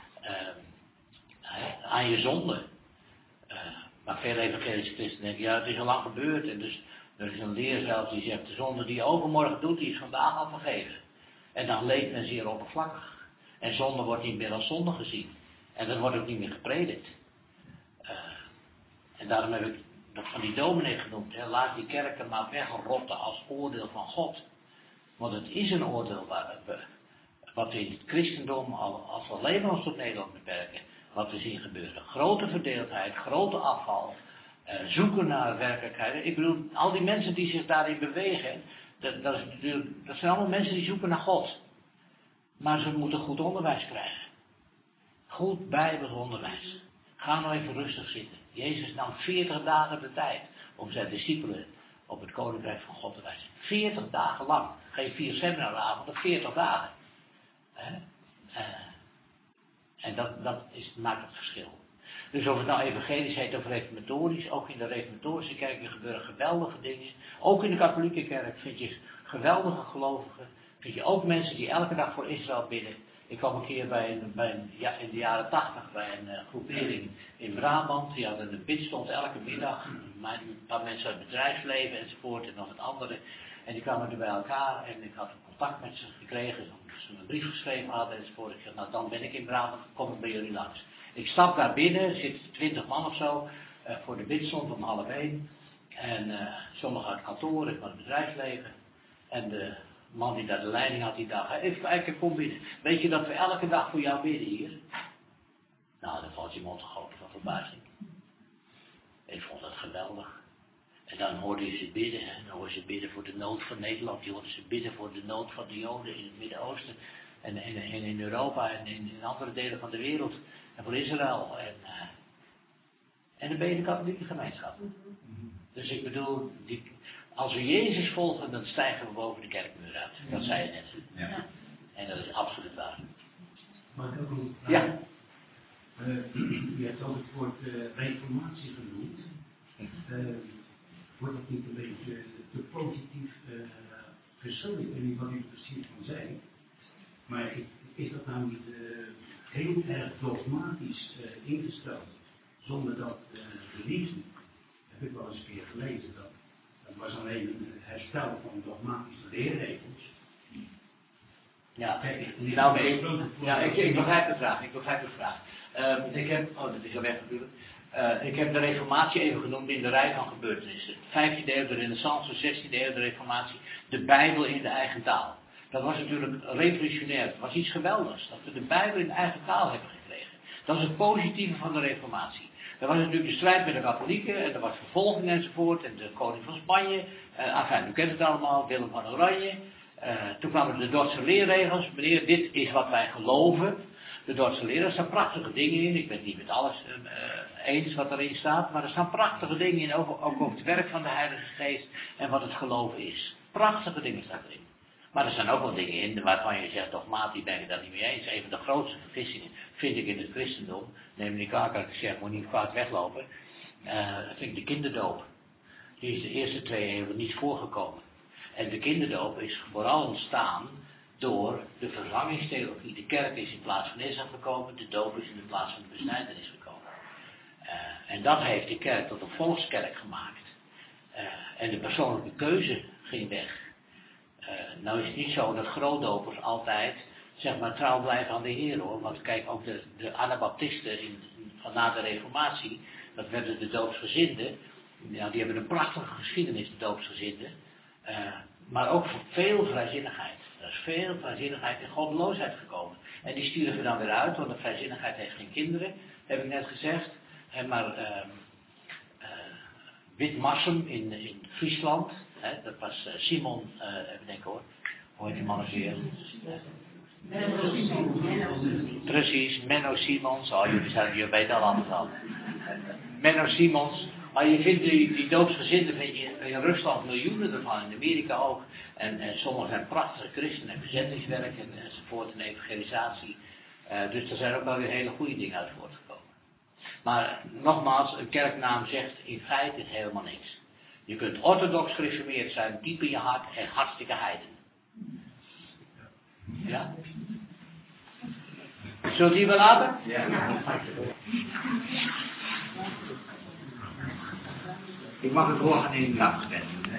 Aan je zonde. Maar veel evangelische christenen denken, ja, het is al lang gebeurd. En dus er is een leer zelfs die zegt, de zonde die je overmorgen doet, die is vandaag al vergeven. En dan leeft men zeer oppervlakkig. En zonde wordt niet meer als zonde gezien. En dat wordt ook niet meer gepredikt. En daarom heb ik dat van die dominee genoemd. Laat die kerken maar wegrotten als oordeel van God. Want het is een oordeel wat we in het christendom, als we alleen ons tot Nederland beperken, wat we zien gebeuren. Grote verdeeldheid, grote afval, zoeken naar werkelijkheid. Ik bedoel, al die mensen die zich daarin bewegen, dat zijn allemaal mensen die zoeken naar God. Maar ze moeten goed onderwijs krijgen. Goed Bijbels onderwijs. Ga nou even rustig zitten. Jezus nam 40 dagen de tijd om zijn discipelen op het koninkrijk van God te wijzen. 40 dagen lang. Geen 4 seminaravonden, 40 dagen. En dat maakt het verschil. Dus of het nou evangelisch heet of reformatorisch, ook in de reformatorische kerken gebeuren geweldige dingen. Ook in de katholieke kerk vind je geweldige gelovigen. Vind je ook mensen die elke dag voor Israël bidden. Ik kwam een keer in de jaren 80 bij een groepering in Brabant. Die hadden een bidstond elke middag. Een paar mensen uit het bedrijfsleven enzovoort en nog wat andere. En die kwamen er bij elkaar en ik had contact met ze gekregen. Omdat ze een brief geschreven hadden enzovoort. Ik zei, nou dan ben ik in Brabant, kom ik bij jullie langs. Ik stap daar binnen, er zitten 20 man of zo voor de bidstond om 12:30. En sommigen uit het kantoor, ik van het bedrijfsleven. En de man die daar de leiding had, die dacht, even kijken, kom binnen. Weet je dat we elke dag voor jou bidden hier? Nou, dan valt je mond gegoten van verbazing. Ik vond dat geweldig. En dan hoorde je ze bidden, dan hoorde ze bidden voor de nood van Nederland. Je hoorde ze bidden voor de nood van de Joden in het Midden-Oosten. En in Europa en in andere delen van de wereld. En voor Israël. En dan ben je de katholieke gemeenschap. Dus ik bedoel, als we Jezus volgen, dan stijgen we boven de kerkmuur uit. Dat zei je net. Ja. En dat is absoluut waar. Mag ik ook een vraag? Ja. U hebt ook het woord reformatie genoemd. Wordt dat niet een beetje te positief gesteld? Ik weet niet wat u er precies van zei. Maar is dat nou niet heel erg dogmatisch ingesteld? Zonder dat de liefde, heb ik wel eens een keer gelezen, dat was alleen een herstel van dogmatische leerregels. Ja, kijk, ik begrijp de vraag. Dat is al weg natuurlijk. Ik heb de reformatie even genoemd in de rij van gebeurtenissen. 15e eeuw de renaissance, 16e eeuw de reformatie. De Bijbel in de eigen taal. Dat was natuurlijk revolutionair. Het was iets geweldigs. Dat we de Bijbel in de eigen taal hebben gekregen. Dat is het positieve van de reformatie. Er was natuurlijk de strijd met de katholieken. En er was vervolging enzovoort. En de koning van Spanje. U kent het allemaal. Willem van Oranje. Toen kwamen de Dordtse leerregels. Meneer, dit is wat wij geloven. De Dordtse leer, er staan prachtige dingen in. Ik ben het niet met alles eens wat erin staat. Maar er staan prachtige dingen in. Ook over het werk van de Heilige Geest. En wat het geloven is. Prachtige dingen staan erin. Maar er staan ook wel dingen in waarvan je zegt, dogmatisch ben ik dat niet mee eens. Een van de grootste vergissingen vind ik in het christendom. Neem me niet kwalijk als ik zeg, moet niet kwaad weglopen. Dat vind ik de kinderdoop. Die is de eerste 2 eeuwen niet voorgekomen. En de kinderdoop is vooral ontstaan door de vervangingstheologie. De kerk is in plaats van Israël gekomen, de doop is in de plaats van de besnijdenis gekomen. En dat heeft de kerk tot een volkskerk gemaakt. En de persoonlijke keuze ging weg. Nou is het niet zo dat grootdopers altijd, zeg maar, trouw blijven aan de Heer, hoor. Want kijk, ook de Anabaptisten van na de Reformatie, dat werden de doopsgezinden. Ja, die hebben een prachtige geschiedenis, de doopsgezinden. Maar ook voor veel vrijzinnigheid. Er is veel vrijzinnigheid en goddeloosheid gekomen. En die stierven dan weer uit, want de vrijzinnigheid heeft geen kinderen, heb ik net gezegd. Maar Witmarsum in Friesland. Hè, dat was Simon, even denken hoor. Hoe heet die man ook weer? Precies, Menno Simons. Oh, jullie weten al allemaal. Menno Simons. Maar je vindt die doopsgezinden in Rusland miljoenen ervan, in Amerika ook. En sommigen zijn prachtige christenen en verzettingswerk enzovoort en evangelisatie. Dus er zijn ook wel weer hele goede dingen uit voortgekomen. Maar nogmaals, een kerknaam zegt in feite helemaal niks. Je kunt orthodox gereformeerd zijn, diep in je hart en hartstikke heiden. Ja? Zullen we die wel laten? Ja. Ik mag het doorgaan in dankgebed.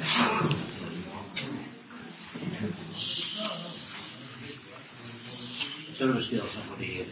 Zullen we stilstaan voor de Heer?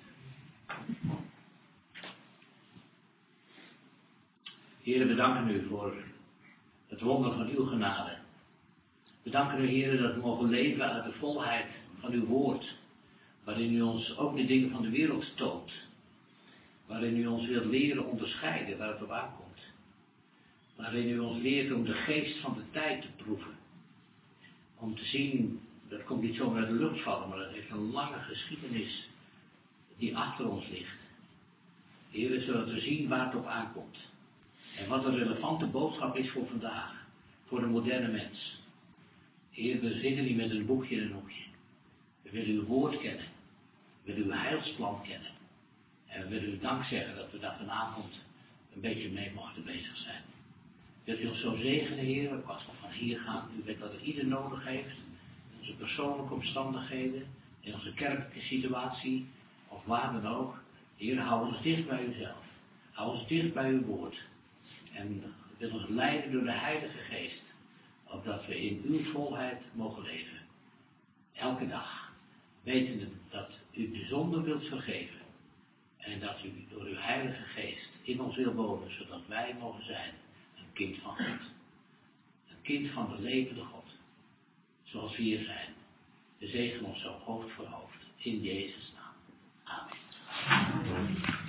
Heer, we danken u voor het wonder van uw genade. We danken u, Heer, dat we mogen leven uit de volheid van uw woord. Waarin u ons ook de dingen van de wereld toont. Waarin u ons wilt leren onderscheiden waar het op aankomt. Waarin u ons leert om de geest van de tijd te proeven. Om te zien, dat komt niet zomaar uit de lucht vallen, maar dat heeft een lange geschiedenis die achter ons ligt. Heer, zodat we zien waar het op aankomt. En wat een relevante boodschap is voor vandaag. Voor de moderne mens. Heer, we zitten niet met een boekje in een hoekje. We willen uw woord kennen. We willen uw heilsplan kennen. En we willen u dank zeggen dat we daar vanavond een beetje mee mochten bezig zijn. Wilt u ons zo zegenen, Heer, als we van hier gaan. U weet wat er ieder nodig heeft. In onze persoonlijke omstandigheden. In onze kerkelijke situatie. Of waar dan ook. Heer, hou ons dicht bij uzelf. Hou ons dicht bij uw woord. En wil ons leiden door de Heilige Geest. Opdat we in uw volheid mogen leven. Elke dag. Wetende dat u de zonde wilt vergeven. En dat u door uw Heilige Geest in ons wil wonen. Zodat wij mogen zijn een kind van God. Een kind van de levende God. Zoals we hier zijn. We zegenen ons zo hoofd voor hoofd. In Jezus' naam. Amen.